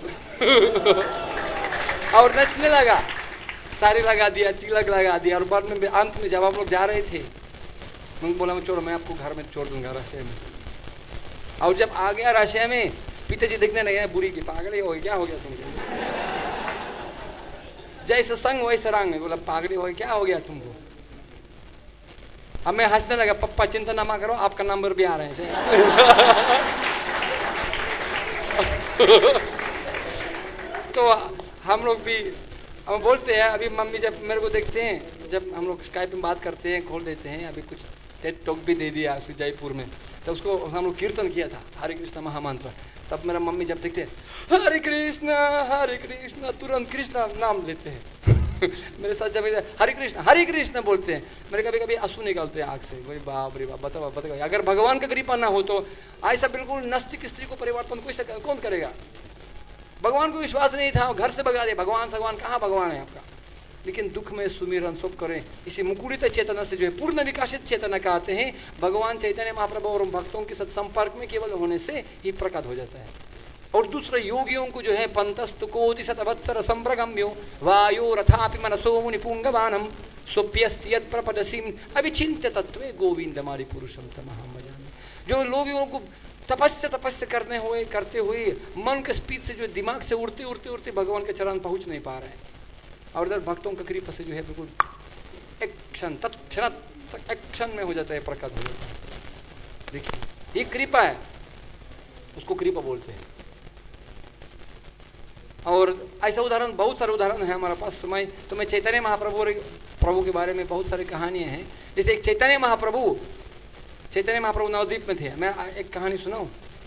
और नचने लगा, साड़ी लगा दिया, तिलक लगा दिया, और बाद में अंत में जब हम लोग जा रहे थे, मैं बोला मैं छोड़ो, मैं आपको घर में छोड़ दूंगा रशिया में। और जब आ गया रशिया में, पिताजी देखने लगे बुरी की पागली हो गई, क्या हो गया तुमको? जैसे संग वैसे रंग, बोला पागली हो गई, क्या हो गया तुमको? अब मैं हंसने लगा, पप्पा चिंता ना करो, आपका नंबर भी आ रहे हैं। तो हम लोग भी हम बोलते हैं, अभी मम्मी जब मेरे को देखते हैं, जब हम लोग स्काइप में बात करते हैं, खोल देते हैं, अभी कुछ टेड टॉक भी दे दिया उसको जयपुर में, तो उसको हम लोग कीर्तन किया था हरे कृष्ण महामंत्र। तब मेरा मम्मी जब देखते हैं हरे कृष्ण हरे कृष्ण, तुरंत कृष्ण नाम लेते हैं। मेरे साथ जब हरे कृष्ण हरे कृष्ण बोलते हैं, मेरे कभी कभी आंसू निकलते हैं आँख से, भाई बाप रे बाप, बताओ बताओ, अगर भगवान का कृपा ना हो तो ऐसा बिल्कुल नस्तिक स्त्री को परिवर्तन कोई कौन करेगा? भगवान को विश्वास नहीं था, घर से भगा दे, भगवान भगवान कहाँ भगवान है आपका? लेकिन दुख में सुमिरन सब करें, इसी मुकुलित चेतना से जो है पूर्ण विकासित चेतना कहते हैं, भगवान चैतन्य महाप्रभु और भक्तों के साथ संपर्क में केवल होने से ही प्रकट हो जाता है। और दूसरे योगियों को जो है पंतस्तु कोटि शतवत्सर संप्रगम्यो वायु रथापि मनसो मुनि पुंगवानम सोप्यस्ति यत् प्रपदसिम अविचिन्त्य तत्वे गोविंद मारी पुरुषम तमहं भजामि। जो लोगों को तपस्या तपस्या करने हुए करते हुए मन के स्पीड से जो दिमाग से उड़ते उड़ते उड़ते भगवान के चरण पहुंच नहीं पा रहे हैं, और इधर भक्तों का कृपा से जो है बिल्कुल एक क्षण तत्क्षण एक क्षण में हो जाता है, प्रकट हो जाता है। देखिए ये कृपा है, उसको कृपा बोलते हैं। और ऐसा उदाहरण बहुत सारे उदाहरण है हमारे पास समय, तो मैं चैतन्य महाप्रभु प्रभु के बारे में बहुत सारी कहानियां हैं। जैसे एक चैतन्य महाप्रभु चैतन्य महाप्रभु नवद्वीप में थे। मैं एक कहानी सुनाऊं।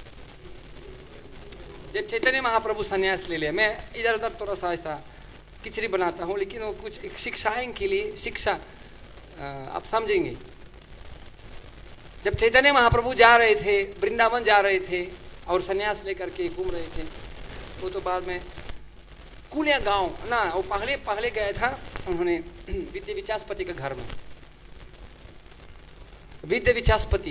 जब चैतन्य महाप्रभु संन्यास ले लिया, मैं इधर उधर थोड़ा सा ऐसा खिचड़ी बनाता हूँ, लेकिन वो कुछ एक शिक्षाएं के लिए शिक्षा आप समझेंगे। जब चैतन्य महाप्रभु जा रहे थे, वृंदावन जा रहे थे और संन्यास लेकर के घूम रहे थे, वो तो बाद में कुलिया गांव ना, वो पहले पहले गया था उन्होंने विद्या विचासपति के घर में। विद्या विचासपति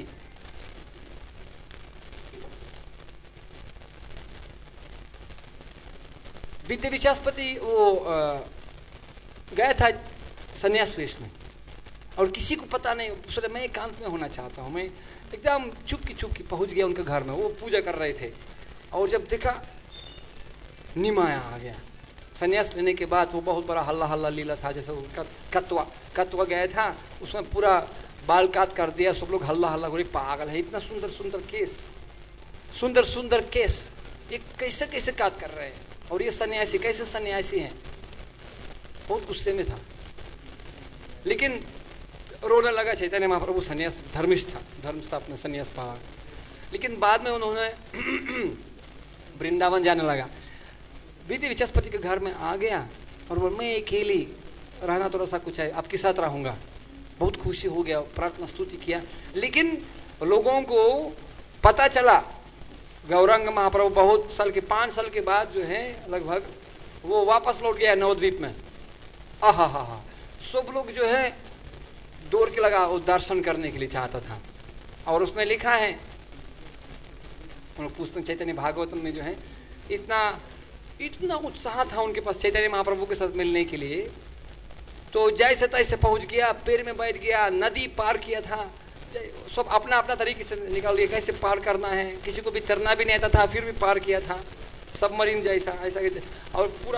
विद्या विचासपति वो गया था संन्यास वेश में, और किसी को पता नहीं। सोचा मैं एकांत में होना चाहता हूँ, मैं एकदम चुपकी चुपकी पहुंच गया उनके घर में। वो पूजा कर रहे थे, और जब देखा निमाया आ गया। संन्यास लेने के बाद वो बहुत बड़ा हल्ला हल्ला लीला था, जैसे कत्वा कत्वा गया था, उसमें पूरा बाल काट कर दिया। सब लोग हल्ला हल्ला हो रही, पागल है, इतना सुंदर सुंदर केस, सुंदर सुंदर केस, ये कैसे कैसे काट कर रहे हैं, और ये सन्यासी कैसे सन्यासी हैं। बहुत गुस्से में था, लेकिन रोने लगा। चैतन्य महाप्रभु सन्यास धर्मिष्ठ था, धर्म था अपने सन्यास पहाड़। लेकिन बाद में उन्होंने वृंदावन जाने लगा। विद्या विचासपति के घर में आ गया और बोल मैं अकेली रहना थोड़ा सा कुछ है, आपके साथ रहूँगा। बहुत खुशी हो गया, प्रार्थना स्तुति किया। लेकिन लोगों को पता चला, गौरांग महाप्रभु बहुत साल के पाँच साल के बाद जो है लगभग वो वापस लौट गया नवद्वीप में। आहा हा हा सब लोग जो है दौड़ के लगा, वो दर्शन करने के लिए चाहता था। और उसमें लिखा है, पुस्तक चैतन्य भागवतम में जो है, इतना इतना उत्साह था उनके पास चैतन्य महाप्रभु के साथ मिलने के लिए। तो जैसे तैसे पहुंच गया, पेड़ में बैठ गया, नदी पार किया था, सब अपना अपना तरीके से निकाल दिया कैसे पार करना है। किसी को भी तैरना भी नहीं आता था, फिर भी पार किया था, सबमरीन जैसा ऐसा। और पूरा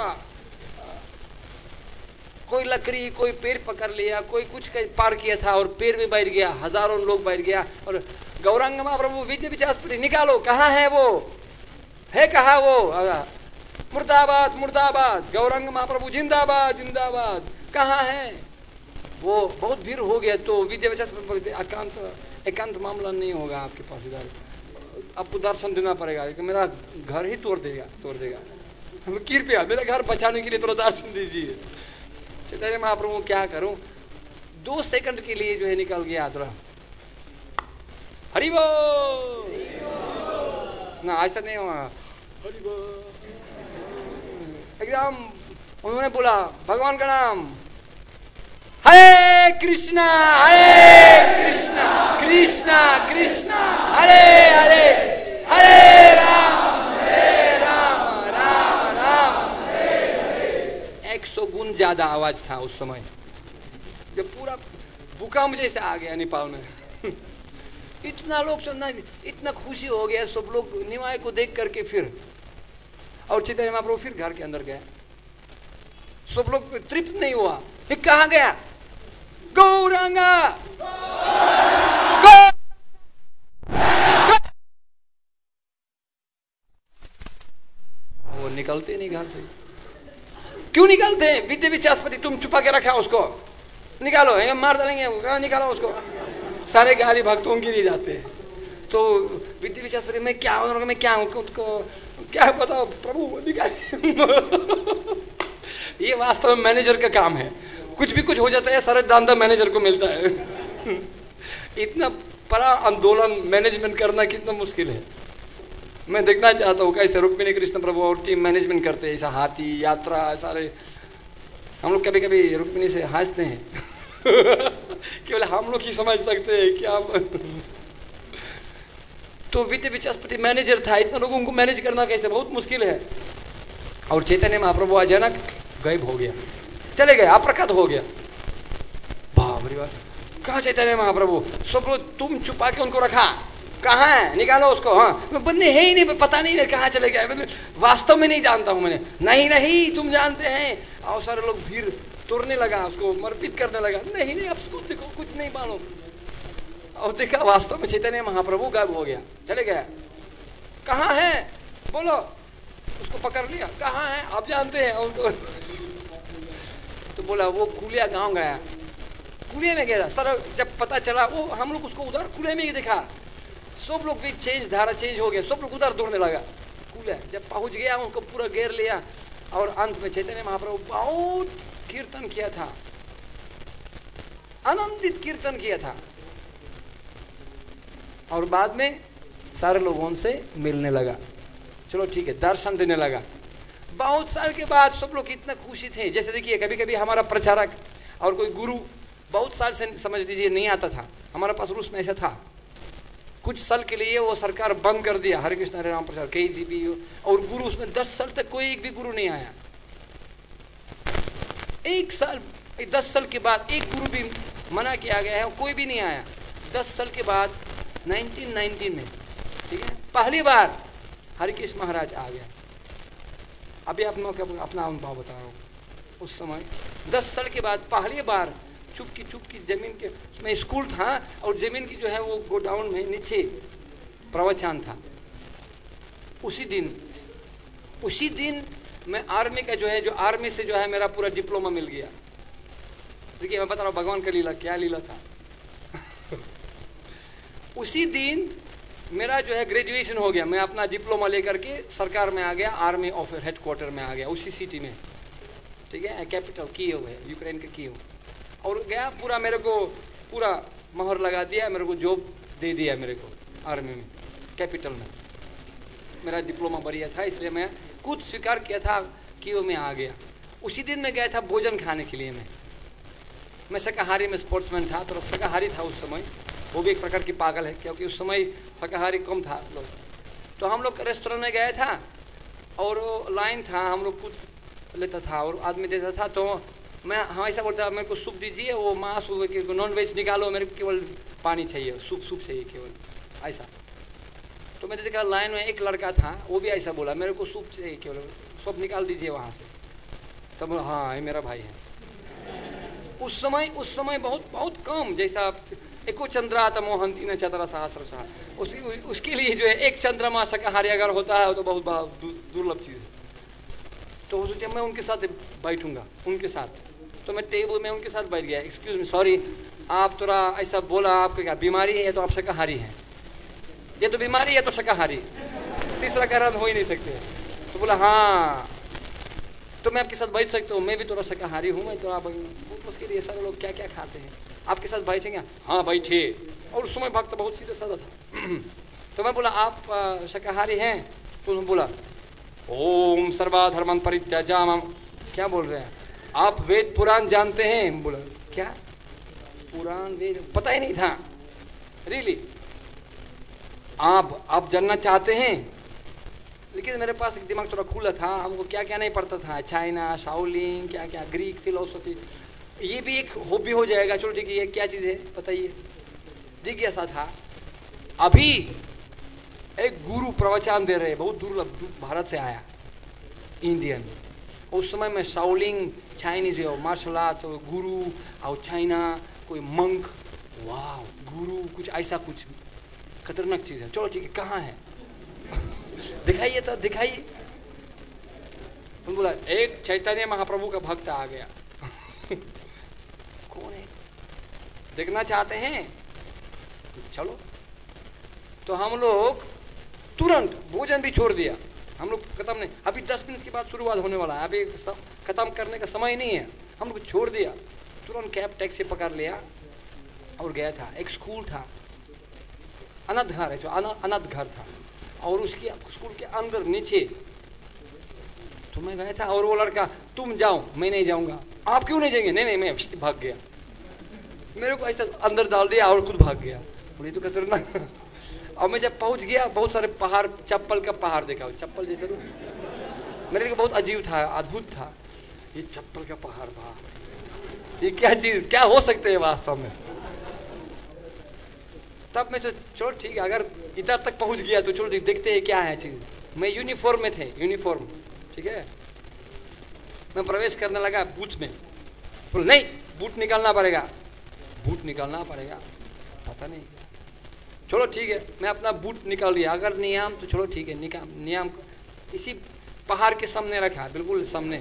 कोई लकड़ी कोई पेड़ पकड़ लिया, कोई कुछ पार किया था, और पेड़ में बैठ गया, हजारों लोग बैठ गया। और गौरांग महाप्रभु विद्या विचासपति निकालो, कहाँ है वो, है कहाँ वो, मुर्दाबाद मुर्दाबाद, गौरांग महाप्रभु जिंदाबाद जिंदाबाद, कहाँ है वो। बहुत भीड़ हो गया। तो विद्या विचासपति बोलते एकांत एकांत मामला नहीं होगा आपके पास, इधर आपको दर्शन देना पड़ेगा, मेरा घर ही तोड़ देगा तोड़ देगा कृपया मेरा घर बचाने के लिए थोड़ा दर्शन दीजिए। चैतन्य महाप्रभु क्या करूं, दो सेकंड के लिए जो है निकल गया थोड़ा, हरि बोल ना, ऐसा नहीं हुआ, हरि बोल एकदम। उन्होंने बोला भगवान का नाम, हरे कृष्णा हरे कृष्णा कृष्णा कृष्णा हरे हरे, हरे राम हरे राम राम राम हरे हरे। एक सौ गुण ज्यादा आवाज था उस समय, जब पूरा भूकंप जैसे आ गया नेपाल में। इतना लोग सुनना, इतना खुशी हो गया सब लोग निमाय को देख करके। फिर और चैतन्य महाप्रभु फिर घर के अंदर गया, सब लोग तृप्त नहीं हुआ। फिर कहाँ गया, गौरांगा गौ निकलते नहीं घर से। क्यों निकलते हैं? विद्या विचारपति तुम छुपा के रखा उसको, निकालो, ये मार डालेंगे, निकालो उसको। सारे गाली भक्तों के लिए जाते हैं। तो विद्या विचारपति मैं क्या हूँ, मैं क्या हूँ, उसको क्या पता प्रभु निकाले। ये वास्तव में मैनेजर का काम है। कुछ भी कुछ हो जाता है सारा दांदा मैनेजर को मिलता है। इतना बड़ा आंदोलन मैनेजमेंट करना कितना मुश्किल है। मैं देखना चाहता हूँ कैसे रुक्मिणी कृष्ण प्रभु और टीम मैनेजमेंट करते हैं, ऐसा हाथी यात्रा सारे। हम लोग कभी कभी रुक्मिणी से हंसते हैं केवल हम लोग ही समझ सकते हैं क्या। तो विद्या विचारपति मैनेजर था, इतना लोगों को मैनेज करना कैसे बहुत मुश्किल है। और चैतन्य महाप्रभु अचानक गायब हो गया, चले गए, अप्रकट हो गया। बाप रे बाप, कहाँ चैतन्य महाप्रभु? सब लोग तुम छुपा के उनको रखा, कहाँ है, निकालो उसको। हाँ बंदे है ही नहीं, पता नहीं कहाँ चले गए, वास्तव में नहीं जानता हूँ मैंने। नहीं नहीं तुम जानते हैं। और सारे लोग भीड़ तोड़ने लगा, उसको मरपिट करने लगा। नहीं नहीं अब उसको देखो कुछ नहीं मालूम। और देखा वास्तव में चैतन्य महाप्रभु गायब हो गया, चले गया। कहाँ है बोलो, उसको पकड़ लिया, कहाँ है आप जानते हैं उनको। तो बोला वो कुलिया गांव गया, कुलिया में गया सर। जब पता चला वो हम लोग उसको उधर कुलिया में ही देखा। सब लोग भी चेंज, धारा चेंज हो गया, सब लोग उधर दौड़ने लगा। कुलिया जब पहुंच गया उनको पूरा घेर लिया। और अंत में चैतन्य महाप्रभु बहुत कीर्तन किया था, आनंदित कीर्तन किया था। और बाद में सारे लोगों से मिलने लगा, चलो ठीक है, दर्शन देने लगा। बहुत साल के बाद सब लोग इतना खुशी थे। जैसे देखिए कभी कभी हमारा प्रचारक और कोई गुरु बहुत साल से समझ लीजिए नहीं आता था। हमारे पास रूस में ऐसा था, कुछ साल के लिए वो सरकार बंद कर दिया हरे कृष्ण हरे राम प्रचार के जी बी। और गुरु उसमें दस साल तक कोई एक भी गुरु नहीं आया। एक साल दस साल के बाद एक गुरु भी मना किया गया है, कोई भी नहीं आया। दस साल के बाद नाइनटीन नाइनटीन में, ठीक है, पहली बार हरे कृष्ण महाराज आ गया। अभी आप लोग अपना अनुभव बता रहा हूँ। उस समय दस साल के बाद पहली बार चुपकी चुपकी जमीन के में स्कूल था और जमीन की जो है वो गोडाउन में नीचे प्रवचन था। उसी दिन उसी दिन मैं आर्मी का जो है जो आर्मी से जो है मेरा पूरा डिप्लोमा मिल गया। देखिए मैं बता रहा हूँ भगवान का लीला, क्या लीला था। उसी दिन मेरा जो है ग्रेजुएशन हो गया। मैं अपना डिप्लोमा लेकर के सरकार में आ गया, आर्मी ऑफिस हेडक्वार्टर में आ गया, उसी सिटी में, ठीक है, कैपिटल कीव है, यूक्रेन का कीव। और गया पूरा, मेरे को पूरा मोहर लगा दिया, मेरे को जॉब दे दिया मेरे को आर्मी में, कैपिटल में। मेरा डिप्लोमा बढ़िया था इसलिए मैं खुद स्वीकार किया था कीव में आ गया। उसी दिन मैं गया था भोजन खाने के लिए। मैं मैं शाकाहारी में स्पोर्ट्समैन था, तो शाकाहारी था उस समय। वो भी एक प्रकार की पागल है क्योंकि उस समय शाकाहारी कम था लोग। तो हम लोग रेस्टोरेंट में गए था और लाइन था, हम लोग कुछ लेता था और आदमी देता था। तो मैं हमेशा बोलता मेरे को सूप दीजिए, वो मांस नॉन वेज निकालो, मेरे को केवल पानी चाहिए, सूप सूप चाहिए केवल, ऐसा। तो मैंने देखा लाइन में एक लड़का था, वो भी ऐसा बोला मेरे को सूप चाहिए केवल, सूप निकाल दीजिए वहाँ से। तब तो हाँ ये मेरा भाई है। उस समय उस समय बहुत बहुत कम, जैसा एको चंद्रा मोहन तीन चतरा सहस्र शाह, उसकी उसके लिए जो है एक चंद्रमा शाकाहारी अगर होता है तो बहुत दुर्लभ चीज़ है। तो सोचे मैं उनके साथ बैठूंगा, उनके साथ। तो मैं टेबल में उनके साथ बैठ गया। एक्सक्यूज मी, सॉरी आप थोड़ा ऐसा बोला, आपको क्या बीमारी है या तो आप शाकाहारी हैं, ये तो बीमारी है तो शाकाहारी, तीसरा कारण हो ही नहीं सकते। तो बोला हाँ तो मैं आपके साथ बैठ सकता हूँ, मैं भी थोड़ा शाकाहारी हूँ, मैं थोड़ा बहुत मुश्किल है, सारे लोग क्या क्या खाते हैं, आपके साथ बैठेंगे? हाँ बैठे। और उस समय भक्त बहुत सीधा साधा था। तो मैं बोला आप शाकाहारी हैं? तो उन्होंने बोला ओम सर्वधर्मं परित्यजामः। क्या बोल रहे हैं आप? वेद पुराण जानते हैं? बोला क्या पुराण वेद पता ही नहीं था। रियली आप आप जानना चाहते हैं? लेकिन मेरे पास एक दिमाग थोड़ा खुला था, हमको क्या क्या नहीं पढ़ता था, चाइना, शाओलिन, क्या क्या ग्रीक फिलोसफी, ये भी एक हॉबी हो जाएगा। चलो ठीक है, ये क्या चीज़ है बताइए, जिज्ञासा था। अभी एक गुरु प्रवचन दे रहे, बहुत दुर्लभ, भारत से आया, इंडियन। उस समय में शाओलिन चाइनीज मार्शल आर्ट्स गुरु और चाइना कोई मंक, वाह गुरु कुछ ऐसा कुछ खतरनाक चीज़ है। चलो ठीक है, कहाँ है दिखाइए तो दिखाइए। तो बोला एक चैतन्य महाप्रभु का भक्त आ गया। कौन है, देखना चाहते हैं, चलो। तो हम लोग तुरंत भोजन भी छोड़ दिया, हम लोग खत्म नहीं, अभी दस मिनट के बाद शुरुआत होने वाला है, अभी खत्म करने का समय नहीं है, हम लोग छोड़ दिया, तुरंत कैब टैक्सी पकड़ लिया और गया था। एक स्कूल था, अनाथ घर है, अनाथ घर था, और उसके स्कूल के अंदर नीचे तो मैं गया था। और वो लड़का, तुम जाओ, मैं नहीं जाऊंगा। आप क्यों नहीं जाएंगे? नहीं नहीं, मैं भाग गया, मेरे को ऐसा अंदर डाल दिया और खुद भाग गया। बोली तो खतरनाक। और मैं जब पहुंच गया, बहुत सारे पहाड़, चप्पल का पहाड़ देखा, चप्पल जैसे तो मेरे को बहुत अजीब था, अद्भुत था, ये चप्पल का पहाड़, बाप ये क्या चीज, क्या हो सकते है वास्तव में। तब मैं चलो ठीक है, अगर इधर तक पहुंच गया तो चलो देखते हैं क्या है चीज। मैं यूनिफॉर्म में थे, यूनिफॉर्म, ठीक है। मैं प्रवेश करने लगा बूथ में, बोल नहीं बूट निकालना पड़ेगा, बूट निकालना पड़ेगा, पता नहीं, चलो ठीक है, मैं अपना बूट निकाल लिया। अगर नियम तो चलो ठीक है, निकाम नियम इसी पहाड़ के सामने रखा, बिल्कुल सामने।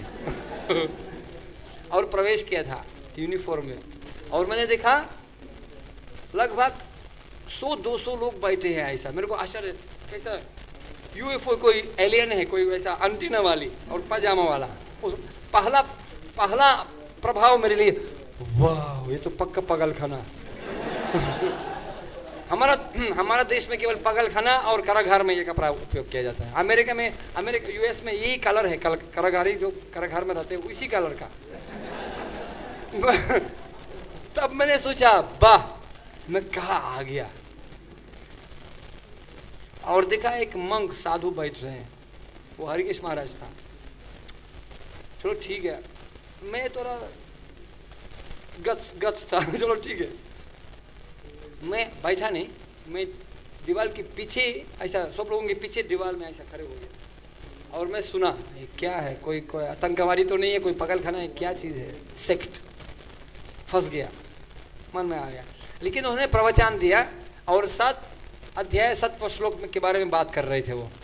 और प्रवेश किया था यूनिफॉर्म में, और मैंने देखा लगभग सौ दो सौ लोग बैठे हैं ऐसा। मेरे को आश्चर्य, कैसा यूएफओ, कोई एलियन है, कोई वैसा एंटीना वाली और पजामा वाला। उस पहला पहला प्रभाव मेरे लिए, वाह ये तो पक्का पगल खाना। हमारा हमारा देश में केवल पगल खाना और कारागार में ये कपड़ा उपयोग किया जाता है। अमेरिका में, अमेरिका यूएस में यही कलर है, कारागारी जो कारागार में रहते हैं उसी कलर का। तब मैंने सोचा वाह मैं कहाँ आ गया, और देखा एक मंक साधु बैठ रहे हैं, वो हरिकेश महाराज था। चलो ठीक है, मैं थोड़ा गट्स गट्स था, चलो ठीक है, मैं बैठा नहीं, मैं दीवार के पीछे ऐसा, सब लोगों के पीछे दीवार में ऐसा खड़े हो गया, और मैं सुना ये क्या है, कोई कोई आतंकवादी तो नहीं है, कोई पगल खाना है, क्या चीज़ है, सेक्ट। फंस गया, मन में आ गया। लेकिन उन्होंने प्रवचन दिया और सात अध्याय सत्व श्लोक के बारे में बात कर रहे थे वो।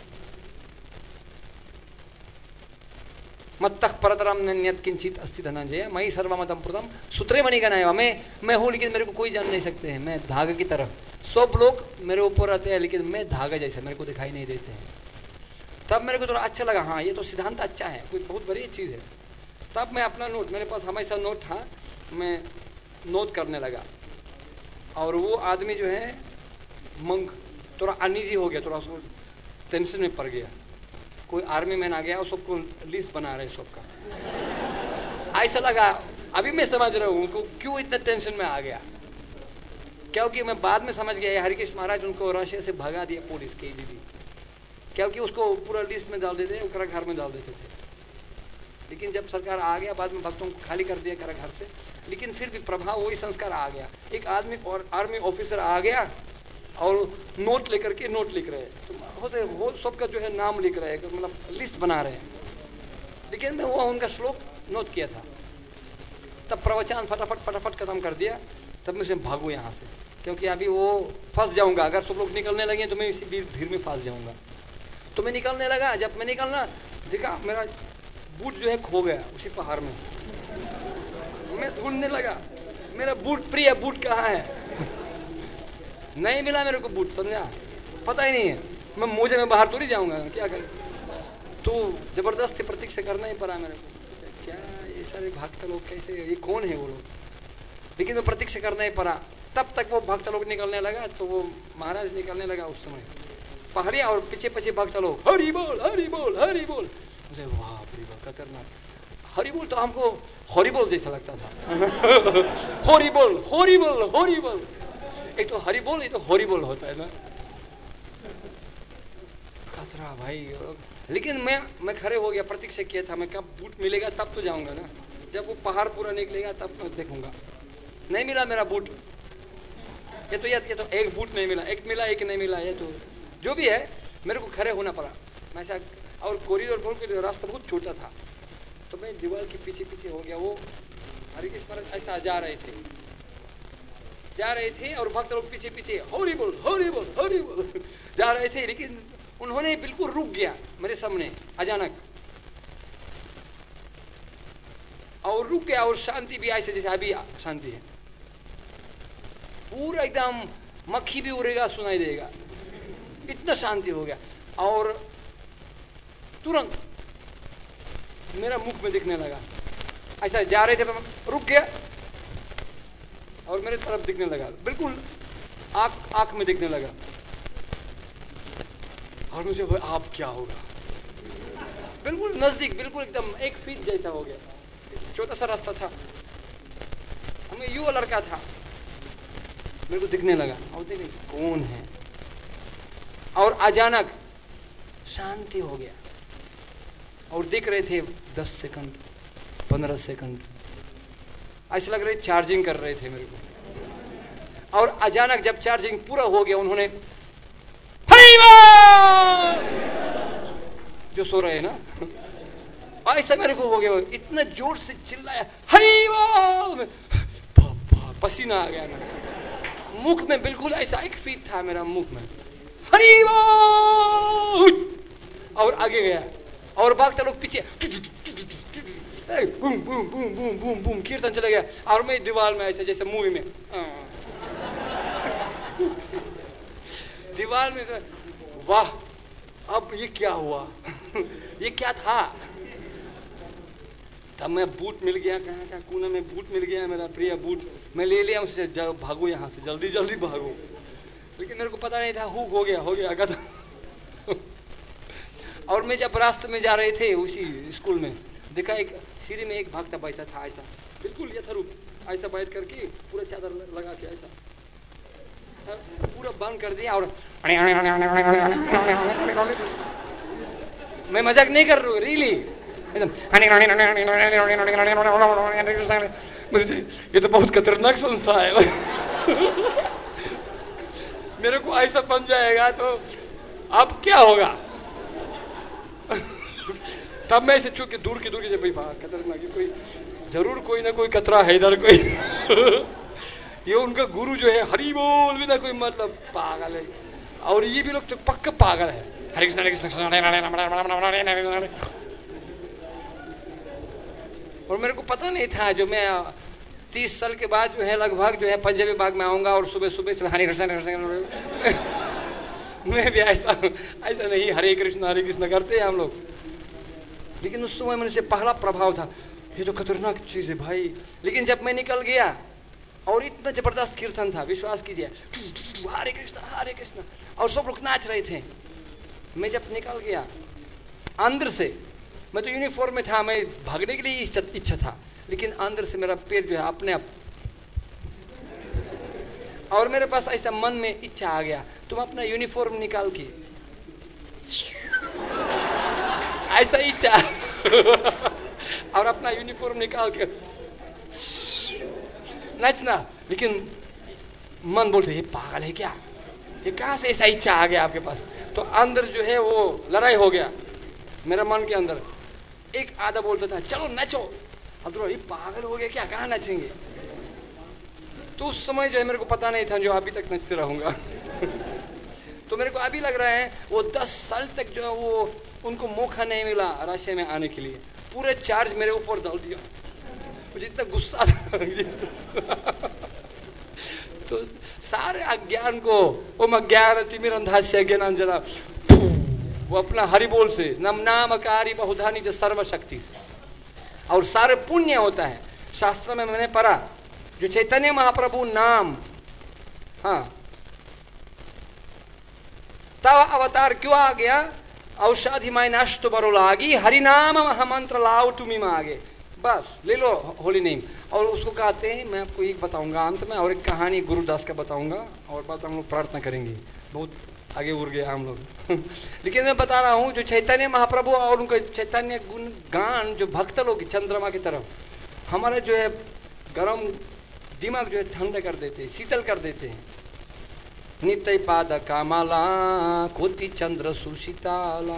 मत्तः परतरम नन्यत् किंचित अस्ति धनंजय मयि सर्वमतं प्रदम सूत्रे मणिगणा। मैं मैं हूँ लेकिन मेरे को कोई जान नहीं सकते हैं, मैं धागे की तरह, सब लोग मेरे ऊपर रहते हैं लेकिन मैं धागा जैसा, मेरे को दिखाई नहीं देते हैं। तब मेरे को थोड़ा अच्छा लगा, हाँ ये तो सिद्धांत अच्छा है, कोई बहुत बड़ी चीज़ है। तब मैं अपना नोट, मेरे पास हमेशा नोट था, मैं नोट करने लगा। और वो आदमी जो है मंक थोड़ा अनईजी हो गया, थोड़ा उसको टेंशन में पड़ गया। कोई आर्मी मैन आ गया और सबको लिस्ट बना रहे सबका। ऐसा लगा, अभी मैं समझ रहा हूँ उनको क्यों इतना टेंशन में आ गया, क्योंकि मैं बाद में समझ गया हरिकेश महाराज उनको रशिया से भगा दिया पुलिस के जी डी, क्योंकि उसको पूरा लिस्ट में डाल देते, कारागार में डाल देते थे। लेकिन जब सरकार आ गया, बाद में भक्तों को खाली कर दिया कारागार से, लेकिन फिर भी प्रभाव वही संस्कार आ गया। एक आदमी और आर्मी ऑफिसर आ गया और नोट लेकर के नोट लिख रहे हैं, तो हो से वो सबका जो है नाम लिख रहे हैं, मतलब लिस्ट बना रहे हैं। लेकिन मैं वो उनका श्लोक नोट किया था। तब प्रवचन फटाफट फटाफट खत्म कर दिया। तब मैं भागू यहाँ से, क्योंकि अभी वो फंस जाऊंगा, अगर सब लोग निकलने लगे तो मैं इसी भीड़ में फंस जाऊंगा। तो मैं निकलने लगा, जब मैं निकलना देखा मेरा बूट जो है खो गया उसी पहाड़ में। मैं ढूंढने लगा मेरा बूट, प्रिय बूट कहाँ है, नहीं मिला मेरे को बूट, समझा, पता ही नहीं है। मैं मोजे में बाहर तो नहीं जाऊंगा, क्या करें। तो जबरदस्ती प्रतीक्षा करना ही पड़ा मेरे को, क्या ये सारे भक्त लोग कैसे, ये कौन है वो लोग, लेकिन मैं प्रतीक्षा करना ही पड़ा। तब तक वो भक्त लोग निकलने लगा, तो वो महाराज निकलने लगा उस समय पहाड़िया, और पीछे पीछे भक्त लोग हरि बोल हरि बोल हरि बोल। मुझे वाह खतरनाक, हरि बोल तो हमको हॉरिबल जैसा लगता था। हॉरिबल हॉरिबल हॉरिबल, एक तो हरि बोल, एक तो हॉरिबल होता है ना, खतरा भाई। लेकिन मैं मैं खड़े हो गया, प्रतीक्षा किया था, मैं कब बूट मिलेगा तब तो जाऊंगा ना, जब वो पहाड़ पूरा निकलेगा तब मैं देखूंगा। नहीं मिला मेरा बूट, ये तो ये तो एक बूट नहीं मिला, एक मिला एक नहीं मिला, ये तो जो भी है मेरे को खड़े होना पड़ा। मैं ऐसा, और कॉरिडोर बोल रास्ता बहुत छोटा था, तो मैं दीवार के पीछे पीछे हो गया। वो हरिकेश महाराज ऐसा जा रहे थे जा रहे थे और भक्त लोग पीछे पीछे हरि बोल हरि बोल हरि बोल जा रहे थे। लेकिन उन्होंने बिल्कुल रुक गया मेरे सामने अचानक। और रुक गया, और शांति भी ऐसे जैसे अभी शांति है, पूरा एकदम मक्खी भी उड़ेगा सुनाई देगा, इतना शांति हो गया। और तुरंत मेरा मुख में दिखने लगा, ऐसा जा रहे थे, रुक गया और मेरे तरफ दिखने लगा, बिल्कुल आंख आंख में दिखने लगा। और मुझे आप क्या होगा, बिल्कुल नजदीक, बिल्कुल एकदम एक फीट जैसा हो गया। छोटा सा रास्ता था, हमें युवा लड़का था, मेरे को दिखने लगा और देखे कौन है, और अचानक शांति हो गया। और देख रहे थे दस सेकंड, पंद्रह सेकंड, ऐसे लग रहे चार्जिंग कर रहे थे मेरे को। और अचानक जब चार्जिंग पूरा हो गया, उन्होंने हरि बोल, जो सो रहे हैं ना, ऐसा मेरे को हो गया, इतना जोर से चिल्लाया हरि बोल, पसीना आ गया मेरे मुख में, बिल्कुल ऐसा एक फीट था मेरा मुख में, हरि बोल। और आगे गया और भागता लोग पीछे, boom boom boom boom boom boom, कीर्तन चला गया। और मैं दीवार में ऐसे जैसे मूवी में दीवार में, वाह अब ये क्या हुआ ये क्या था। तब मैं बूट मिल गया, कहाँ कहाँ कोने में बूट मिल गया, मेरा प्रिय बूट मैं ले लिया, उससे भागो यहाँ से, जल्दी जल्दी भागो। लेकिन मेरे को पता नहीं था, हुक हो गया हो गया अगर और मैं जब रास्ते में जा रहे थे उसी स्कूल में, देखा एक सीढ़ी में एक भागता बैठा था, ऐसा बिल्कुल यथारूप, ऐसा बैठ करके पूरा चादर लगा के ऐसा पूरा बंद कर दिया। और मैं मजाक नहीं कर रहा हूँ, रियली एकदम, मुझे ये तो बहुत खतरनाक संस्था है मेरे को ऐसा बन जाएगा तो अब क्या होगा तब मैं इसे छू के दूर के दूर के भाई भाग, खतरनाक, कोई जरूर कोई ना कोई कतरा है इधर कोई ये उनका गुरु जो है हरि बोल भी ना कोई मतलब पागल है, और ये भी लोग तो पक्का पागल है, हरे कृष्ण हरे कृष्ण। और मेरे को पता नहीं था, जो मैं तीस साल के बाद जो है लगभग जो है पंजाबी बाग में आऊंगा और सुबह सुबह से हरे कृष्ण हरे कृष्ण मैं भी ऐसा ऐसा नहीं हरे कृष्ण हरे कृष्ण करते हैं हम लोग। लेकिन उस समय मेरे से पहला प्रभाव था, ये तो खतरनाक चीज है भाई। लेकिन जब मैं निकल गया और इतना जबरदस्त कीर्तन था, विश्वास कीजिए, हरे कृष्ण हरे कृष्ण, और सब लोग नाच रहे थे। मैं जब निकल गया अंदर से, मैं तो यूनिफॉर्म में था, मैं भागने के लिए इच्छा इच्छा था, लेकिन अंदर से मेरा पैर जो है अपने आप, और मेरे पास ऐसा मन में इच्छा आ गया, तुम अपना यूनिफॉर्म निकाल के ऐसा इच्छा और अपना यूनिफॉर्म निकाल के नाचना। लेकिन मन बोलते ये पागल है क्या, ये कहाँ से ऐसा इच्छा आ गया आपके पास। तो अंदर जो है वो लड़ाई हो गया मेरा मन के अंदर। एक आधा बोलता था चलो नाचो, अब तो ये पागल हो गया क्या, कहाँ नाचेंगे। तो उस समय जो है मेरे को पता नहीं था, जो अभी तक नाचते रहूंगा तो मेरे को अभी लग रहा है वो दस साल तक जो है वो उनको मौका नहीं मिला रशिया में आने के लिए, पूरे चार्ज मेरे ऊपर डाल दिया, मुझे इतना गुस्सा था तो सारे अज्ञान को ओम अज्ञान तिमिरंधास्य ज्ञानांजना वो अपना हरि बोल से नम नामकारी बहुधा निज सर्वशक्ति, और सारे पुण्य होता है। शास्त्र में मैंने पढ़ा, जो चैतन्य महाप्रभु नाम, हाँ तब अवतार क्यों आ गया, औषधि माय नष्ट बरो लागी, हरि नाम महामंत्र लाओ तुम्हें मांगे, बस ले लो होली नेम। और उसको कहते हैं, मैं आपको एक बताऊंगा अंत में, और एक कहानी गुरुदास का बताऊंगा, और बाद हम लोग प्रार्थना करेंगे, बहुत आगे उड़ गए हम लोग लेकिन मैं बता रहा हूँ, जो चैतन्य महाप्रभु और उनका चैतन्य गुण गान, जो भक्त लोग चंद्रमा की तरफ, हमारे जो है गरम दिमाग जो है ठंडा कर देते हैं, शीतल कर देते हैं। नित्य पाद कामाला कोटि चंद्र सुशीताला,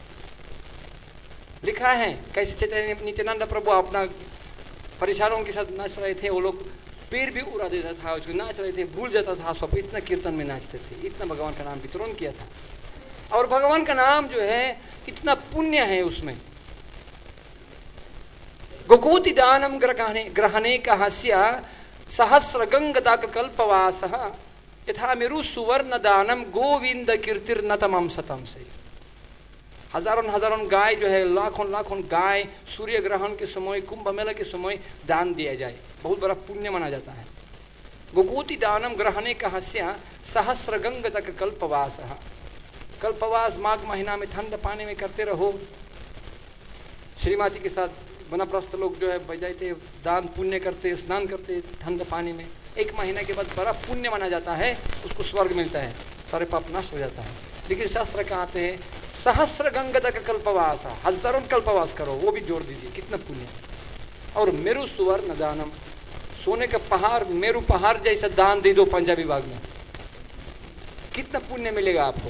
लिखा है कैसे चैतन्य नित्यानंद प्रभु अपना परिचारों के साथ नाच रहे थे, वो लोग पैर भी उड़ा देता था, उसको नाच रहे थे, भूल जाता था सब, इतना कीर्तन में नाचते थे, इतना भगवान का नाम वितरण किया था। और भगवान का नाम जो है इतना पुण्य है उसमें। गोकोति दानम ग्रहणे ग्रहणे कहस्य सहस्र गंगदाक कल्पवासः यथा मेरु सुवर्ण दानम गोविंद कीर्तिर्न तमम सतम से। हजारों हजारों गाय जो है, लाखों लाखों गाय सूर्य ग्रहण के समय, कुंभ मेला के समय दान दिया जाए, बहुत बड़ा पुण्य माना जाता है। गोकोति दानम ग्रहणे कहस्य सहस्र गंगदाक कल्पवासः। कल्पवास माघ महीना में ठंड पानी में करते रहो। श्रीमती के साथ वनप्रस्थ लोग जो है बजाते दान पुण्य करते, स्नान करते ठंड पानी में, एक महीना के बाद बड़ा पुण्य माना जाता है, उसको स्वर्ग मिलता है, सारे पाप नष्ट हो जाता है। लेकिन शास्त्र कहते हैं सहस्र गंगदक कल्पवास, हजारों कल्पवास करो, वो भी जोड़ दीजिए, कितना पुण्य। और मेरु सुवर्ण दानम, सोने का पहाड़, मेरु पहाड़ जैसा दान दे दो पंजाबी बाग में, कितना पुण्य मिलेगा आपको।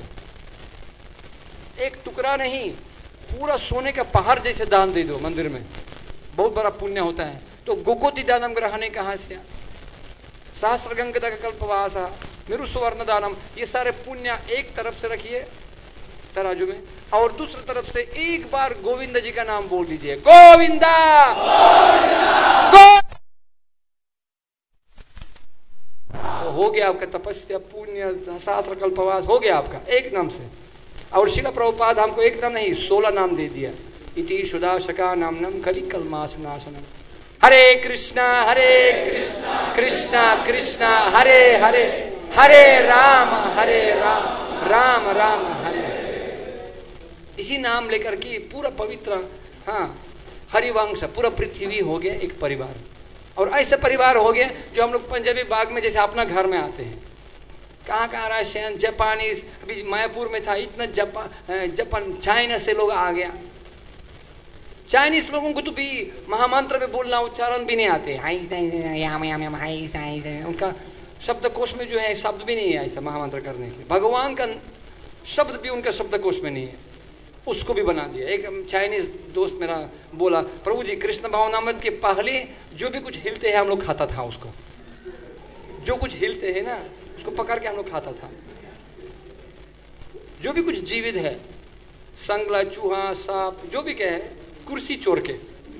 एक टुकड़ा नहीं, पूरा सोने का पहाड़ जैसे दान दे दो मंदिर में, बहुत बड़ा पुण्य होता है। तो गोकोति दानम ग्रहणे कहस्य सहस्र गंगदा का कल्पवास मेरु सुवर्ण दानम, ये सारे पुण्य एक तरफ से रखिए तराजू में, और दूसरी तरफ से एक बार गोविंद जी का नाम बोल दीजिए, गोविंदा, गोविंदा। तो हो गया आपका तपस्या, पुण्य, सहस्र कल्पवास हो गया आपका एक नाम से। और शिला प्रभुपाद हमको एक नाम नहीं, सोलह नाम दे दिया। इति सुदाशका नामनम कलिकल्मास नाशनम। हरे कृष्णा हरे कृष्णा कृष्णा कृष्णा हरे हरे, हरे राम हरे राम राम राम हरे। इसी नाम लेकर के पूरा पवित्र, हाँ, हरिवंश, पूरा पृथ्वी हो गया एक परिवार। और ऐसा परिवार हो गया जो हम लोग पंजाबी बाग में जैसे अपना घर में आते हैं। कहाँ कहाँ रशियन, जापानीज, अभी मायापुर में था, इतना जापान जापान चाइना से लोग आ गया। चाइनीज लोगों को तो भी महामंत्र में बोलना, उच्चारण भी नहीं आते, उनका शब्दकोश में जो है शब्द भी नहीं है ऐसा महामंत्र करने के। भगवान का शब्द भी उनका शब्दकोश में नहीं है, उसको भी बना दिया। एक चाइनीज दोस्त मेरा बोला, प्रभु जी कृष्ण भावनामृत के पहले जो भी कुछ हिलते हैं हम लोग खाता था, उसको जो कुछ हिलते हैं ना उसको पकड़ के हम लोग खाता था। जो भी कुछ जीवित है, संगला, चूहा, सांप, जो भी कहे, कुर्सी चोर के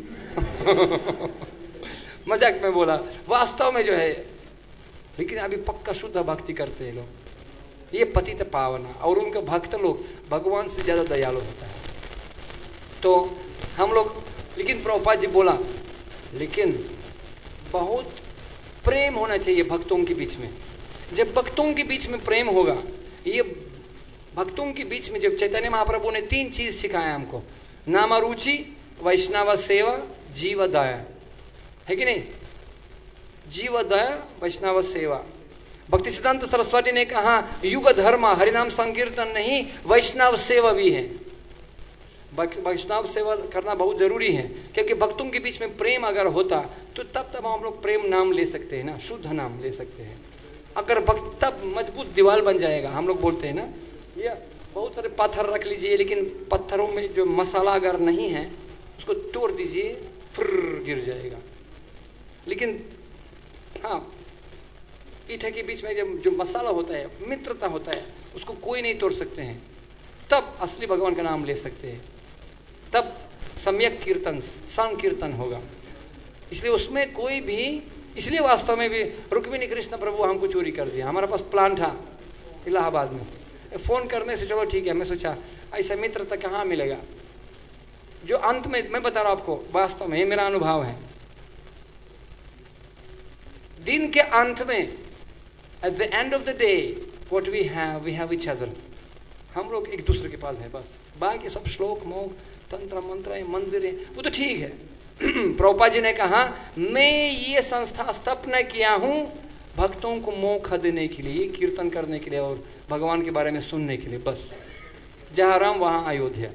मजाक में बोला, वास्तव में जो है। लेकिन अभी पक्का शुद्ध भक्ति करते हैं लोग, ये पतित पावना, और उनका भक्त लोग भगवान से ज्यादा दयालु होता है। तो हम लोग, लेकिन प्रभुपाद जी बोला, लेकिन बहुत प्रेम होना चाहिए भक्तों के बीच में। जब भक्तों के बीच में प्रेम होगा, ये भक्तों के बीच में जब चैतन्य महाप्रभु ने तीन चीज सिखाया हमको, नामरुचि, वैष्णव सेवा, जीव दया, है कि नहीं? जीव दया, वैष्णव सेवा। भक्ति सिद्धांत सरस्वती ने कहा युग धर्म हरिनाम संकीर्तन नहीं, वैष्णव सेवा भी है। वैष्णव सेवा करना बहुत जरूरी है, क्योंकि भक्तों के बीच में प्रेम अगर होता तो तब तब हम लोग प्रेम नाम ले सकते हैं ना, शुद्ध नाम ले सकते हैं। अगर भक्त, तब मजबूत दीवार बन जाएगा। हम लोग बोलते हैं ना, ये बहुत सारे पत्थर रख लीजिए, लेकिन पत्थरों में जो मसाला अगर नहीं है उसको तोड़ दीजिए, फिर गिर जाएगा। लेकिन हाँ, ईंट के बीच में जब जो मसाला होता है, मित्रता होता है, उसको कोई नहीं तोड़ सकते हैं। तब असली भगवान का नाम ले सकते हैं, तब सम्यक कीर्तन, संकीर्तन होगा। इसलिए उसमें कोई भी, इसलिए वास्तव में भी रुक्मिणी कृष्ण प्रभु हमको चोरी कर दिया। हमारे पास प्लान था इलाहाबाद में, फोन करने से चलो ठीक है, मैं सोचा ऐसा मित्रता कहाँ मिलेगा। जो अंत में, मैं बता रहा हूं आपको, वास्तव में ये मेरा अनुभव है, दिन के अंत में, at the end of the day, what we have, we have each other. हम लोग एक दूसरे के पास है बस। बाकी सब श्लोक, मोक, तंत्र मंत्र, मंदिर है, वो तो ठीक है। प्रभुपाद जी ने कहा मैं ये संस्था स्थापना किया हूं भक्तों को मौका देने के लिए, कीर्तन करने के लिए और भगवान के बारे में सुनने के लिए, बस। जहां राम वहां अयोध्या।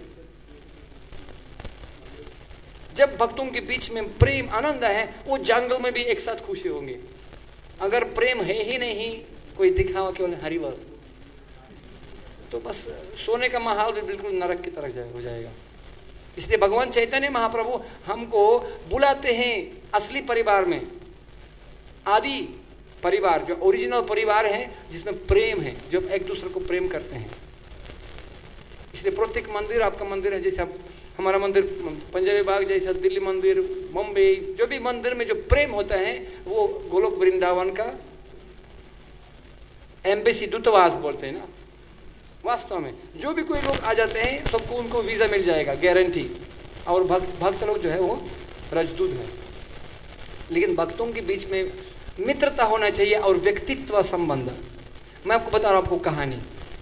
जब भक्तों के बीच में प्रेम, आनंद है, वो जंगल में भी एक साथ खुशी होंगे। अगर प्रेम है ही नहीं, कोई दिखावा केवल हरिवल, तो बस सोने का महल भी बिल्कुल नरक की तरह हो जाएगा। इसलिए भगवान चैतन्य महाप्रभु हमको बुलाते हैं असली परिवार में, आदि परिवार, जो ओरिजिनल परिवार है, जिसमें प्रेम है, जो एक दूसरे को प्रेम करते हैं। इसलिए प्रत्येक मंदिर आपका मंदिर है। जैसे हमारा मंदिर पंजाबी बाग जैसा, दिल्ली मंदिर, मुंबई, जो भी मंदिर में जो प्रेम होता है वो गोलोक वृंदावन का एम्बेसी, दूतावास बोलते हैं ना। वास्तव में जो भी कोई लोग आ जाते हैं सबको उनको वीजा मिल जाएगा, गारंटी। और भक्त भक्त लोग जो है वो राजदूत है। लेकिन भक्तों के बीच में मित्रता होना चाहिए और व्यक्तित्व संबंध। मैं आपको बता रहा हूं आपको कहानी।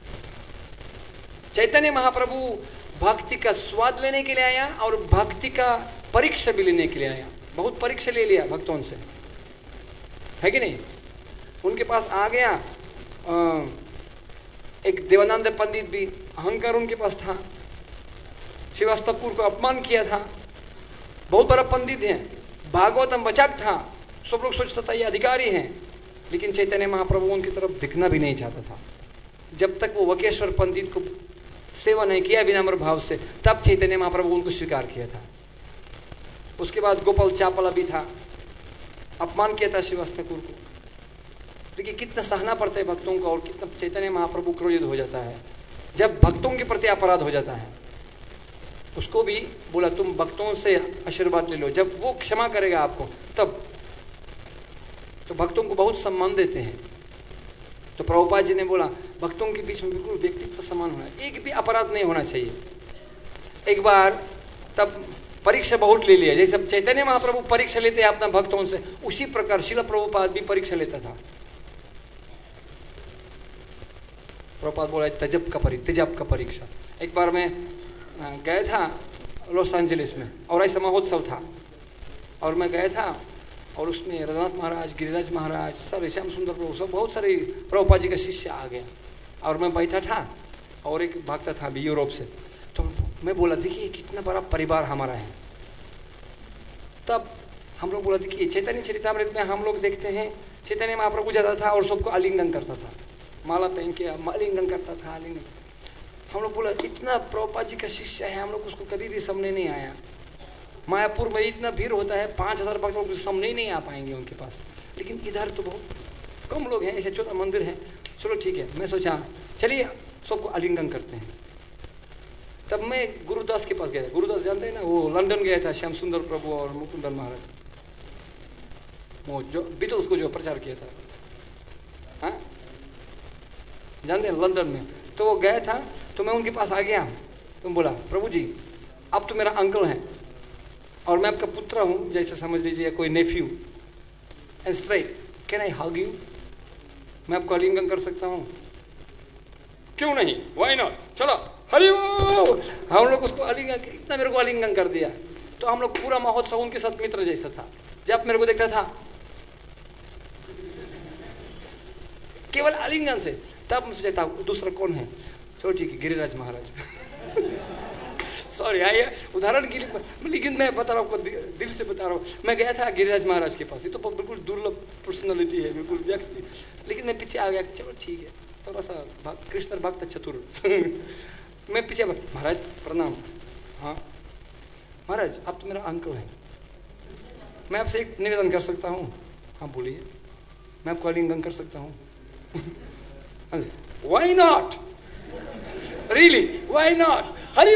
चैतन्य महाप्रभु भक्ति का स्वाद लेने के लिए आया और भक्ति का परीक्षा भी लेने के लिए आया। बहुत परीक्षा ले लिया भक्तों से, है कि नहीं। उनके पास आ गया आ, एक देवानंद पंडित भी, अहंकार उनके पास था, श्रीवास ठाकुर को अपमान किया था। बहुत बड़ा पंडित है, भागवतम बचक था, सब लोग सोचता था ये अधिकारी हैं। लेकिन चैतन्य महाप्रभु उनकी तरफ दिखना भी नहीं चाहता था। जब तक वो वकेश्वर पंडित को सेवा नहीं किया विनम्र भाव से, तब चैतन्य महाप्रभु उनको स्वीकार किया था। उसके बाद गोपाल चापला भी था, अपमान किया था श्रीवास ठाकुर को। देखिए कितना सहना पड़ता है भक्तों का, और कितना चैतन्य महाप्रभु क्रोधित हो जाता है जब भक्तों के प्रति अपराध हो जाता है। उसको भी बोला तुम भक्तों से आशीर्वाद ले लो, जब वो क्षमा करेगा आपको तब। तो भक्तों को बहुत सम्मान देते हैं। तो प्रभुपाद जी ने बोला भक्तों के बीच में बिल्कुल व्यक्तित्व समान होना, एक भी अपराध नहीं होना चाहिए। एक बार तब परीक्षा बहुत ले लिया, जैसे चैतन्य महाप्रभु परीक्षा लेते हैं अपना भक्तों से, उसी प्रकार शिला प्रभुपाद भी परीक्षा लेता था। प्रभुपाद बोला तजब का परीक्षा, तेजब का परीक्षा। एक बार मैं गया था लॉस एंजलिस में, और ऐसा महोत्सव था, और मैं गया था, और उसमें रघुनाथ महाराज, गिरिराज महाराज, सारे श्याम सुंदर प्रभु, सब बहुत सारे प्रभुपाद जी का शिष्य आ गया। और मैं बैठा था, और एक भक्त था भी यूरोप से। तो मैं बोला देखिए कितना बड़ा परिवार हमारा है। तब हम लोग बोला देखिए चैतन्य चरितामृत में हम लोग देखते हैं चैतन्य महाप्रभु जाता था और सबको आलिंगन करता था, माला पहन के आलिंगन करता था, आलिंगन। हम लोग बोला इतना प्रभुपाद जी का शिष्य है, हम लोग उसको कभी भी सामने नहीं आया। मायापुर में इतना भीड़ होता है, पाँच हजार भक्त लोग सामने नहीं आ पाएंगे उनके पास, लेकिन इधर तो बहुत कम लोग हैं, ऐसे छोटा मंदिर है। चलो ठीक है, मैं सोचा चलिए सबको आलिंगन करते हैं। तब मैं गुरुदास के पास गया। गुरुदास जानते हैं ना, वो लंदन गया था, श्याम सुंदर प्रभु और मुकुंदन महाराज, वो जो बीटल्स को जो प्रचार किया था, हाँ जानते हैं, लंदन में। तो वो गया था, तो मैं उनके पास आ गया। तुम बोला प्रभु जी आप तो मेरा अंकल हैं और मैं आपका पुत्र हूँ, जैसे समझ लीजिए कोई nephew, and straight can I hug you, मैं आपको आलिंगन कर सकता हूँ? क्यों नहीं, व्हाई नॉट, चलो हरि बोल। हम लोग उसको आलिंगन, इतना मेरे को आलिंगन कर दिया। तो हम लोग पूरा महोत्सव उनके साथ मित्र जैसा था। जब मेरे को देखता था केवल आलिंगन से, तब मैं सोचता दूसरा कौन है, चलो ठीक है गिरिराज महाराज। सॉरी आइए उदाहरण के लिए, लेकिन मैं बता रहा हूँ आपको, दिल से बता रहा हूँ। मैं गया था गिरिराज महाराज के पास, ये तो बिल्कुल दुर्लभ पर्सनालिटी है, बिल्कुल व्यक्ति, लेकिन मैं पीछे आ गया, चलो ठीक है, थोड़ा सा कृष्ण भक्त चतुर। मैं पीछे, महाराज प्रणाम। हाँ महाराज आप तो मेरा अंकल हैं, मैं आपसे एक निवेदन कर सकता हूँ? हाँ बोलिए। मैं आपको आलिंगन कर सकता हूँ? Why not, really why not, Hari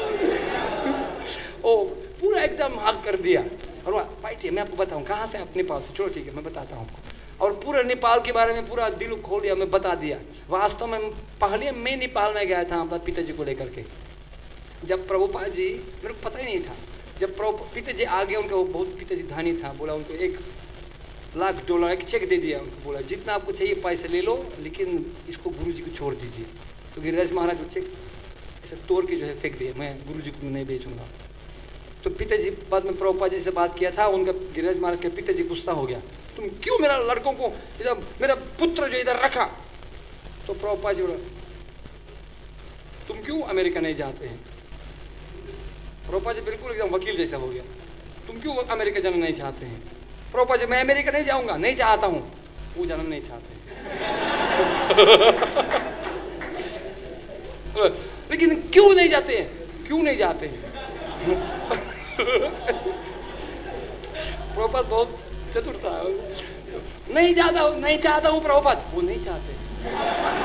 ओ पूरा एकदम हक कर दिया। और बैठिए मैं आपको बताऊं कहाँ से आप, नेपाल से, चलो ठीक है मैं बताता हूँ आपको। और पूरा नेपाल के बारे में पूरा दिल खोल दिया, मैं बता दिया। वास्तव में पहले मैं नेपाल में गया था अपना पिताजी को लेकर के। जब प्रभुपाद जी, मेरे को पता ही नहीं था, जब प्रभु पिताजी आ गए, उनका वो बहुत पिताजी धनी था, बोला उनको एक लाख डॉलर एक चेक दे दिया उनको, बोला जितना आपको चाहिए पैसे ले लो, लेकिन इसको गुरु जी को छोड़ दीजिए। तो गिरिराज महाराज वो चेक ऐसे तोड़ के जो है फेंक दिया, मैं गुरु जी को नहीं बेचूंगा। तो पिताजी बाद में प्रभुपाद जी से बात किया था, उनका गिरिराज महाराज के पिताजी गुस्सा हो गया, तुम क्यों मेरा लड़कों को इधर, मेरा पुत्र जो इधर रखा। तो प्रभुपाद जी बोला तुम क्यों अमेरिका नहीं जाते हैं? प्रभुपाद जी बिल्कुल एकदम वकील जैसा हो गया, तुम क्यों अमेरिका जाना नहीं चाहते हैं? प्रभुपाद जी मैं अमेरिका नहीं जाऊंगा, नहीं चाहता हूँ। वो जाना नहीं चाहते लेकिन क्यों नहीं जाते हैं, क्यों नहीं जाते हैं? प्रभुपाद बहुत चतुर था, नहीं जाता हूँ, नहीं चाहता हूँ प्रभुपाद, वो नहीं चाहते।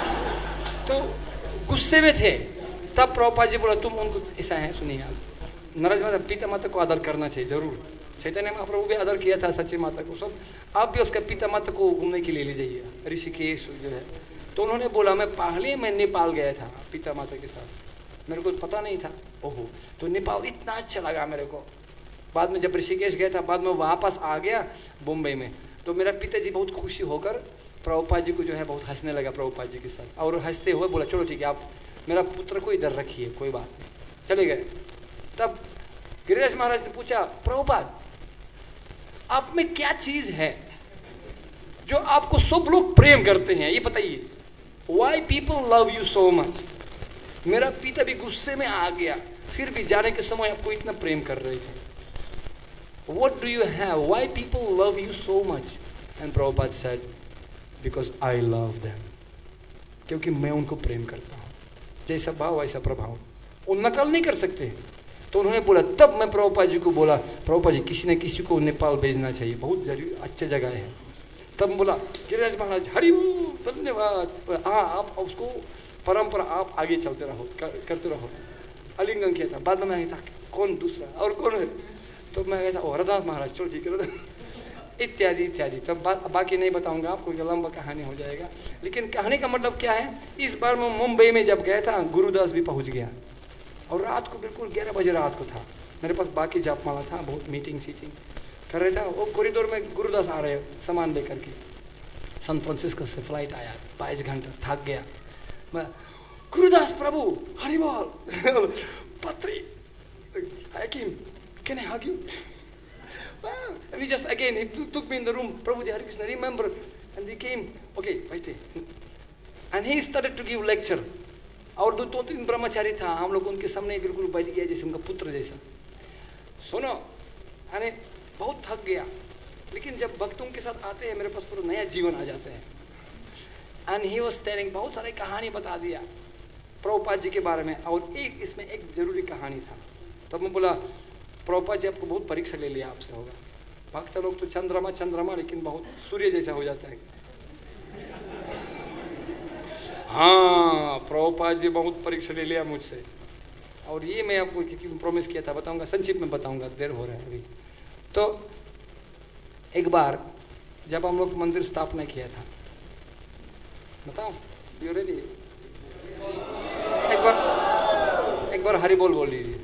तो गुस्से में थे। तब प्रभुपाद जी बोला तुम उनको, ऐसा है सुनिए आप, नरज माता पिता माता को आदर करना चाहिए जरूर। चैतन्य महाप्रभु भी आदर किया था सच्ची माता को, सब आप भी उसका पिता माता को घूमने के लिए ले जाइए ऋषिकेश जो है। तो उन्होंने बोला मैं पहले मैं नेपाल गया था पिता माता के साथ, मेरे को पता नहीं था। ओहो, तो नेपाल इतना अच्छा लगा मेरे को। बाद में जब ऋषिकेश गया था, बाद में वापस आ गया मुंबई में, तो मेरा पिताजी बहुत खुशी होकर प्रभुपाद जी को जो है बहुत हंसने लगा प्रभुपाद जी के साथ, और हंसते हुए बोला चलो ठीक है आप मेरा पुत्र को इधर रखिए, कोई बात नहीं, चले गए। तब गिरिराज महाराज ने पूछा प्रभुपाद आप में क्या चीज है जो आपको सब लोग प्रेम करते हैं, ये बताइए, why people love you so much. मेरा पिता भी गुस्से में आ गया, फिर भी जाने के समय आपको इतना प्रेम कर रहे थे। What do you have? Why people love you so much? And Prabhupada said, because I love them. क्योंकि मैं उनको प्रेम करता हूँ, जैसा भाव वैसा प्रभाव, वो नकल नहीं कर सकते। तो उन्होंने बोला, तब मैं प्रभुपाद जी को बोला प्रभुपाद जी किसी न किसी को नेपाल भेजना चाहिए, बहुत जरूरी अच्छी जगह है। तब बोला गिरिराज महाराज हरि बोल धन्यवाद, हाँ आप उसको परंपरा आप आगे चलते रहो, कर, करते रहो। अलिंगन किया था, बाद में था कौन दूसरा और कौन है, तो मैं कहता ओ हरदास महाराज चलो ठीक है इत्यादि इत्यादि। तब बा, बाकी नहीं बताऊंगा आपको, लंबा कहानी हो जाएगा। लेकिन कहानी का मतलब क्या है, इस बार मैं मुंबई में जब गया था गुरुदास भी पहुंच गया, और रात को बिल्कुल ग्यारह बजे रात को था, मेरे पास बाकी जापमाला था, बहुत मीटिंग सीटिंग कर रहे था। वो कॉरिडोर में गुरुदास आ रहे सामान लेकर के, सैन फ्रांसिस्को से फ्लाइट आया, बाईस घंटा थक गया मैं, गुरुदास प्रभु हरि बोल पत्री can I hug you? Well, and he just again he took me in the room, Prabhuji Hare Krishna, remember, and he came, okay wait, and he started to give lecture। और दो दो तीन ब्रह्मचारी था, हम लोग उनके सामने बिल्कुल बैठ गया जैसे उनका पुत्र जैसा। सुनो, अरे बहुत थक गया, लेकिन जब भक्तों के साथ आते हैं मेरे पास पूरा नया जीवन आ जाता है। एंड ही वाज टेलिंग, बहुत सारी कहानी बता दिया प्रभुपाद जी के बारे में, और एक इसमें एक जरूरी कहानी था। तब मैं बोला प्रभुपाद जी आपको बहुत परीक्षा ले लिया आपसे होगा, भक्त लोग तो चंद्रमा चंद्रमा लेकिन बहुत सूर्य जैसा हो जाता है। हाँ प्रभुपाद जी बहुत परीक्षा ले लिया मुझसे, और ये मैं आपको क्योंकि प्रॉमिस किया था बताऊंगा, संक्षिप्त में बताऊंगा, देर हो रहा है अभी। तो एक बार जब हम लोग मंदिर स्थापना किया था, बताओ यू रेडी, एक बार एक बार हरि बोल बोल लीजिए,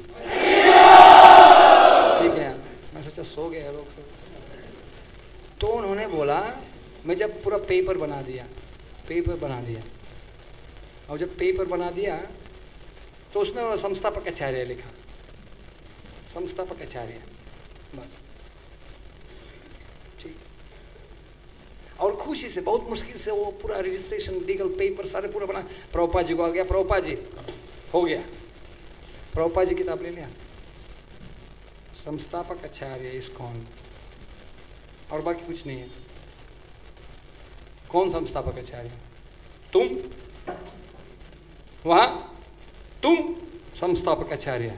ठीक है। मैं सोचा सो गए लोग, तो उन्होंने बोला मैं जब पूरा पेपर बना दिया पेपर बना दिया और जब पेपर बना दिया तो उसमें संस्थापक आचार्य लिखा, संस्थापक आचार्य, बस ठीक। और खुशी से बहुत मुश्किल से वो पूरा रजिस्ट्रेशन लीगल पेपर सारे पूरा बना, प्रभुपाद जी को आ गया, प्रभुपाद जी हो गया, प्रभुपाद जी किताब ले लिया, संस्थापक आचार्य इस्कॉन, और बाकी कुछ नहीं है। कौन संस्थापक आचार्य? तुम, वहां तुम संस्थापक आचार्य,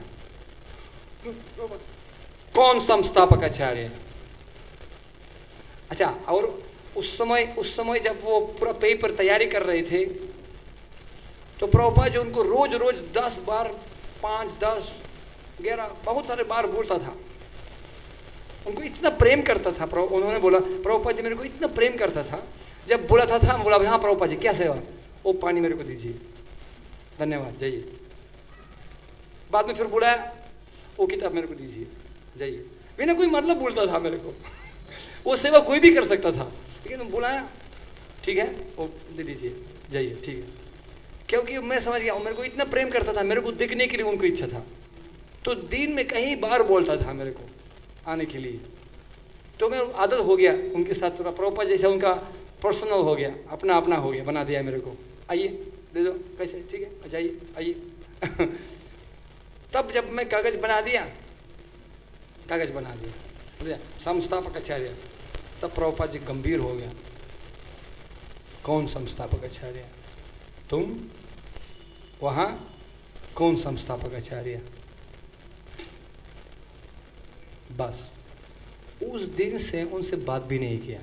कौन संस्थापक आचार्य? अच्छा, और उस समय उस समय जब वो पूरा पेपर तैयारी कर रहे थे तो प्रभुपाद जी उनको रोज रोज दस बार पांच दस ग्यारह बहुत सारे बार बोलता था, उनको इतना प्रेम करता था। उन्होंने बोला प्रभुपाद जी मेरे को इतना प्रेम करता था, जब बोला था था बोला हाँ प्रभुपाद जी क्या सेवा, वो पानी मेरे को दीजिए, धन्यवाद जाइए। बाद में फिर बोला वो किताब मेरे को दीजिए, जाइए। बिना कोई मतलब बोलता था मेरे को वो सेवा कोई भी कर सकता था, लेकिन बोला ठीक है वो दे दीजिए, जाइए, ठीक है। क्योंकि मैं समझ गया मेरे को इतना प्रेम करता था, मेरे को दिखने के लिए उनको इच्छा था, तो दिन में कई बार बोलता था मेरे को आने के लिए। तो मैं आदत हो गया उनके साथ, थोड़ा प्रॉपर जैसे उनका पर्सनल हो गया, अपना अपना हो गया, बना दिया मेरे को, आइए दे दो कैसे, ठीक है जाइए आइए तब जब मैं कागज बना दिया कागज बना दिया संस्थापक आचार्य, तब प्रभुपाद जी गंभीर हो गया, कौन संस्थापक आचार्य? तुम, वहां कौन संस्थापक आचार्य? बस उस दिन से उनसे बात भी नहीं किया।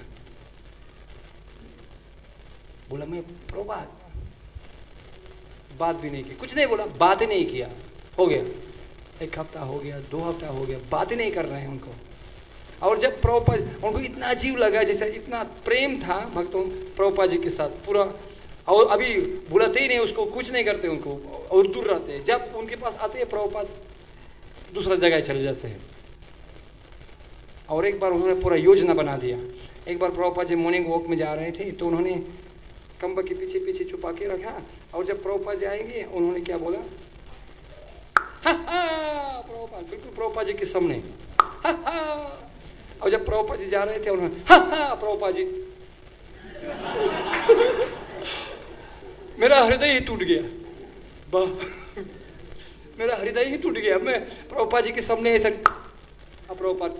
बोला मैं प्रभुपाद, बात भी नहीं की, कुछ नहीं बोला, बात ही नहीं किया, हो गया। एक हफ्ता हो गया, दो हफ्ता हो गया, बात ही नहीं कर रहे हैं उनको। और जब प्रभुपाद उनको इतना अजीब लगा, जैसे इतना प्रेम था भक्तों प्रभुपाद जी के साथ पूरा, और अभी भूलते ही नहीं उसको, कुछ नहीं करते उनको और दूर रहते हैं। जब उनके पास आते हैं प्रभुपाद दूसरा जगह चले जाते हैं। और एक बार उन्होंने पूरा योजना बना दिया। एक बार प्रभुपाद जी मॉर्निंग वॉक में जा रहे थे तो उन्होंने कंबल के पीछे पीछे छुपा के रखा, और जब प्रभुपाद जी आएंगे उन्होंने क्या बोला, हा हा, प्रभुपाद बिल्कुल प्रभुपाद जी के सामने, हा हा। और जब प्रभुपाद जी जा रहे थे उन्होंने हा हा प्रभुपाद जी मेरा हृदय ही टूट गया, वाह मेरा हृदय ही टूट गया। मैं प्रभुपाद जी के सामने ऐसा, प्रभुपाद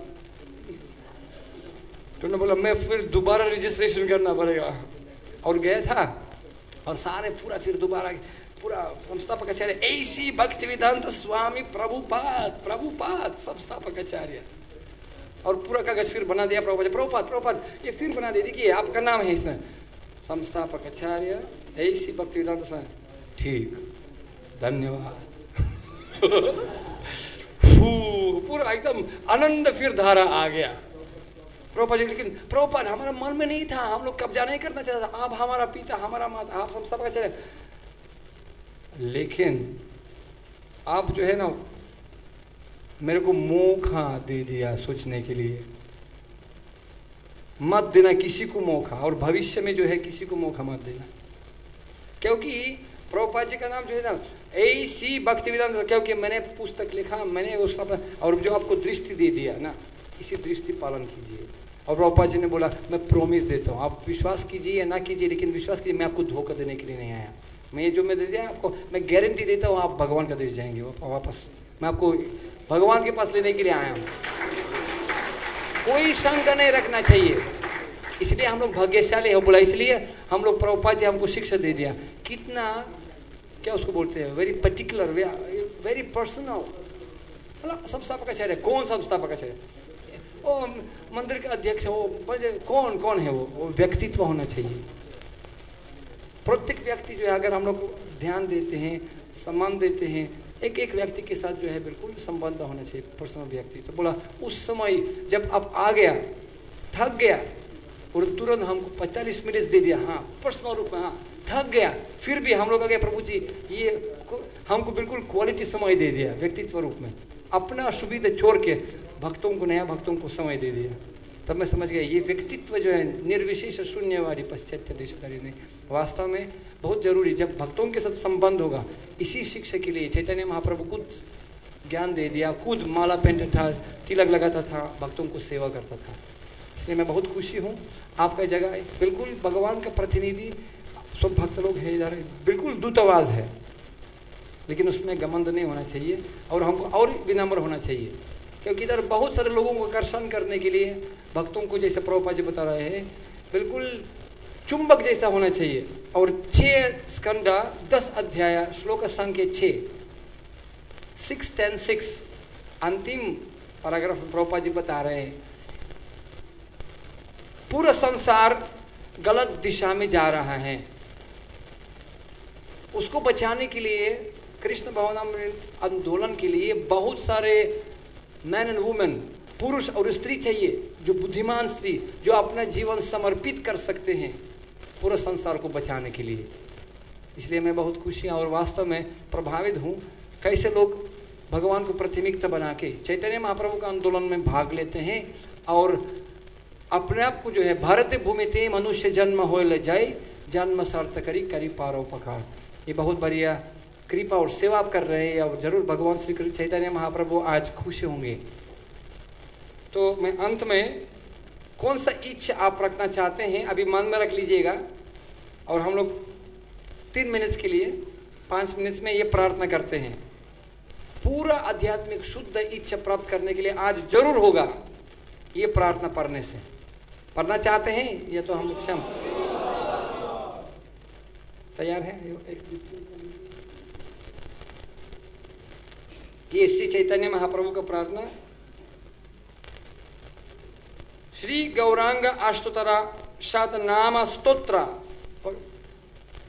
तो बोला मैं फिर दोबारा रजिस्ट्रेशन करना पड़ेगा। और गया था और सारे पूरा फिर दोबारा पूरा संस्थापक आचार्य ऐसी भक्तिवेदांत स्वामी प्रभुपाद प्रभुपाद संस्थापक आचार्य, और पूरा कागज फिर बना दिया प्रभुपाद प्रभुपाद प्रभुपाद ये फिर बना दे देखिए आपका नाम है इसमें, संस्थापक आचार्य ऐसी भक्तिवेदांत स्वामी, ठीक धन्यवाद। पूरा एकदम आनंद फिर धारा आ गया प्रभुपाद जी। लेकिन प्रभुपाद हमारा मन में नहीं था, हम लोग कब्जा नहीं करना चाहता था, आप हमारा पिता हमारा माता आप संस्थापक आचार्य, लेकिन आप जो है ना मेरे को मौका दे दिया सोचने के लिए। मत देना किसी को मौका, और भविष्य में जो है किसी को मौका मत देना, क्योंकि प्रभुपाद जी का नाम जो है ना ऐसी भक्तिवेदांत, क्योंकि मैंने पुस्तक लिखा, मैंने उस और जो आपको दृष्टि दे दिया ना, इसी दृष्टि पालन कीजिए। और प्रभुपाद जी ने बोला मैं प्रॉमिस देता हूँ, आप विश्वास कीजिए या ना कीजिए, लेकिन विश्वास कीजिए मैं आपको धोखा देने के लिए नहीं आया। मैं ये जो मैं दे दिया आपको, मैं गारंटी देता हूँ आप भगवान का देश जाएंगे वापस, मैं आपको भगवान के पास लेने के लिए आया हूँ। कोई शंका नहीं रखना चाहिए, इसलिए हम लोग भाग्यशाली हो बोला, इसलिए हम लोग प्रभुपाद जी हमको शिक्षा दे दिया। कितना क्या उसको बोलते हैं, वेरी पर्टिकुलर, वेरी पर्सनल। संस्थापक आचार्य कौन संस्थापक आचार्य, वो मंदिर के अध्यक्ष, वो कौन कौन है, वो वो व्यक्तित्व होना चाहिए। प्रत्येक व्यक्ति जो है अगर हम लोग ध्यान देते हैं, सम्मान देते हैं, एक एक व्यक्ति के साथ जो है बिल्कुल संबंध होना चाहिए, पर्सनल व्यक्ति। तो बोला उस समय जब आप आ गया, थक गया और तुरंत हमको पैंतालीस मिनट दे दिया, हाँ पर्सनल रूप में, हाँ थक गया, फिर भी हम लोग आ गए प्रभु जी, ये हमको बिल्कुल क्वालिटी समय दे दिया व्यक्तित्व रूप में, अपना सुविधा छोड़ के भक्तों को, नया भक्तों को समय दे दिया। तब मैं समझ गया ये व्यक्तित्व जो है निर्विशेष शून्यवादी पाश्चात्य देशकारी ने वास्तव में बहुत जरूरी, जब भक्तों के साथ संबंध होगा। इसी शिक्षा के लिए चैतन्य महाप्रभु खुद ज्ञान दे दिया, खुद माला पहनता था, तिलक लगाता था, भक्तों को सेवा करता था। इसलिए मैं बहुत खुशी हूँ आपका जगह बिल्कुल भगवान का प्रतिनिधि, सब भक्त लोग हैं इधर, बिल्कुल दूतावाज है, लेकिन उसमें घमंड नहीं होना चाहिए और हमको और विनम्र होना चाहिए, क्योंकि इधर बहुत सारे लोगों को आकर्षण करने के लिए भक्तों को, जैसे प्रभुपाद जी बता रहे हैं, बिल्कुल चुंबक जैसा होना चाहिए। और छह स्कंद दस अध्याय श्लोक संख्या छः, सिक्स टेन सिक्स, अंतिम पैराग्राफ प्रभुपाद जी बता रहे हैं पूरा संसार गलत दिशा में जा रहा है, उसको बचाने के लिए कृष्ण भावनामृत आंदोलन के लिए बहुत सारे मैन एंड वुमेन, पुरुष और स्त्री चाहिए, जो बुद्धिमान स्त्री, जो अपना जीवन समर्पित कर सकते हैं पूरे संसार को बचाने के लिए। इसलिए मैं बहुत खुशी और वास्तव में प्रभावित हूँ कैसे लोग भगवान को प्राथमिकता बना के चैतन्य महाप्रभु का आंदोलन में भाग लेते हैं और अपने आप को जो है भारत भूमि ते मनुष्य जन्म हो ले जाए, जन्म सार्थ करी करी पारोपकार, ये बहुत बढ़िया कृपा और सेवा आप कर रहे हैं और जरूर भगवान श्री चैतन्य महाप्रभु आज खुश होंगे। तो मैं अंत में कौन सा इच्छा आप रखना चाहते हैं अभी मन में रख लीजिएगा, और हम लोग तीन मिनट के लिए, पाँच मिनट में ये प्रार्थना करते हैं। पूरा आध्यात्मिक शुद्ध इच्छा प्राप्त करने के लिए आज जरूर होगा ये प्रार्थना पढ़ने से। पढ़ना चाहते हैं या तो हम लोग क्षम तैयार हैं? ये श्री चैतन्य महाप्रभु का प्रार्थना। श्री गौरांग अष्टोत्तरा शत नाम स्तोत्र,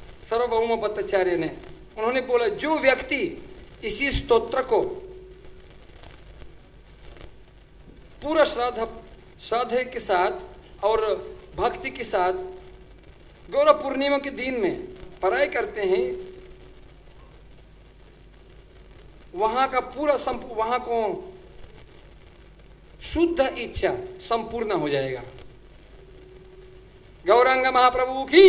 सार्वभौम भट्टाचार्य ने, उन्होंने बोला जो व्यक्ति इसी स्तोत्र को पूरा श्रद्धा श्रद्धा के साथ और भक्ति के साथ गौरव पूर्णिमा के दिन में पढ़ाई करते हैं, वहां का पूरा वहां को शुद्ध इच्छा संपूर्ण हो जाएगा। गौरांग महाप्रभु की।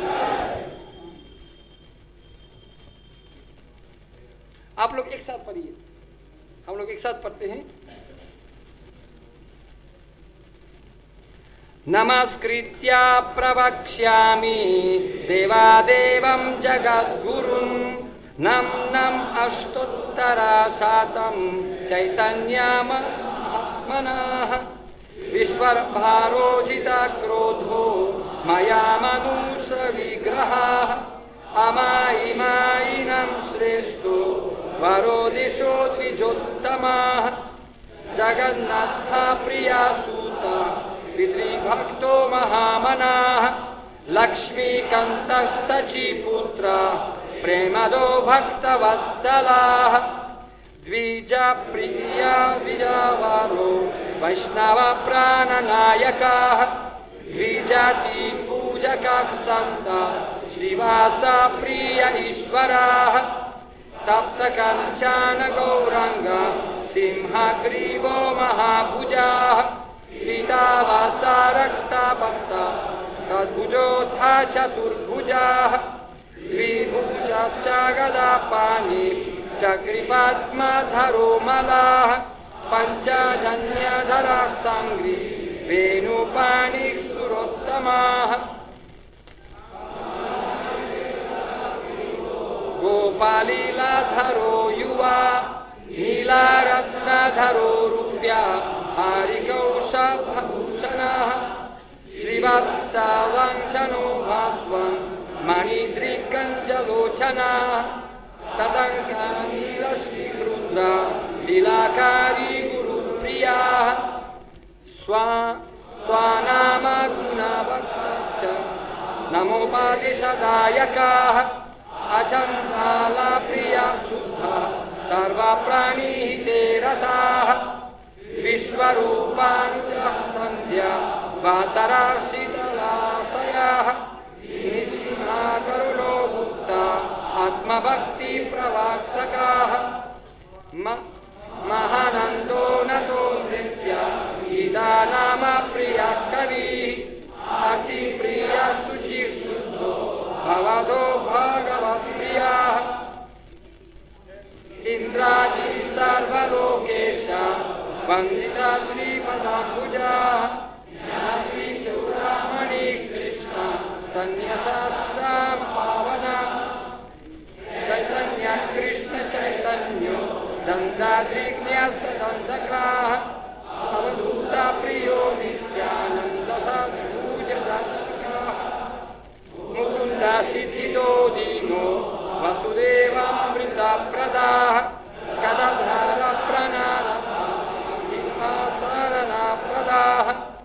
आप लोग एक साथ पढ़िए, हम लोग एक साथ पढ़ते हैं। नमस्कृत्या प्रवक्ष्यामि देवादेवं जगद्गुरुं नम नम अष्टोत्तरशतं चैतन्यमहात्मनः विश्वभारोजिता क्रोधो मया मनुष्यविग्रहः अमायिमायिनं श्रेष्ठो वरो दिशो द्विजोत्तमः जगन्नाथ प्रिया सूता पितृभक्तो महामनाः लक्ष्मीकान्तः सचिपुत्रः प्रेमदो भक्तवत्सलाः द्विजप्रिया द्विजवरो वैष्णव प्राणनायकाः द्विजाति पूजकाः सन्तः श्रीवासा प्रिय ईश्वराः तप्तकाञ्चन गौरांग सिंहग्रीवो महाभुजाः पीतावासा रक्तभक्ता सद्भुजोऽथा चतुर्भुजाः द्विभुजा च गदापाणि चक्रिपद्मधरो मलाः पञ्चजन्यधरः सङ्घ्रि वेणुपाणिः सुरोत्तमाः गोपालीलाधरो युवा नीलारत्नधरो रूप्या हरिकौशभूषणः श्रीवत्सलाञ्छनो भास्वन् मणिद्रिकञ्जलोचनः तदङ्कानीलश्रीरुद्रा लीलाकारी गुरुप्रियाः स्वा स्वानामगुणभक्तश्च नमोपादिशदायकाः अचन्द्राला प्रिया शुद्धा सर्वप्राणिहिते रताः विश्वरूपानुजः सन्ध्या वातरा शीतलाशयाः निसीमा करुणो भुक्ता आत्मभक्ति प्रवर्तकाः महानन्दो नतो नृत्या गीता नाम प्रिया कविः अतिप्रिया शुचिः शुद्धो भवदो भगवत्प्रियाः इंद्रादि सर्वलोकेश वन्दिता श्रीपदाम्बुजाः ज्ञासी चूडामणि कृष्णा सन्न्यसास्त्रां पावना चैतन्य कृष्ण चैतन्यो दन्ताद्रिज्ञास्तदन्तकाः अवधूता प्रियो नित्यानन्द सद्भुजदर्शिकाः मुकुन्द सिद्धिदो दीनो वसुदेवामृतप्रदाः गदाधर प्रणरप्रदाः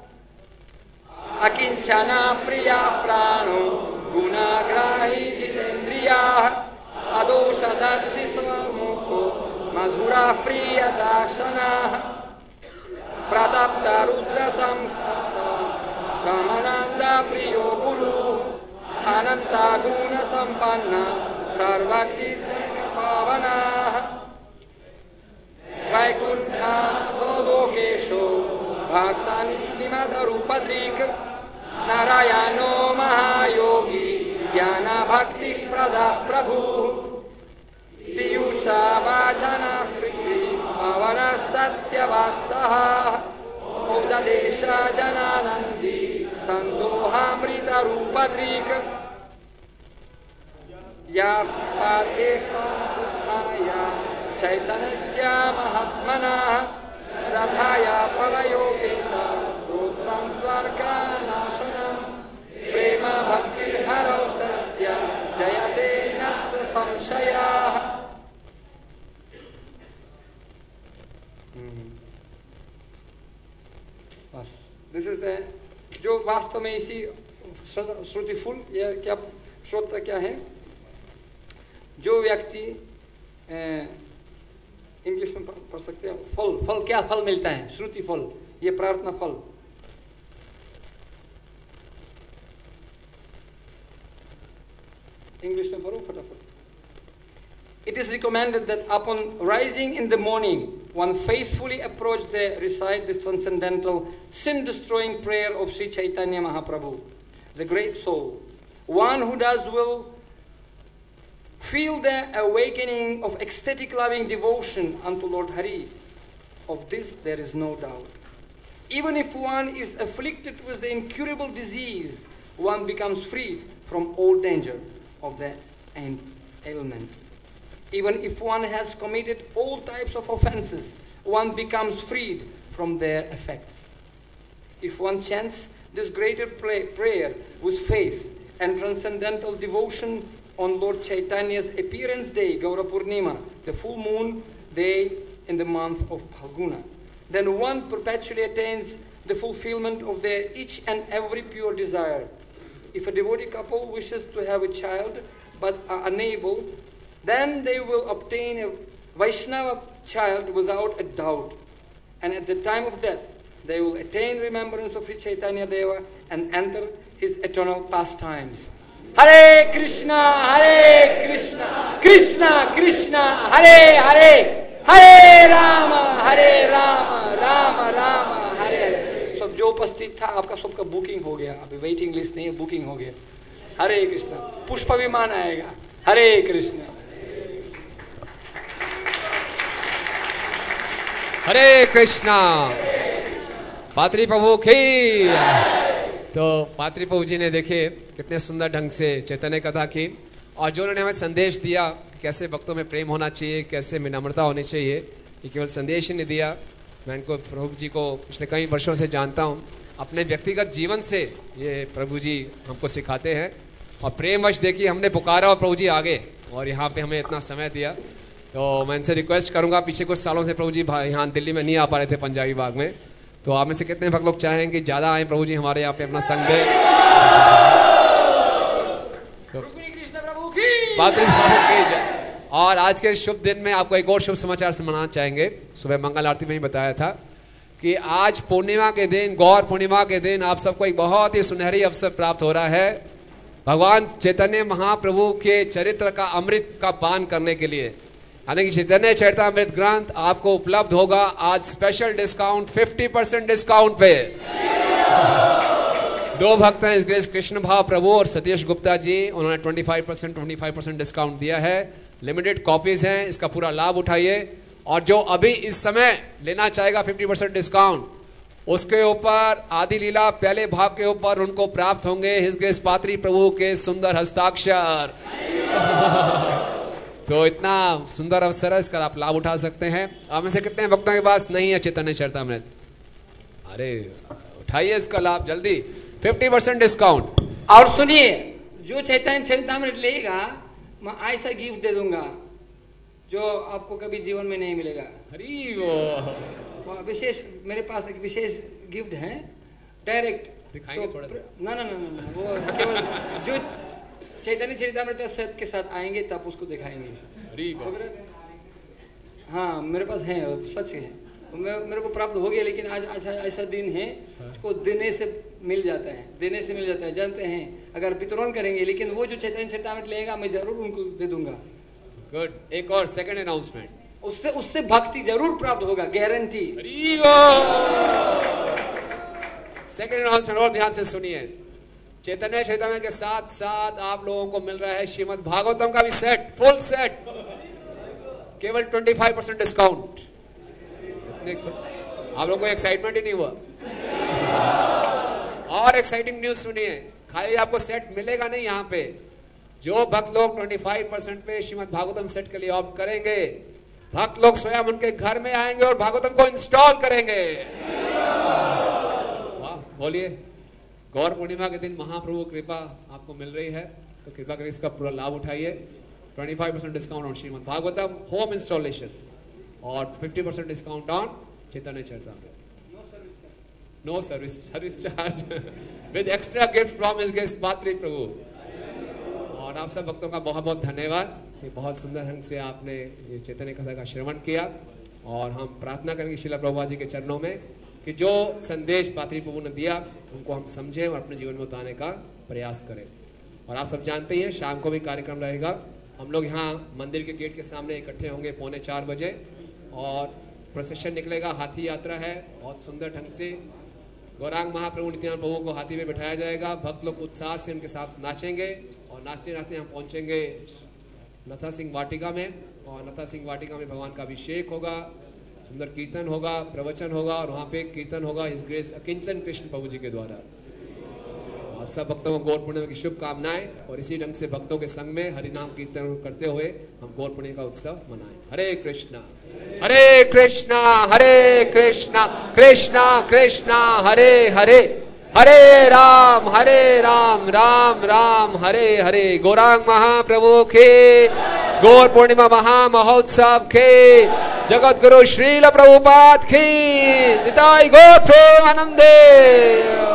अकिञ्चना प्रिया प्राणो गुणाग्राही जितेन्द्रियाः अदोषदर्शि स्वमुखो मधुरा प्रियदर्शनाः प्रतप्त रुद्रसंस्तप्त ब्रह्मानन्द प्रियो गुरुः अनंत गुण संपन्न सर्वतीर्थपावनाः वैकुण्ठनाथो लोकेशो भक्तानीतिमदरूपधृक् नारायणो महायोगी ज्ञानभक्तिप्रदः प्रभुः पीयूषवाचनः पृथ्वी पवनः सत्यवाक्सः उपदेश जनानन्दी सन्दोहामृतरूपधृक् या पाथे कामुखाया चैतन्यस्य महात्मनः श्रद्धाया परयोपेता श्रोत्रं स्वर्गनाशनं प्रेम भक्तिर्हरौ तस्य जयते नत्र संशयाः। This is a, जो वास्तव में इसी श्रुतिफुल या क्या श्रोत्र क्या है, जो व्यक्ति इंग्लिश में पढ़ सकते हैं, फल फल क्या फल मिलता है, श्रुति फल ये प्रार्थना फल। इंग्लिश में पढ़ो फटाफट। It is recommended that upon rising in the morning, one faithfully approach the recite the transcendental sin-destroying prayer of Sri Chaitanya Mahaprabhu, the great soul. One who does will feel the awakening of ecstatic loving devotion unto Lord Hari. Of this there is no doubt. Even if one is afflicted with the incurable disease, one becomes free from all danger of the ailment. Even if one has committed all types of offenses, one becomes freed from their effects. If one chants this greater pray, prayer with faith and transcendental devotion on Lord Chaitanya's appearance day, Gaura Purnima, the full moon day in the month of Phalguna, then one perpetually attains the fulfillment of their each and every pure desire. If a devotee couple wishes to have a child but are unable, then they will obtain a Vaishnava child without a doubt. And at the time of death, they will attain remembrance of Sri Chaitanya Deva and enter his eternal pastimes. Hare Krishna, Hare Krishna, Krishna Krishna, Hare Hare, Hare Rama, Hare Rama, Rama Rama, Hare Hare. सब जो उपस्थित था आपका सबका booking हो गया, अभी waiting list नहीं है, बुकिंग हो गया. हरे कृष्णा. पुष्प विमान आएगा. हरे कृष्णा. हरे कृष्णा. पात्री प्रभु की. तो पात्री प्रभु जी ने देखिए कितने सुंदर ढंग से चैतन्य कथा की और जो उन्होंने हमें संदेश दिया कैसे भक्तों में प्रेम होना चाहिए, कैसे विनम्रता होनी चाहिए, ये केवल संदेश ही नहीं दिया. मैं इनको प्रभु जी को पिछले कई वर्षों से जानता हूँ. अपने व्यक्तिगत जीवन से ये प्रभु जी हमको सिखाते हैं और प्रेमवश देखिए हमने पुकारा और प्रभु जी आगे और यहाँ पे हमें इतना समय दिया. तो मैं इनसे रिक्वेस्ट करूँगा, पीछे कुछ सालों से प्रभु जी यहाँ दिल्ली में नहीं आ पा रहे थे पंजाबी बाग में, तो आप में से कितने भक्त लोग चाहें कि ज़्यादा आए प्रभु जी हमारे यहाँ पे अपना संग दे. और आज के शुभ दिन में आपको एक और शुभ समाचार सुनाना चाहेंगे. सुबह मंगल आरती में ही बताया था कि आज पूर्णिमा के दिन, गौर पूर्णिमा के दिन आप सबको एक बहुत ही सुनहरी अवसर प्राप्त हो रहा है भगवान चैतन्य महाप्रभु के चरित्र का अमृत का पान करने के लिए. यानी कि चैतन्य चरितामृत ग्रंथ आपको उपलब्ध होगा आज special discount fifty percent discount पे. दो भक्त हैं इस ग्रेस, कृष्ण भाव प्रभु और सतीश गुप्ता जी, उन्होंने पच्चीस परसेंट पच्चीस परसेंट डिस्काउंट दिया है. लिमिटेड कॉपीज हैं, इसका पूरा लाभ उठाइए. और जो अभी इस समय लेना चाहेगा पचास परसेंट डिस्काउंट, उसके ऊपर आदि लीला पहले भाग के ऊपर उनको प्राप्त होंगे हिज ग्रेस पात्री प्रभु के सुंदर हस्ताक्षर. तो इतना सुंदर अवसर है, इसका आप लाभ उठा सकते हैं. आप में से कितने भक्तों के पास नहीं है चैतन्य चरितामृत? अरे उठाइए इसका लाभ जल्दी. पचास परसेंट डिस्काउंट. और सुनिए, जो चैतन्य चरितामृत लेगा मैं ऐसा गिफ्ट दे दूंगा जो आपको कभी जीवन में नहीं मिलेगा. हरी वो विशेष, मेरे पास एक विशेष गिफ्ट है, डायरेक्ट दिखाएंगे थोड़ा सा. ना ना ना ना वो केवल जो चैतन्य चरितामृत सत के साथ आएंगे तब उसको दिखाएंगे. हरी हाँ मेरे पास है, सच है, मेरे को प्राप्त हो गया. लेकिन आज ऐसा ऐसा दिन है उसको देने से मिल जाता है, देने से मिल जाता है. जानते हैं अगर वितरण करेंगे, लेकिन वो जो चैतन्य चरितामृत लेगा मैं जरूर उनको दे दूंगा. गुड. एक और सेकंड अनाउंसमेंट, उससे उससे भक्ति जरूर प्राप्त होगा, गारंटी. सेकंड अनाउंसमेंट और ध्यान से सुनिए. चैतन्य चरितामृत के साथ साथ आप लोगों को मिल रहा है श्रीमद् भागवतम का भी सेट, फुल सेट, केवल पच्चीस परसेंट डिस्काउंट. आप लोगों को एक्साइटमेंट ही नहीं हुआ? और एक्साइटिंग न्यूज सुनिए, खाली आपको सेट मिलेगा नहीं. यहाँ पे जो भक्त लोग पच्चीस परसेंट पे श्रीमद् भागवतम सेट के लिए ऑप्ट करेंगे, भक्त लोग स्वयं उनके घर में आएंगे और भागवतम को इंस्टॉल करेंगे. वाह, बोलिए. गौर पूर्णिमा के दिन महाप्रभु कृपा आपको मिल रही है, तो कृपा करके इसका पूरा लाभ उठाइए. पच्चीस percent discount on Srimad Bhagavatam home installation और पचास percent discount on Chaitanya Charitamrita. No service service charge with extra gift from his guest Patri Prabhu. और आप सब भक्तों का बहुत बहुत धन्यवाद कि बहुत सुंदर ढंग से आपने ये चैतन्य कथा का श्रवण किया. और हम प्रार्थना करेंगे श्रील प्रभुपाद जी के चरणों में कि जो संदेश पात्री प्रभु ने दिया उनको हम समझें और अपने जीवन में उतारने का प्रयास करें। और आप सब जानते हैं शाम को भी कार्यक्रम रहेगा। हम लोग यहाँ मंदिर के गेट के सामने इकट्ठे होंगे पौने चार बजे और प्रोसेशन निकलेगा, हाथी यात्रा है, बहुत सुंदर ढंग से गौरांग महाप्रभु नित्यानंद प्रभु को हाथी में बिठाया जाएगा। भक्त लोग उत्साह से उनके साथ नाचेंगे और नाचते नाचते हम पहुंचेंगे नथा सिंह वाटिका में और नथा सिंह वाटिका में भगवान का अभिषेक होगा, सुंदर कीर्तन होगा, प्रवचन होगा और वहाँ पे कीर्तन होगा हिज ग्रेस अकिंचन कृष्ण प्रभु जी के द्वारा। आप सब भक्तों को गौर पूर्णिमा की शुभकामनाएं और इसी ढंग से भक्तों के संग में हरि नाम कीर्तन करते हुए हम गौर पूर्णिमा का उत्सव मनाएं। हरे कृष्णा हरे कृष्णा हरे कृष्णा कृष्णा कृष्णा हरे हरे, हरे राम हरे राम राम राम हरे हरे। गौरांग महाप्रभु के गौर पूर्णिमा महा महोत्सव के जगत गुरु श्रील प्रभुपाद की निताई गौर प्रेमानंदे।